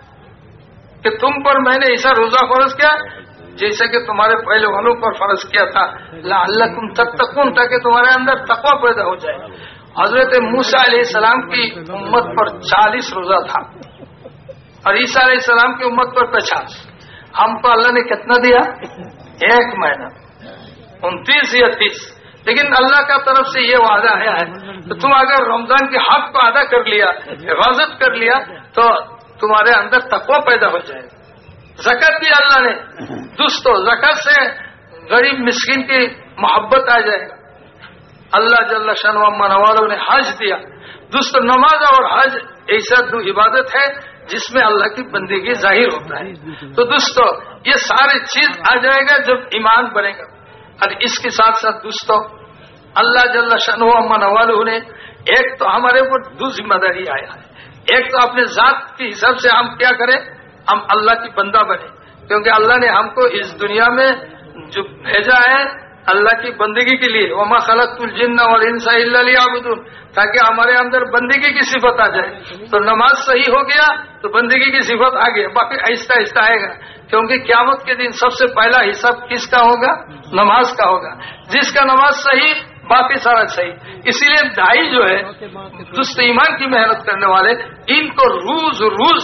کہ تم پر میں نے ایسا روزہ فرض کیا جیسا کہ تمہارے پہلے والوں پر فرض کیا تھا، لعلکم تتقون، تاکہ تمہارے اندر تقوی پیدا ہو جائے. حضرت موسیٰ علیہ السلام کی امت پر چالیس روزہ تھا اور عیسیٰ علیہ السلام کی امت پر پچاس. ہم کو اللہ نے کتنا دیا؟ ایک مہینہ، انتیس یا تیس. لیکن اللہ کا طرف سے یہ وعدہ ہے کہ تم اگر رمضان کے حق کو ادا کر لیا، حفاظت کر لیا، تو تمہارے اندر تقوی پیدا ہو جائے. زکات دی اللہ نے. دوستو زکات سے غریب مسکین کی محبت آ جائے گا. اللہ جل شانہ من والہ نے حج دیا. دوستو نماز اور حج ایسا دو عبادت ہے جس میں اللہ کی بندگی ظاہر ہوتا ہے. تو دوستو یہ ساری چیز آ جائے گا جب ایمان بنے گا. اور اس کے ساتھ ساتھ دوستوں اللہ جل شانہ و نوالہ نے ایک تو ہمارے اوپر دو ذمہ داری آیا ہے. ایک تو اپنے ذات کے حساب سے ہم کیا کریں, ہم اللہ کی بندہ بنے, کیونکہ اللہ نے ہم کو اس دنیا میں جو بھیجا ہے اللہ کی بندگی کے لیے. وما خلقت الجن والانس الا لیعبدون, تاکہ ہمارے اندر بندگی کی صفت آ جائے. تو نماز صحیح ہو گیا تو بندگی کی صفت آ گئی, باقی آہستہ آہستہ آئے گا, کیونکہ قیامت کے دن سب سے پہلا حساب کس کا ہوگا, نماز کا ہوگا. جس کا نماز صحیح باقی سارا صحیح. اسی لیے دائی جو ہے درست ایمان کی محنت کرنے والے, ان کو روز روز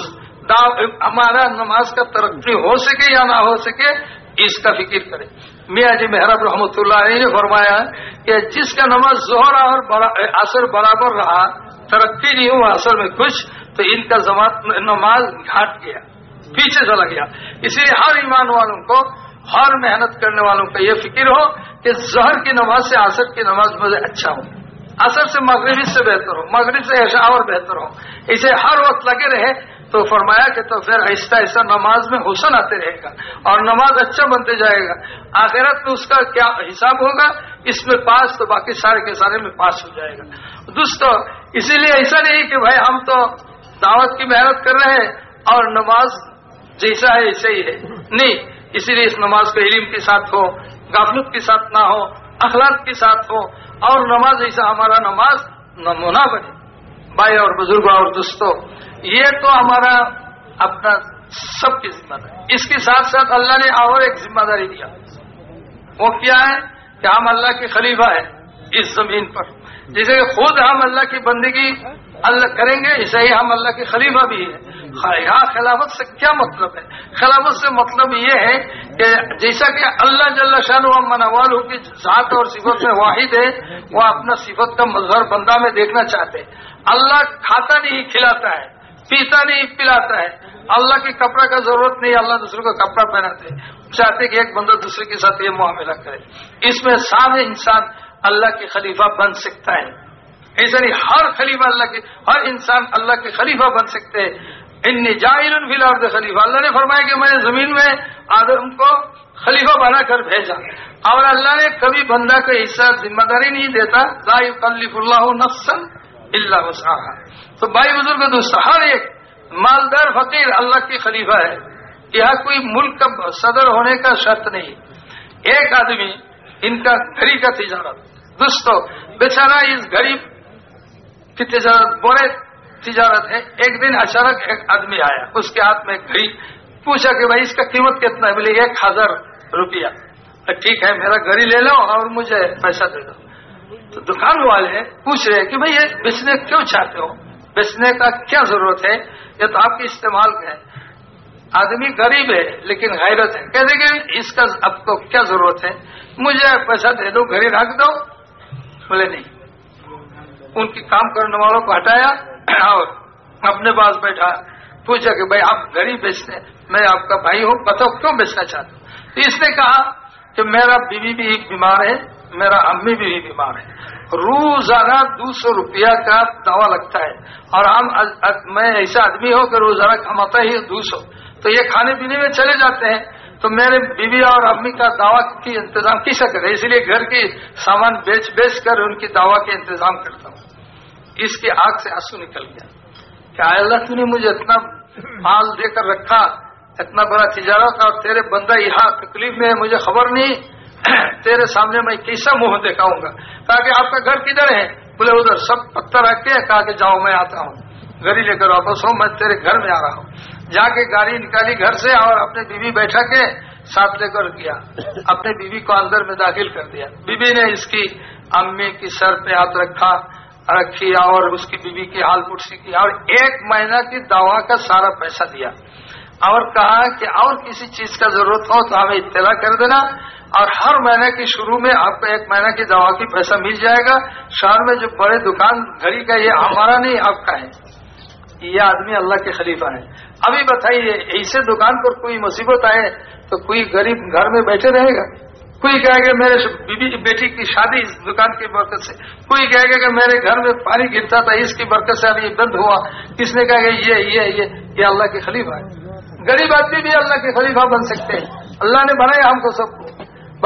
ہمارا نماز کا ترقی ہو سکے یا نہ ہو سکے اس کا فکر کرے. میاں جی محراب رحمۃ اللہ علیہ نے فرمایا کہ جس کا نماز ظہر اور عصر برابر رہا, ترقی نہیں ہوا اصل میں کچھ, تو ان کا نماز گھاٹ گیا, پیچھے چلا گیا. اسی لیے ہر ایمان والوں کو, ہر محنت کرنے والوں کا یہ فکر ہو کہ ظہر کی نماز سے عصر کی نماز مجھے اچھا ہو, عصر سے مغربی سے بہتر ہو, مغرب سے عشاء اور بہتر ہو. اسے ہر وقت لگے رہے تو فرمایا کہ تو پھر آہستہ آہستہ نماز میں حسن آتے رہے گا اور نماز اچھا بنتے جائے گا. آخرت میں اس کا کیا حساب ہوگا, اس میں پاس تو باقی سارے کے سارے میں پاس ہو جائے گا. دوستو اسی لیے ایسا نہیں کہ بھائی ہم تو دعوت کی محنت کر رہے ہیں اور نماز جیسا ہے ایسا ہی ہے, نہیں. اسی لیے اس نماز کو علم کے ساتھ ہو, غفلت کے ساتھ نہ ہو, اخلاق کے ساتھ ہو, اور نماز ایسا ہمارا نماز نمونہ بنے. بھائی اور بزرگوں اور دوستوں, یہ تو ہمارا اپنا سب کی ذمہ داری. اس کے ساتھ ساتھ اللہ نے اور ایک ذمہ داری دیا, وہ کیا ہے کہ ہم اللہ کے خلیفہ ہیں اس زمین پر. جیسے کہ خود ہم اللہ کی بندگی اللہ کریں گے, اسے ہی ہم اللہ کے خلیفہ بھی ہیں. یہاں خلافت سے کیا مطلب ہے؟ خلافت سے مطلب یہ ہے کہ جیسا کہ اللہ جل شانہ و منوالہ کی ذات اور صفت میں واحد ہے, وہ اپنا صفت کا مظہر بندہ میں دیکھنا چاہتے ہیں. اللہ کھاتا نہیں کھلاتا ہے, پیتا نہیں پلاتا ہے, اللہ کے کپڑا کا ضرورت نہیں, اللہ دوسروں کا کپڑا پہناتے ہیں. چاہتے کہ ایک بندہ دوسرے کے ساتھ یہ معاملہ کرے. اس میں سارے انسان اللہ کے خلیفہ بن سکتا ہے. ایسا نہیں, ہر خلیفہ اللہ کے, ہر انسان اللہ کے خلیفہ بن سکتے ہیں. انی جاعل فی الارض خلیفہ, اللہ نے فرمایا کہ میں نے زمین میں آدم کو خلیفہ بنا کر بھیجا, اور اللہ نے کبھی بندہ کو حصہ ذمہ داری نہیں دیتا. لا یکلف اللہ نفسا الا وسعها. تو بھائی بزرگ دوست, ہر ایک مالدار فقیر اللہ کی خلیفہ ہے. یہاں کوئی ملک کا صدر ہونے کا شرط نہیں. ایک آدمی ان کا گھڑی کا تجارت, دوستو بیچارہ اس گھڑی کی تجارت بڑے تجارت ہے. ایک دن اچانک ایک آدمی آیا, اس کے ہاتھ میں ایک گھڑی, پوچھا کہ بھائی اس کا قیمت کتنا ہے؟ بولے ایک ہزار روپیہ. ٹھیک ہے میرا گھڑی لے لو اور مجھے پیسہ دے دو. تو دکان والے پوچھ رہے کہ بھائی یہ بیچنے کیوں چاہتے ہو, بیچنے کا کیا ضرورت ہے, یہ تو آپ کے استعمال کا ہے. آدمی غریب ہے لیکن غیرت ہے, کہتے کہ اس کا اب کو کیا ضرورت ہے, مجھے پیسہ دے دو, گھڑی رکھ دو. بولے نہیں. ان کی کام کرنے والوں کو ہٹایا اور اپنے پاس بیٹھا, پوچھا کہ بھائی آپ گھڑی بیچتے, میں آپ کا بھائی ہوں, بتاؤ کیوں بیچنا چاہتے ہو؟ تو اس نے کہا کہ میرا بیوی بھی بیمار ہے, میرا امی بھی بیمار ہے, روزانہ دو سو روپیہ کا دوا لگتا ہے, اور ہم میں ایسا آدمی ہوں کہ روزانہ کماتا ہی دو سو, تو یہ کھانے پینے میں چلے جاتے ہیں. تو میرے بیوی اور امی کا دوا کی انتظام کیسا کرے, اس لیے گھر کی سامان بیچ بیچ کر ان کی دوا کے انتظام کرتا ہوں. اس کی آنکھ سے آنسو نکل گیا کہ اللہ تو نے مجھے اتنا مال دے کر رکھا, اتنا بڑا تجارت, اور تیرے بندہ یہاں تکلیف میں ہے, مجھے خبر نہیں, تیرے سامنے میں کیسا منہ دکھاؤں گا. کہا کہ آپ کا گھر کدھر ہے؟ بولے ادھر. سب پتھر رکھ کے کہا کہ جاؤ میں آتا ہوں, گاڑی لے کر واپس ہوں, میں تیرے گھر میں آ رہا ہوں. جا کے گاڑی نکالی گھر سے اور اپنے بیوی بیٹھا کے ساتھ لے کر گیا, اپنے بیوی کو اندر میں داخل کر دیا. بیوی نے اس کی امی کی سر پہ ہاتھ رکھا رکھی اور اس کی بیوی کی حال پرسی کی, اور ایک مہینہ کی دوا کا سارا پیسہ دیا, اور کہا کہ اور کسی چیز کا ضرورت ہو تو ہمیں اطلاع کر دینا, اور ہر مہینے کے شروع میں آپ کو ایک مہینہ کی دوا کی پیسہ مل جائے گا. شہر میں جو بڑے دکان گھڑی کا, یہ ہمارا نہیں آپ کا ہے. یہ آدمی اللہ کے خلیفہ ہے. ابھی بتائیے ایسے دکان پر کوئی مصیبت آئے تو کوئی غریب گھر میں بیٹھے رہے گا؟ کوئی کہے گا میرے بیوی بیٹی کی شادی اس دکان کی برکت سے, کوئی کہے گا کہ میرے گھر میں پانی گرتا تھا اس کی برکت سے ابھی بند ہوا. کس نے کہا کہ یہ یہ یہ یہ اللہ کے خلیفہ ہے. غریب آدمی بھی اللہ کے خلیفہ بن سکتے ہیں, اللہ نے بنایا ہم کو سب کو.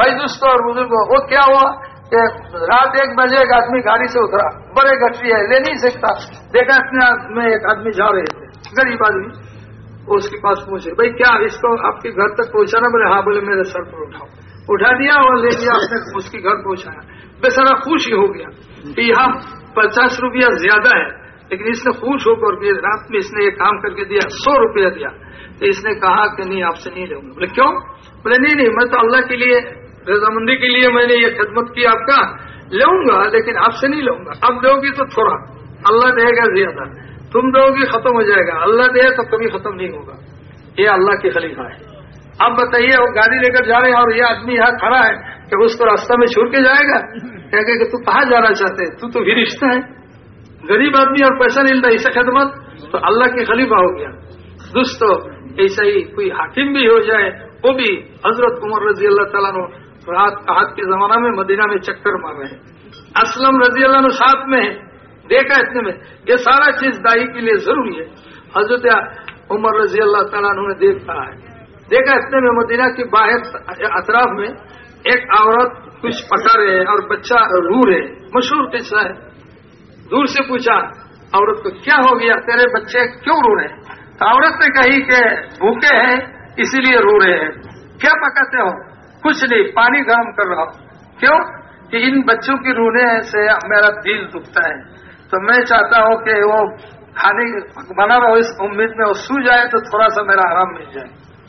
بھائی دوستوں اور بزرگوں، وہ کیا ہوا کہ رات ایک بجے ایک آدمی گاڑی سے اترا، بڑے گٹری ہے، لے نہیں سکتا، دیکھا اتنے میں ایک آدمی جا رہے تھے، غریب آدمی، اس کے پاس پوچھے بھائی کیا اس کو آپ کے گھر تک پہنچانا؟ بولے ہاں، بولے میرے سر پر اٹھاؤ، اٹھا دیا اور لے لیا، اس نے اس کے گھر پہنچایا، بیچارہ خوش ہی ہو گیا کہ یہاں پچاس روپیہ زیادہ ہے، لیکن اس نے خوش ہو کر کے رات میں اس نے یہ کام کر کے دیا، سو روپیہ دیا، تو اس نے کہا کہ نہیں آپ سے نہیں لوں گا۔ بولے کیوں؟ بولے نہیں نہیں میں تو اللہ کے لیے رضامندی کے لیے میں نے یہ خدمت کی، آپ کا لوں گا لیکن آپ سے نہیں لوں گا، اب دو گی تو تھوڑا، اللہ دے گا زیادہ، تم دو گی ختم ہو جائے گا، اللہ دے تو کبھی ختم نہیں ہوگا، یہ اللہ کے خلیفہ ہے۔ اب بتائیے وہ گاڑی لے کر جا رہے ہیں اور یہ آدمی یہاں کھڑا ہے کہ اس کو راستہ میں چھوڑ کے جائے گا، کہے گا کہ تو کہاں جانا چاہتے ہے، تو تو بھی رشتہ ہے، غریب آدمی اور پیسہ نہیں ملتا، اسے خدمت تو اللہ کے خلیفہ ہو گیا۔ دوستو ایسا ہی کوئی حاکم بھی ہو جائے، وہ بھی حضرت عمر رضی اللہ تعالیٰ عنہ رات آج کے زمانہ میں مدینہ میں چکر مار رہے ہیں، اسلم رضی اللہ عنہ ساتھ میں ہے، دیکھا اتنے میں، یہ سارا چیز دائی کے لیے ضروری ہے۔ حضرت عمر رضی اللہ تعالیٰ عنہ نے دیکھا ہے، دیکھا اتنے میں مدینہ کے باہر اطراف میں ایک عورت کچھ پکا رہے ہیں اور بچہ رو رہے، مشہور قصہ ہے۔ دور سے پوچھا عورت کو کیا ہو گیا، تیرے بچے کیوں رو رہے ہیں؟ تو عورت نے کہی کہ بھوکے ہیں اسی لیے رو رہے ہیں۔ کیا پکاتے ہو؟ کچھ نہیں، پانی گرم کر رہا ہوں۔ کیوں؟ کہ ان بچوں کی رونے سے میرا دل دکھتا ہے، تو میں چاہتا ہوں کہ وہ کھانے بنا رہا ہو اس امید میں وہ سو جائے تو تھوڑا سا میرا آرام مل جائے۔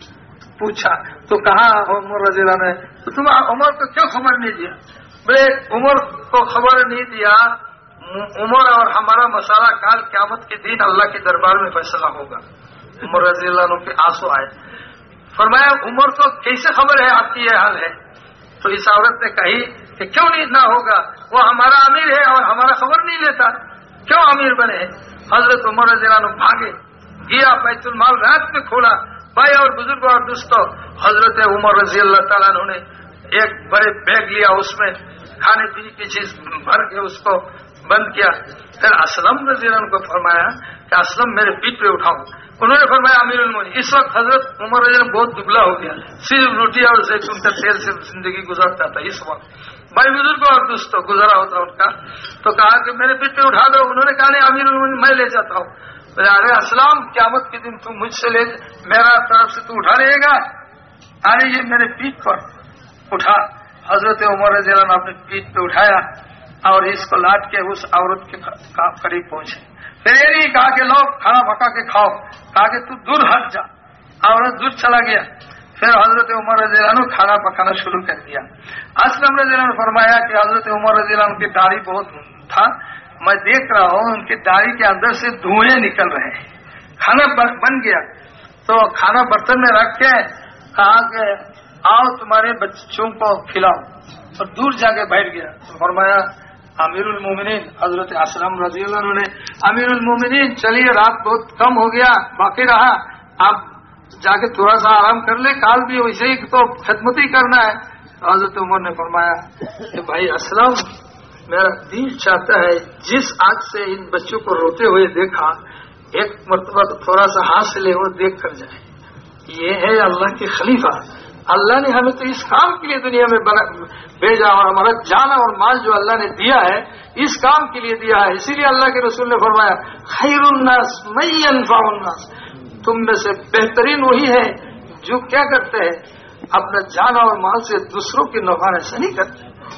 پوچھا تو کہا عمر رضی اللہ نے، تو تم عمر کو کیوں خبر نہیں دیا؟ بولے عمر کو خبر نہیں دیا، عمر اور ہمارا مسئلہ کال قیامت کے دن اللہ کے دربار میں فیصلہ ہوگا۔ عمر رضی اللہ عنہ کے آنسو آئے، فرمایا عمر کو کیسے خبر ہے آپ کی یہ حال ہے؟ تو اس عورت نے کہی کہ کیوں نہیں نہ ہوگا، وہ ہمارا امیر ہے اور ہمارا خبر نہیں لیتا، کیوں امیر بنے؟ حضرت عمر رضی اللہ عنہ بھاگے، گیا بیت المال رات میں کھولا۔ بھائی اور بزرگوں اور دوستوں، حضرت عمر رضی اللہ تعالیٰ عنہ نے ایک بڑے بیگ لیا، اس میں کھانے پینے کی چیز بھر کے اس کو بند کیا، پھر اسلم رضی اللہ عنہ کو فرمایا کہ اسلم میرے پیٹ پہ اٹھاؤ۔ انہوں نے فرمایا امیر المومنین، اس وقت حضرت عمر رضی اللہ عنہ بہت دبلا ہو گیا، صرف روٹی اور زیتون کا تیل سے زندگی گزارتا تھا اس وقت، بھائی بزرگوں اور دوستوں گزارا ہوتا ان کا۔ تو کہا کہ میرے پیٹ پہ اٹھا دو، انہوں نے کہا نہیں امیر المومنین میں لے جاتا ہوں۔ ارے اسلام قیامت کے دن تم مجھ سے لے میرا طرف سے تو اٹھا لے گا، ارے یہ میرے پیٹ پر اٹھا۔ حضرت عمر رضی اللہ عنہ اپنے پیٹ پہ اٹھایا اور اس کو لاٹ کے اس عورت کے قریب پہنچے، پھر یہ نہیں کہا کہ لو کھانا پکا کے کھاؤ، کہا کہ تو دور ہٹ جا، عورت دور چلا گیا۔ پھر حضرت عمر رضی اللہ عنہ کھانا پکانا شروع کر دیا۔ اسلم رضی اللہ عنہ فرمایا کہ حضرت عمر رضی اللہ عنہ کی داڑھی بہت تھا، میں دیکھ رہا ہوں ان کی داڑھی کے اندر سے دھوئیں نکل رہے ہیں۔ کھانا بن گیا تو کھانا برتن میں رکھ کے کہا کہ آؤ تمہارے بچوں کو کھلاؤ، اور دور جا کے بیٹھ گیا۔ تو فرمایا امیر المومنین حضرت اسلم رضی اللہ عنہ نے، امیر المومنین چلیے رات بہت کم ہو گیا، باقی رہا آپ جا کے تھوڑا سا آرام کر لے، کال بھی ویسے ہی تو خدمت ہی کرنا ہے۔ حضرت عمر نے فرمایا کہ بھائی اسلم، میرا دل چاہتا ہے جس آج سے ان بچوں کو روتے ہوئے دیکھا، ایک مرتبہ تو تھوڑا سا ہاتھ سے لے وہ دیکھ کر جائے۔ یہ ہے اللہ کے خلیفہ، اللہ نے ہمیں تو اس کام کے لیے دنیا میں بھیجا، اور ہمارا جان اور مال جو اللہ نے دیا ہے اس کام کے لیے دیا ہے۔ اسی لیے اللہ کے رسول نے فرمایا خیر الناس من ينفع الناس، تم میں سے بہترین وہی ہے جو کیا کرتے ہیں اپنا جان اور مال سے دوسروں کی نفع سے نہیں کرتے۔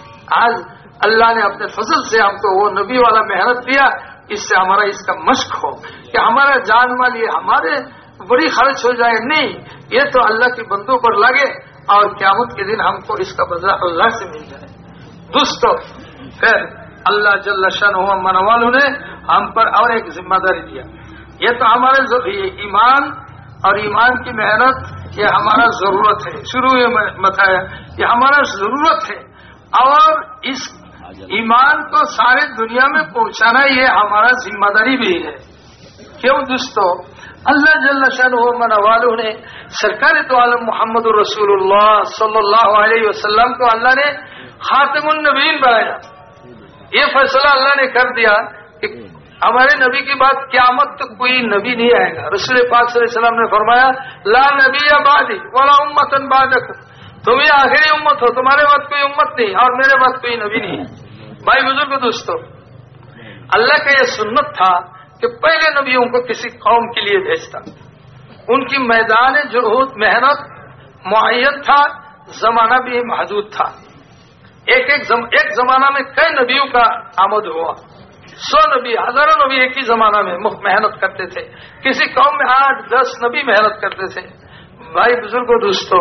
آج اللہ نے اپنے فضل سے ہم کو وہ نبی والا محنت دیا، اس سے ہمارا اس کا مشق ہو کہ ہمارا جان مال یہ ہمارے بڑی خرچ ہو جائے، نہیں، یہ تو اللہ کے بندوں پر لگے اور قیامت کے دن ہم کو اس کا بدلہ اللہ سے مل جائے۔ دوستو پھر اللہ جل شانہ من والوں نے ہم پر اور ایک ذمہ داری دیا، یہ تو ہمارے ایمان اور ایمان کی محنت یہ ہمارا ضرورت ہے، شروع میں بتایا یہ ہمارا ضرورت ہے، اور اس ایمان کو سارے دنیا میں پہنچانا یہ ہمارا ذمہ داری بھی ہے۔ کیوں دوستو؟ اللہ جل شانہ من والوں نے سرکار تو عالم محمد رسول اللہ صلی اللہ علیہ وسلم کو اللہ نے خاتم النبیین بنایا۔ یہ فیصلہ اللہ نے کر دیا کہ ہمارے نبی کی بات قیامت تک کوئی نبی نہیں آئے گا۔ رسول پاک صلی اللہ علیہ وسلم نے فرمایا لا نبی بعدی ولا امۃ بعدکم، تم ہی آخری امت ہو، تمہارے بعد کوئی امت نہیں اور میرے بعد کوئی نبی نہیں ہے۔ بھائی بزرگ دوستو، اللہ کا یہ سنت تھا کہ پہلے نبیوں کو کسی قوم کے لیے بھیجتا، ان کی میدان جہود محنت معین تھا، زمانہ بھی محدود تھا۔ ایک ایک زم... ایک زمانہ میں کئی نبیوں کا آمد ہوا، سو نبی ہزاروں نبی ایک ہی زمانہ میں محنت کرتے تھے، کسی قوم میں آٹھ دس نبی محنت کرتے تھے۔ بھائی بزرگوں دوستو،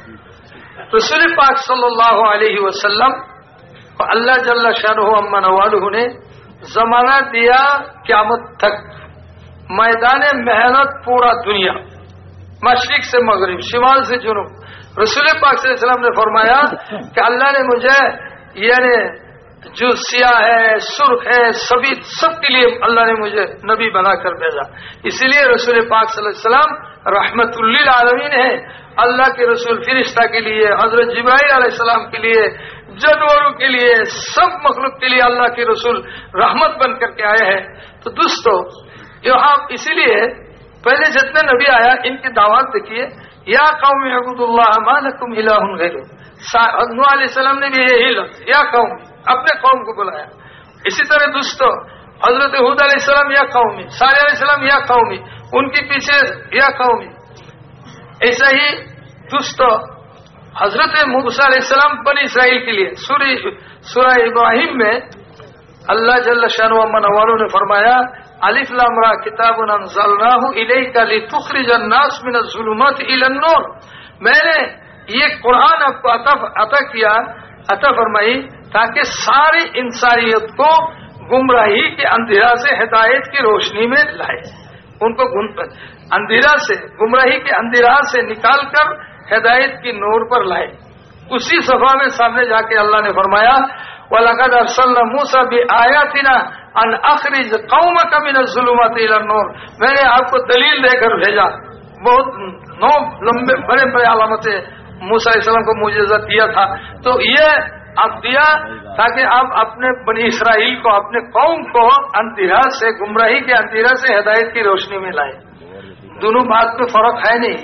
رسول پاک صلی اللہ علیہ وسلم کو اللہ جل شانہ عما نوالہ نے زمانہ دیا قیامت تک، میدان محنت پورا دنیا، مشرق سے مغرب، شمال سے جنوب۔ رسول پاک صلی اللہ علیہ وسلم نے فرمایا کہ اللہ نے مجھے یعنی جو سیاہ ہے، سرخ ہے، سبھی سب کے لیے اللہ نے مجھے نبی بنا کر بھیجا۔ اسی لیے رسول پاک صلی اللہ علیہ وسلم رحمت للعالمین ہے، اللہ کے رسول فرشتہ کے لیے، حضرت جبرائیل علیہ السلام کے لیے، جانوروں کے لیے، سب مخلوق کے لیے اللہ کے رسول رحمت بن کر کے آئے ہیں۔ تو دوستو یہاں اسی لیے پہلے جتنے نبی آیا ان کی دعوت دیکھیے، یا قوم اعبدوا اللہ ما لکم الہ غیرہ۔ نوح علیہ السلام نے بھی یہی لفظ یا قوم اپنے قوم کو بلایا۔ اسی طرح دوستو حضرت ہود علیہ السلام یا قومی، صالح علیہ السلام یا قومی، ان کے پیچھے یا قومی۔ ایسا ہی دوستو حضرت موسیٰ علیہ السلام بنی اسرائیل کے لیے سورہ ابراہیم میں اللہ جل شانہ عما نوالہ نے فرمایا الف لام را کتاب انزلناہ الیک لتخرج الناس من الظلمات الی النور۔ میں نے یہ قرآن آپ کو عطا کیا، عطا فرمائی تاکہ ساری انسانیت کو گمراہی کے اندھیرا سے ہدایت کی روشنی میں لائے، ان کو اندھیرا سے، گمراہی کے اندھیرا سے نکال کر ہدایت کی نور پر لائے۔ اسی صفحہ میں سامنے جا کے اللہ نے فرمایا وَلَقَدْ أَرْسَلْنَا مُوسَىٰ بِآيَاتِنَا أَنْ أَخْرِجْ قَوْمَكَ مِنَ الظُّلُمَاتِ إِلَى النُّورِ۔ میں نے آپ کو دلیل دے کر بھیجا، بہت نو لمبے بڑے بڑے علامتیں موسیٰ علیہ السلام کو معجزہ دیا تھا، تو یہ آپ دیا تاکہ آپ اپنے بنی اسرائیل کو، اپنے قوم کو اندھیرا سے، گمراہی کے اندھیرا سے ہدایت کی روشنی میں لائے۔ دونوں بات میں فرق ہے نہیں،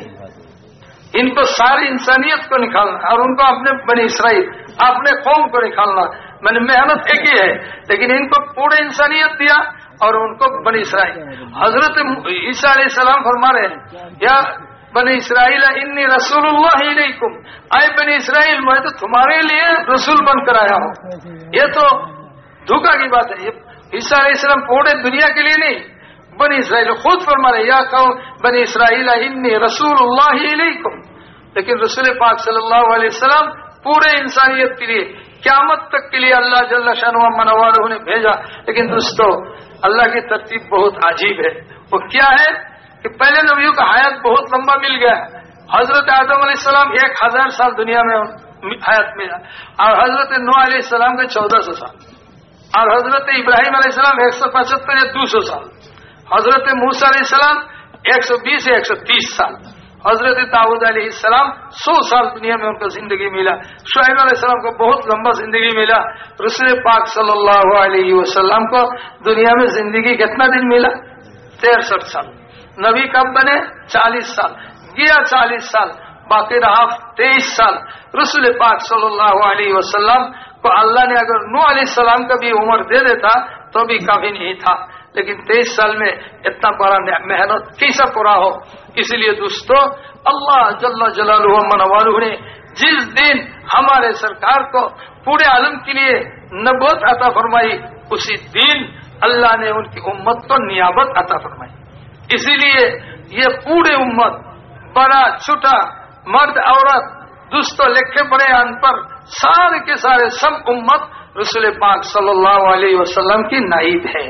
ان کو ساری انسانیت کو نکالنا اور ان کو اپنے بنی اسرائیل، اپنے قوم کو نکالنا، میں نے محنت ایک ہی ہے، لیکن ان کو پورے انسانیت دیا اور ان کو بنی اسرائیل۔ حضرت عیسیٰ علیہ السلام فرما رہے ہیں یا بنی اسرائیل انی رسول اللہ علیکم، اے بنی اسرائیل میں تو تمہارے لیے رسول بن کر آیا ہوں۔ یہ تو دھوکہ کی بات ہے، یہ عیسیٰ علیہ السلام پورے دنیا کے لیے نہیں، بنی اسرائیل خود فرما رہے یا قوم بنی اسرائیل انی رسول اللہ علیکم، لیکن رسول پاک صلی اللہ علیہ وسلم پورے انسانیت کے لیے، قیامت تک کے لیے اللہ جل شانہ عما نوالہ نے بھیجا۔ لیکن دوستو اللہ کی ترتیب بہت عجیب ہے، وہ کیا ہے کہ پہلے نبیوں کا حیات بہت لمبا مل گیا، حضرت آدم علیہ السلام ایک ہزار سال دنیا میں حیات ملا، اور حضرت نوح علیہ السلام کے چودہ سو سال، اور حضرت ابراہیم علیہ السلام ایک سو پچہتر یا دو سو سال، حضرت موسیٰ علیہ السلام ایک سو بیس یا ایک سو تیس سال، حضرت داؤد علیہ السلام سو سال دنیا میں ان کو زندگی ملا، شعیب علیہ السلام کو بہت لمبا زندگی ملا، رسول پاک صلی اللہ علیہ وسلم کو دنیا میں زندگی کتنا دن ملا؟ تریسٹھ سال۔ نبی کب بنے؟ چالیس سال، گیا چالیس سال، باقی رہا تیئیس سال۔ رسول پاک صلی اللہ علیہ وسلم کو اللہ نے اگر نوح علیہ السلام کا بھی عمر دے دیتا تو بھی کافی نہیں تھا، لیکن تیئیس سال میں اتنا بڑا محنت کیسا پورا ہو؟ اسی لیے دوستو اللہ جل جلالہ عما نوالہ نے جس دن ہمارے سرکار کو پورے عالم کے لیے نبوت عطا فرمائی، اسی دن اللہ نے ان کی امت کو نیابت عطا فرمائی۔ اسی لیے یہ پورے امت، بڑا چھوٹا، مرد عورت، دوستو لکھے بڑے ان پڑھ، سارے کے سارے سب امت رسول پاک صلی اللہ علیہ وسلم کی نائب ہے۔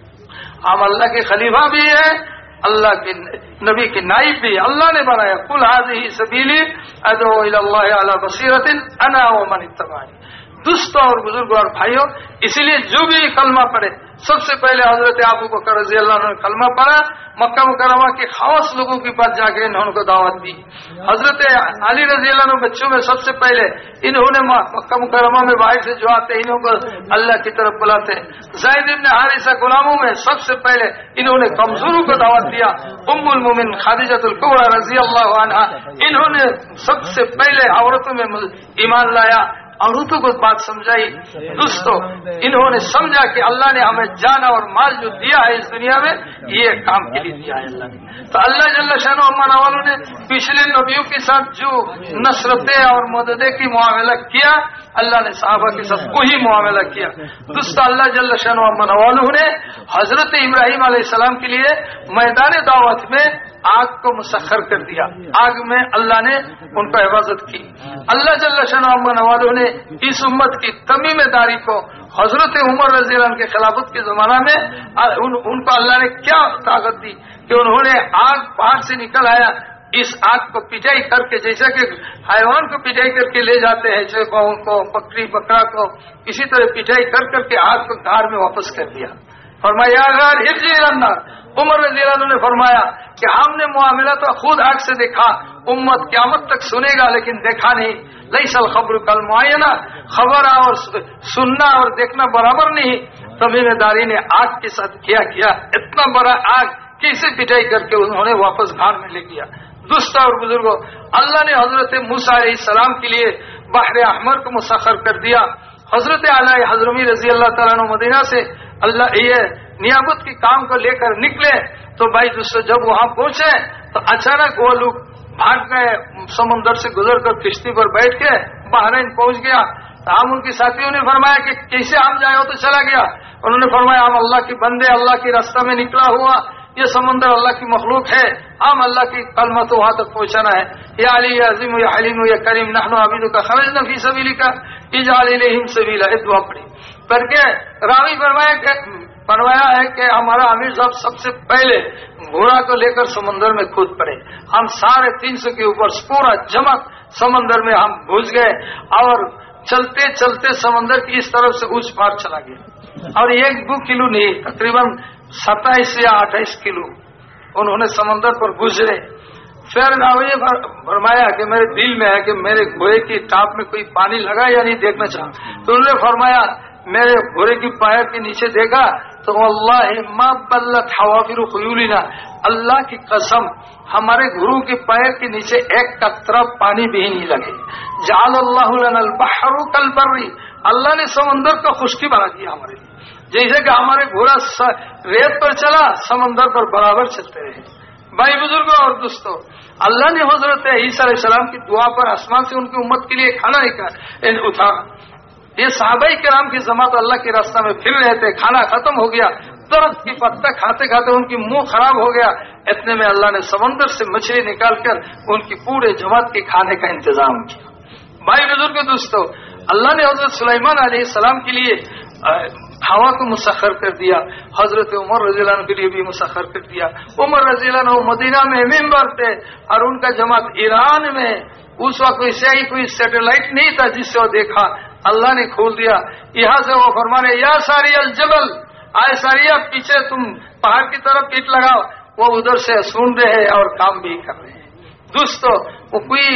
ہم اللہ کے خلیفہ بھی ہیں، اللہ کے نبی کی نائب بھی، اللہ نے بنایا قل ھذہ سبیلی ادعو الی اللہ علی بصیرۃ انا ومن اتبعنی۔ دوستوں اور بزرگوں اور بھائیوں، اسی لیے جو بھی کلمہ پڑھے سب سے پہلے حضرت ابو بکر رضی اللہ عنہ نے کلمہ پڑھا، مکہ مکرمہ کے خاص لوگوں کے پاس جا کے انہوں کو دعوت دی۔ حضرت علی رضی اللہ عنہ بچوں میں سب سے پہلے انہوں نے مکہ مکرمہ میں باہر سے جو آتے انہوں کو اللہ کی طرف بلاتے۔ زید بن حارثہ غلاموں میں سب سے پہلے انہوں نے کمزوروں کو دعوت دیا۔ ام المومن خدیجہ الکبریٰ رضی اللہ عنہا انہوں نے سب سے پہلے عورتوں میں ایمان لایا، عورتوں کو بات سمجھائی۔ دوستو انہوں نے سمجھا کہ اللہ نے ہمیں جان اور مال جو دیا ہے اس دنیا میں یہ کام کے لیے دیا ہے اللہ نے۔ تو اللہ جل شانہ امانہ والوں نے پچھلے نبیوں کے ساتھ جو نصرتیں اور مددیں کی معاملہ کیا، اللہ نے صحابہ کے ساتھ وہی معاملہ کیا۔ دوستو اللہ جل شانہ امانہ والوں نے حضرت ابراہیم علیہ السلام کے لیے میدان دعوت میں آگ کو مسخر کر دیا، آگ میں اللہ نے ان کو حفاظت کی۔ اللہ جل شانہ امانہ والوں نے اس امت کی تمیم داری کو حضرت عمر رضی اللہ عنہ کے خلافت کے زمانہ میں ان کو اللہ نے کیا طاقت دی کہ انہوں نے آگ پہاڑ سے نکل آیا، اس آگ کو پٹائی کر کے، جیسا کہ حیوان کو پٹائی کر کے لے جاتے ہیں چوپاؤں کو، بکری بکرا کو، اسی طرح پٹائی کر کر کے آگ کو گھر میں واپس کر دیا۔ فرمایا غار ارجع الی النار، عمر رضی اللہ عنہ نے فرمایا کہ ہم نے معاملہ تو خود آنکھ سے دیکھا، امت قیامت تک سنے گا لیکن دیکھا نہیں۔ لیس الخبر کالمعاینہ، خبر اور سننا اور دیکھنا برابر نہیں۔ تمیم داری نے آگ کے ساتھ کیا کیا اتنا بڑا آگ کیسے پٹائی کر کے انہوں نے واپس گھر میں لے گیا۔ دوستوں اور بزرگوں، اللہ نے حضرت موسیٰ علیہ السلام کے لیے بحر احمر کو مسخر کر دیا۔ حضرت علی حضرمی رضی اللہ تعالیٰ عنہ مدینہ سے اللہ یہ نیابت کے کام کو لے کر نکلے تو بھائی دوستوں جب وہاں پہنچے تو اچانک وہ لوگ بھاگ گئے، سمندر سے گزر کر کشتی پر بیٹھ کے بحرین پہنچ گیا۔ تو ہم ان کے ساتھیوں نے فرمایا کہ کیسے ہم جائے ہو تو چلا گیا۔ انہوں نے فرمایا ہم اللہ کے بندے، اللہ کے راستہ میں نکلا ہوا، یہ سمندر اللہ کی مخلوق ہے، ہم اللہ کی کلمہ تو وہاں تک پہنچانا ہے۔ یا علی یا عظیم یا حلیم یا کریم نحن عبیدک خرجنا فی سبیلک اجعل الیہم سبیلا، یہ دعا پڑھی کر کے راوی فرمایا کہ فرمایا ہے کہ ہمارا امیر صاحب سب سے پہلے گھوڑا کو لے کر سمندر میں کود پڑے، ہم ساڑھے تین سو کے اوپر پورا جمک سمندر میں ہم گھس گئے اور چلتے چلتے سمندر کی اس طرف سے اس پار چلا گیا، اور ایک دو کلو نہیں تقریباً ستائیس یا اٹھائیس کلو انہوں نے سمندر پر گزرے۔ پھر راوی فرمایا کہ میرے دل میں ہے کہ میرے گھوڑے کی ٹاپ میں کوئی پانی لگا یا نہیں دیکھنا چاہا، تو انہوں نے فرمایا میرے گھوڑے کی پیر کے نیچے دیکھا تو واللہ ما بلت حوافر خیولنا، اللہ کی قسم ہمارے گھوڑوں کے پیر کے نیچے ایک قطرہ پانی بھی نہیں لگے۔ جعل اللہ لنا البحر کالبر، اللہ نے سمندر کو خشکی بنا دیا ہمارے لیے، جیسے کہ ہمارے گھوڑا ریت پر چلا سمندر پر برابر چلتے رہے۔ بھائی بزرگوں اور دوستوں، اللہ نے حضرت عیسیٰ علیہ السلام کی دعا پر آسمان سے ان کی امت کے لیے کھانا اتارا۔ یہ صحابہ کرام کی جماعت اللہ کے راستہ میں پھر رہے تھے، کھانا ختم ہو گیا، درخت کی پتہ کھاتے کھاتے ان کی منہ خراب ہو گیا، اتنے میں اللہ نے سمندر سے مچھلی نکال کر ان کی پورے جماعت کے کھانے کا انتظام کیا۔ بھائی بزرگوں دوستوں، اللہ نے حضرت سلیمان علیہ السلام کے لیے ہوا کو مسخر کر دیا، حضرت عمر رضی اللہ عنہ کے لیے بھی مسخر کر دیا۔ عمر رضی اللہ عنہ مدینہ میں ممبر تھے اور ان کا جماعت ایران میں، اس وقت ویسے ہی کوئی سیٹلائٹ نہیں تھا جس سے وہ دیکھا، اللہ نے کھول دیا۔ یہاں سے وہ فرمانے یا ساری الجبل، آئے ساریہ پیچھے تم پہاڑ کی طرف پیٹ لگاؤ، وہ ادھر سے سن رہے اور کام بھی کر رہے ہیں۔ دوستو وہ کوئی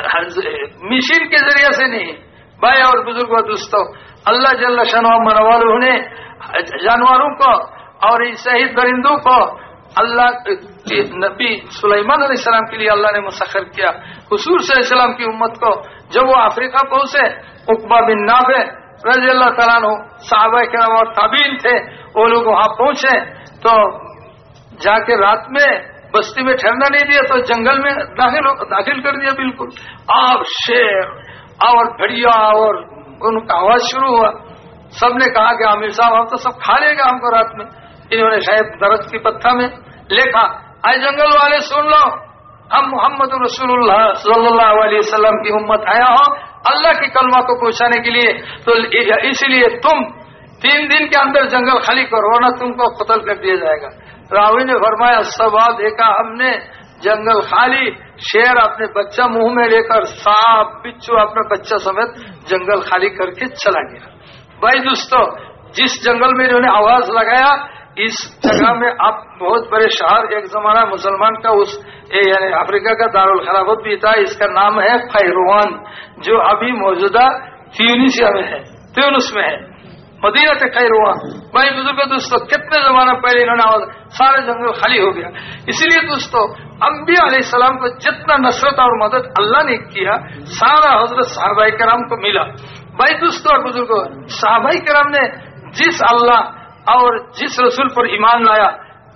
مشین کے ذریعے سے نہیں، بھائی اور بزرگوں دوستو، اللہ جل شانہ منوالہ نے جانوروں کو اور شہید درندوں کو اللہ نبی سلیمان علیہ السلام کے لیے اللہ نے مسخر کیا۔ حضور صلی اللہ علیہ وسلم کی امت کو جب وہ افریقہ پہنچے، عقبہ بن نافع رضی اللہ تعالیٰ عنہ صحابہ کرام اور تابعین تھے، وہ لوگ وہاں پہنچے تو جا کے رات میں بستی میں ٹھہرنا نہیں دیا، تو جنگل میں داخل داخل کر دیا بالکل، اور شیر اور بھڑیا اور ان کا آواز شروع ہوا۔ سب نے کہا کہ عامر صاحب ہم تو سب کھا لے گا ہم کو رات میں۔ انہوں نے شاید درخت کی پتہ میں لکھا، اے جنگل والے سن لو، ہم محمد رسول اللہ صلی اللہ علیہ وسلم کی امت آیا ہو اللہ کی کلمہ کو پہنچانے کے لیے، تو اس لیے تم تین دن کے اندر جنگل خالی کرو ورنہ تم کو قتل کر دیا جائے گا۔ راوی نے فرمایا صبح دیکھا ہم نے جنگل خالی، شیر اپنے بچہ منہ میں لے کر، سانپ بچھو اپنے بچہ سمیت جنگل خالی کر کے چلا گیا۔ بھائی دوستو، जिस जंगल में इन्होंने आवाज लगाया, इस जगह में अब बहुत बड़े शहर, एक जमाना मुसलमान का उस यानी अफ्रीका का दारुल खिलाफत भी था, इसका नाम है खैरवान, जो अभी मौजूदा ट्यूनिसिया में है, ट्यूनिस में है, मदीना से खैरवान। भाई बुजुर्ग दोस्तों, कितने जमाना पहले इन्होंने आवाज, सारे जंगल खाली हो गया। इसीलिए दोस्तों अंबिया अलैहिस्सलाम को जितना नसरत और मदद अल्लाह ने किया, सारा हजरत सहाबाए किराम को मिला। भाई दोस्तों और बुजुर्गों, सहाबाए किराम ने जिस अल्लाह और जिस रसूल पर ईमान लाया,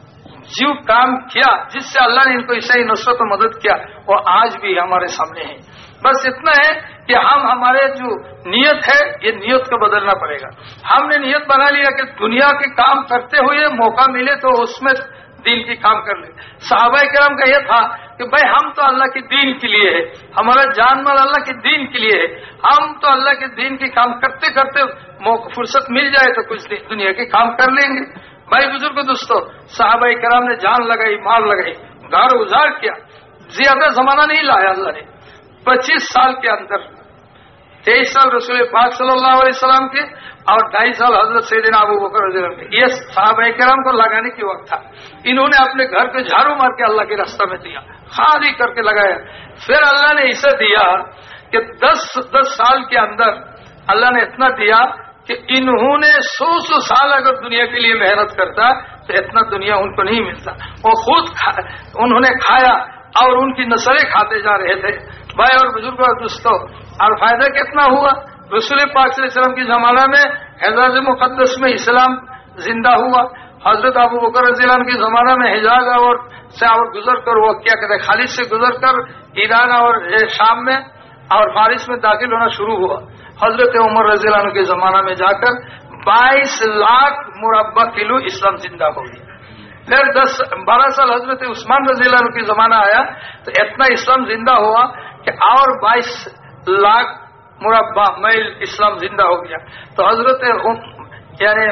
जो काम किया, जिससे अल्लाह ने इनको ईसाई नुसरत और मदद किया, वो आज भी हमारे सामने है। बस इतना है कि हम हमारे जो नियत है, ये नियत को बदलना पड़ेगा। हमने नियत बना लिया कि दुनिया के काम करते हुए मौका मिले तो उसमें दीन की काम कर ले। सहाबाए किराम का यह था कि भाई हम तो अल्लाह के दीन के लिए है, हमारा जान माल अल्लाह के दीन के लिए है, हम तो अल्लाह के दीन के काम करते करते फुर्सत मिल जाए तो कुछ दुनिया के काम कर लेंगे। भाई बुजुर्ग दोस्तों, सहाबाए किराम ने जान लगाई, माल लगाई, घर उजाड़ किया, ज्यादा जमाना नहीं लाया अल्लाह ने। पच्चीस साल के अंदर तेईस साल रसूल पाक सल्लल्लाहु अलैहि वसल्लम के और ढाई साल हजरत सैयदना अबू बकर रज़ियल्लाहु अन्हु के, ये सहाबाए किराम को लगाने की वक्त था। इन्होंने अपने घर को झाड़ू मार के अल्लाह के रास्ते में दिया, खाली करके लगाया। फिर अल्लाह ने इसे दिया कि दस दस साल के अंदर अल्लाह ने इतना दिया कि इन्होंने सौ सौ साल अगर दुनिया के लिए मेहनत करता तो इतना दुनिया उनको नहीं मिलता। वो खुद खा, उन्होंने खाया और उनकी नस्लें खाते जा रहे थे। भाई और बुजुर्गों और दोस्तों, और फायदा कितना हुआ, रसूल पाक सल्लल्लाहु अलैहि वसल्लम की जमाना में हिजाज मुकद्दस में इस्लाम जिंदा हुआ। हजरत अबू बकर रज़ियल्लाहु अन्हु के जमाना में हिजाज और से और गुजर कर, वो क्या कहते हैं, खालिद से गुजर कर ईरान और शाम में और फारिस में दाखिल होना शुरू हुआ। हजरत उमर रज़ियल्लाहु अन्हु के जमाना में जाकर बाईस लाख मुरब्बा किलो इस्लाम जिंदा हो गया। फिर दस बारह साल हजरत उस्मान रज़ियल्लाहु अन्हु की जमाना आया तो इतना इस्लाम जिंदा हुआ कि और बाईस लाख मुरब्बा मैल इस्लाम जिंदा हो गया। तो हजरत यानी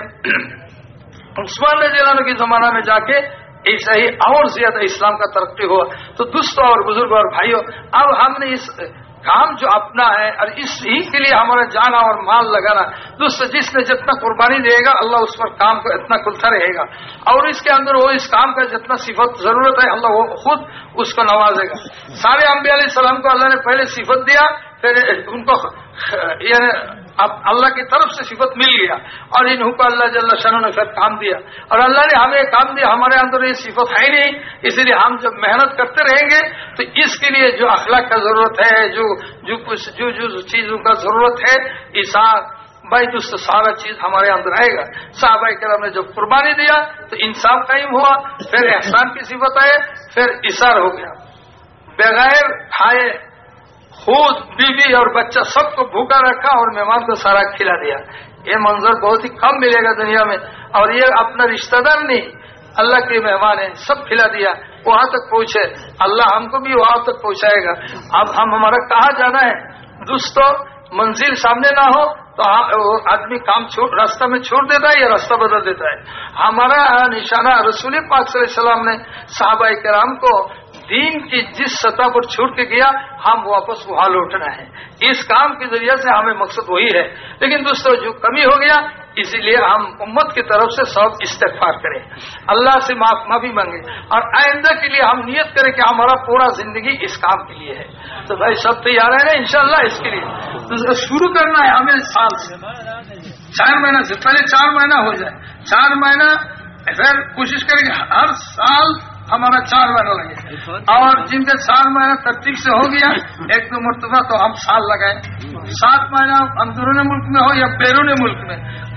उस्मान रज़ियल्लाहु अन्हु की जमाना में जाके ऐसा ही और ज्यादा इस्लाम का तरक्की हुआ। तो दोस्तों और बुजुर्ग और भाइयों, अब हमने इस काम जो अपना है और इसी के लिए हमारा जाना और माल लगाना, दोस्तों जिसने जितना कुर्बानी देगा अल्लाह उस पर काम को इतना खुलता रहेगा, और इसके अंदर वो इस काम का जितना सिफत जरूरत है अल्लाह वो खुद उसको नवाजेगा। सारे अंबिया अलैहि सलाम को अल्लाह ने पहले सिफत दिया, फिर उनको यानी अब अल्लाह की तरफ से सिफत मिल गया और इन्हों को अल्लाह जल्ल शान ने फिर काम दिया। और अल्लाह ने हमें काम दिया, हमारे अंदर ये सिफत है नहीं, इसलिए हम जब मेहनत करते रहेंगे तो इसके लिए जो अखलाक का जरूरत है, जो जो कुछ जो जो चीजों का जरूरत है, ईसार भाई दोस्तों सारा चीज हमारे अंदर आएगा। सहाबाए किराम ने जब कुर्बानी दिया तो इंसाफ कायम हुआ, फिर एहसान की सिफत आए, फिर इशार हो गया। बगैर खाए खुद बीवी और बच्चा सबको भूखा रखा और मेहमान को सारा खिला दिया। ये मंजर बहुत ही कम मिलेगा दुनिया में। और ये अपना रिश्तेदार नहीं, अल्लाह के मेहमान है, सब खिला दिया, वहां तक पहुंचे, अल्लाह हमको भी वहां तक पहुंचाएगा। अब हम हमारा कहाँ जाना है दोस्तों, मंजिल सामने ना हो तो आदमी काम छोड़ रास्ता में छोड़ देता है या रास्ता बदल देता है। हमारा निशाना रसूल पाक सल्लल्लाहु अलैहि वसल्लम ने सहाबाए किराम को दीन की जिस सतह पर छोड़ के गया, हम वापस वहां लौटना है। इस काम के जरिए से हमें मकसद वही है। लेकिन दोस्तों जो कमी हो गया, इसीलिए हम उम्मत की तरफ से सब इस्तिग़फ़ार करें, अल्लाह से माफ माफी मांगे और आइंदा के लिए हम नियत करें कि हमारा पूरा जिंदगी इस काम के लिए है। तो भाई सब तैयार है ना इंशाअल्लाह इसके लिए? तो शुरू करना है हमें साल से, चार महीना से, पहले चार महीना हो जाए, चार महीना फिर कोशिश करेंगे हर साल हमारा चार महीना लगे। और जिनके चार महीना तरतीब से हो गया एक दो मरतबा तो हम साल लगाए। सात महीना अंदरूनी मुल्क में हो या बैरूनी मुल्क में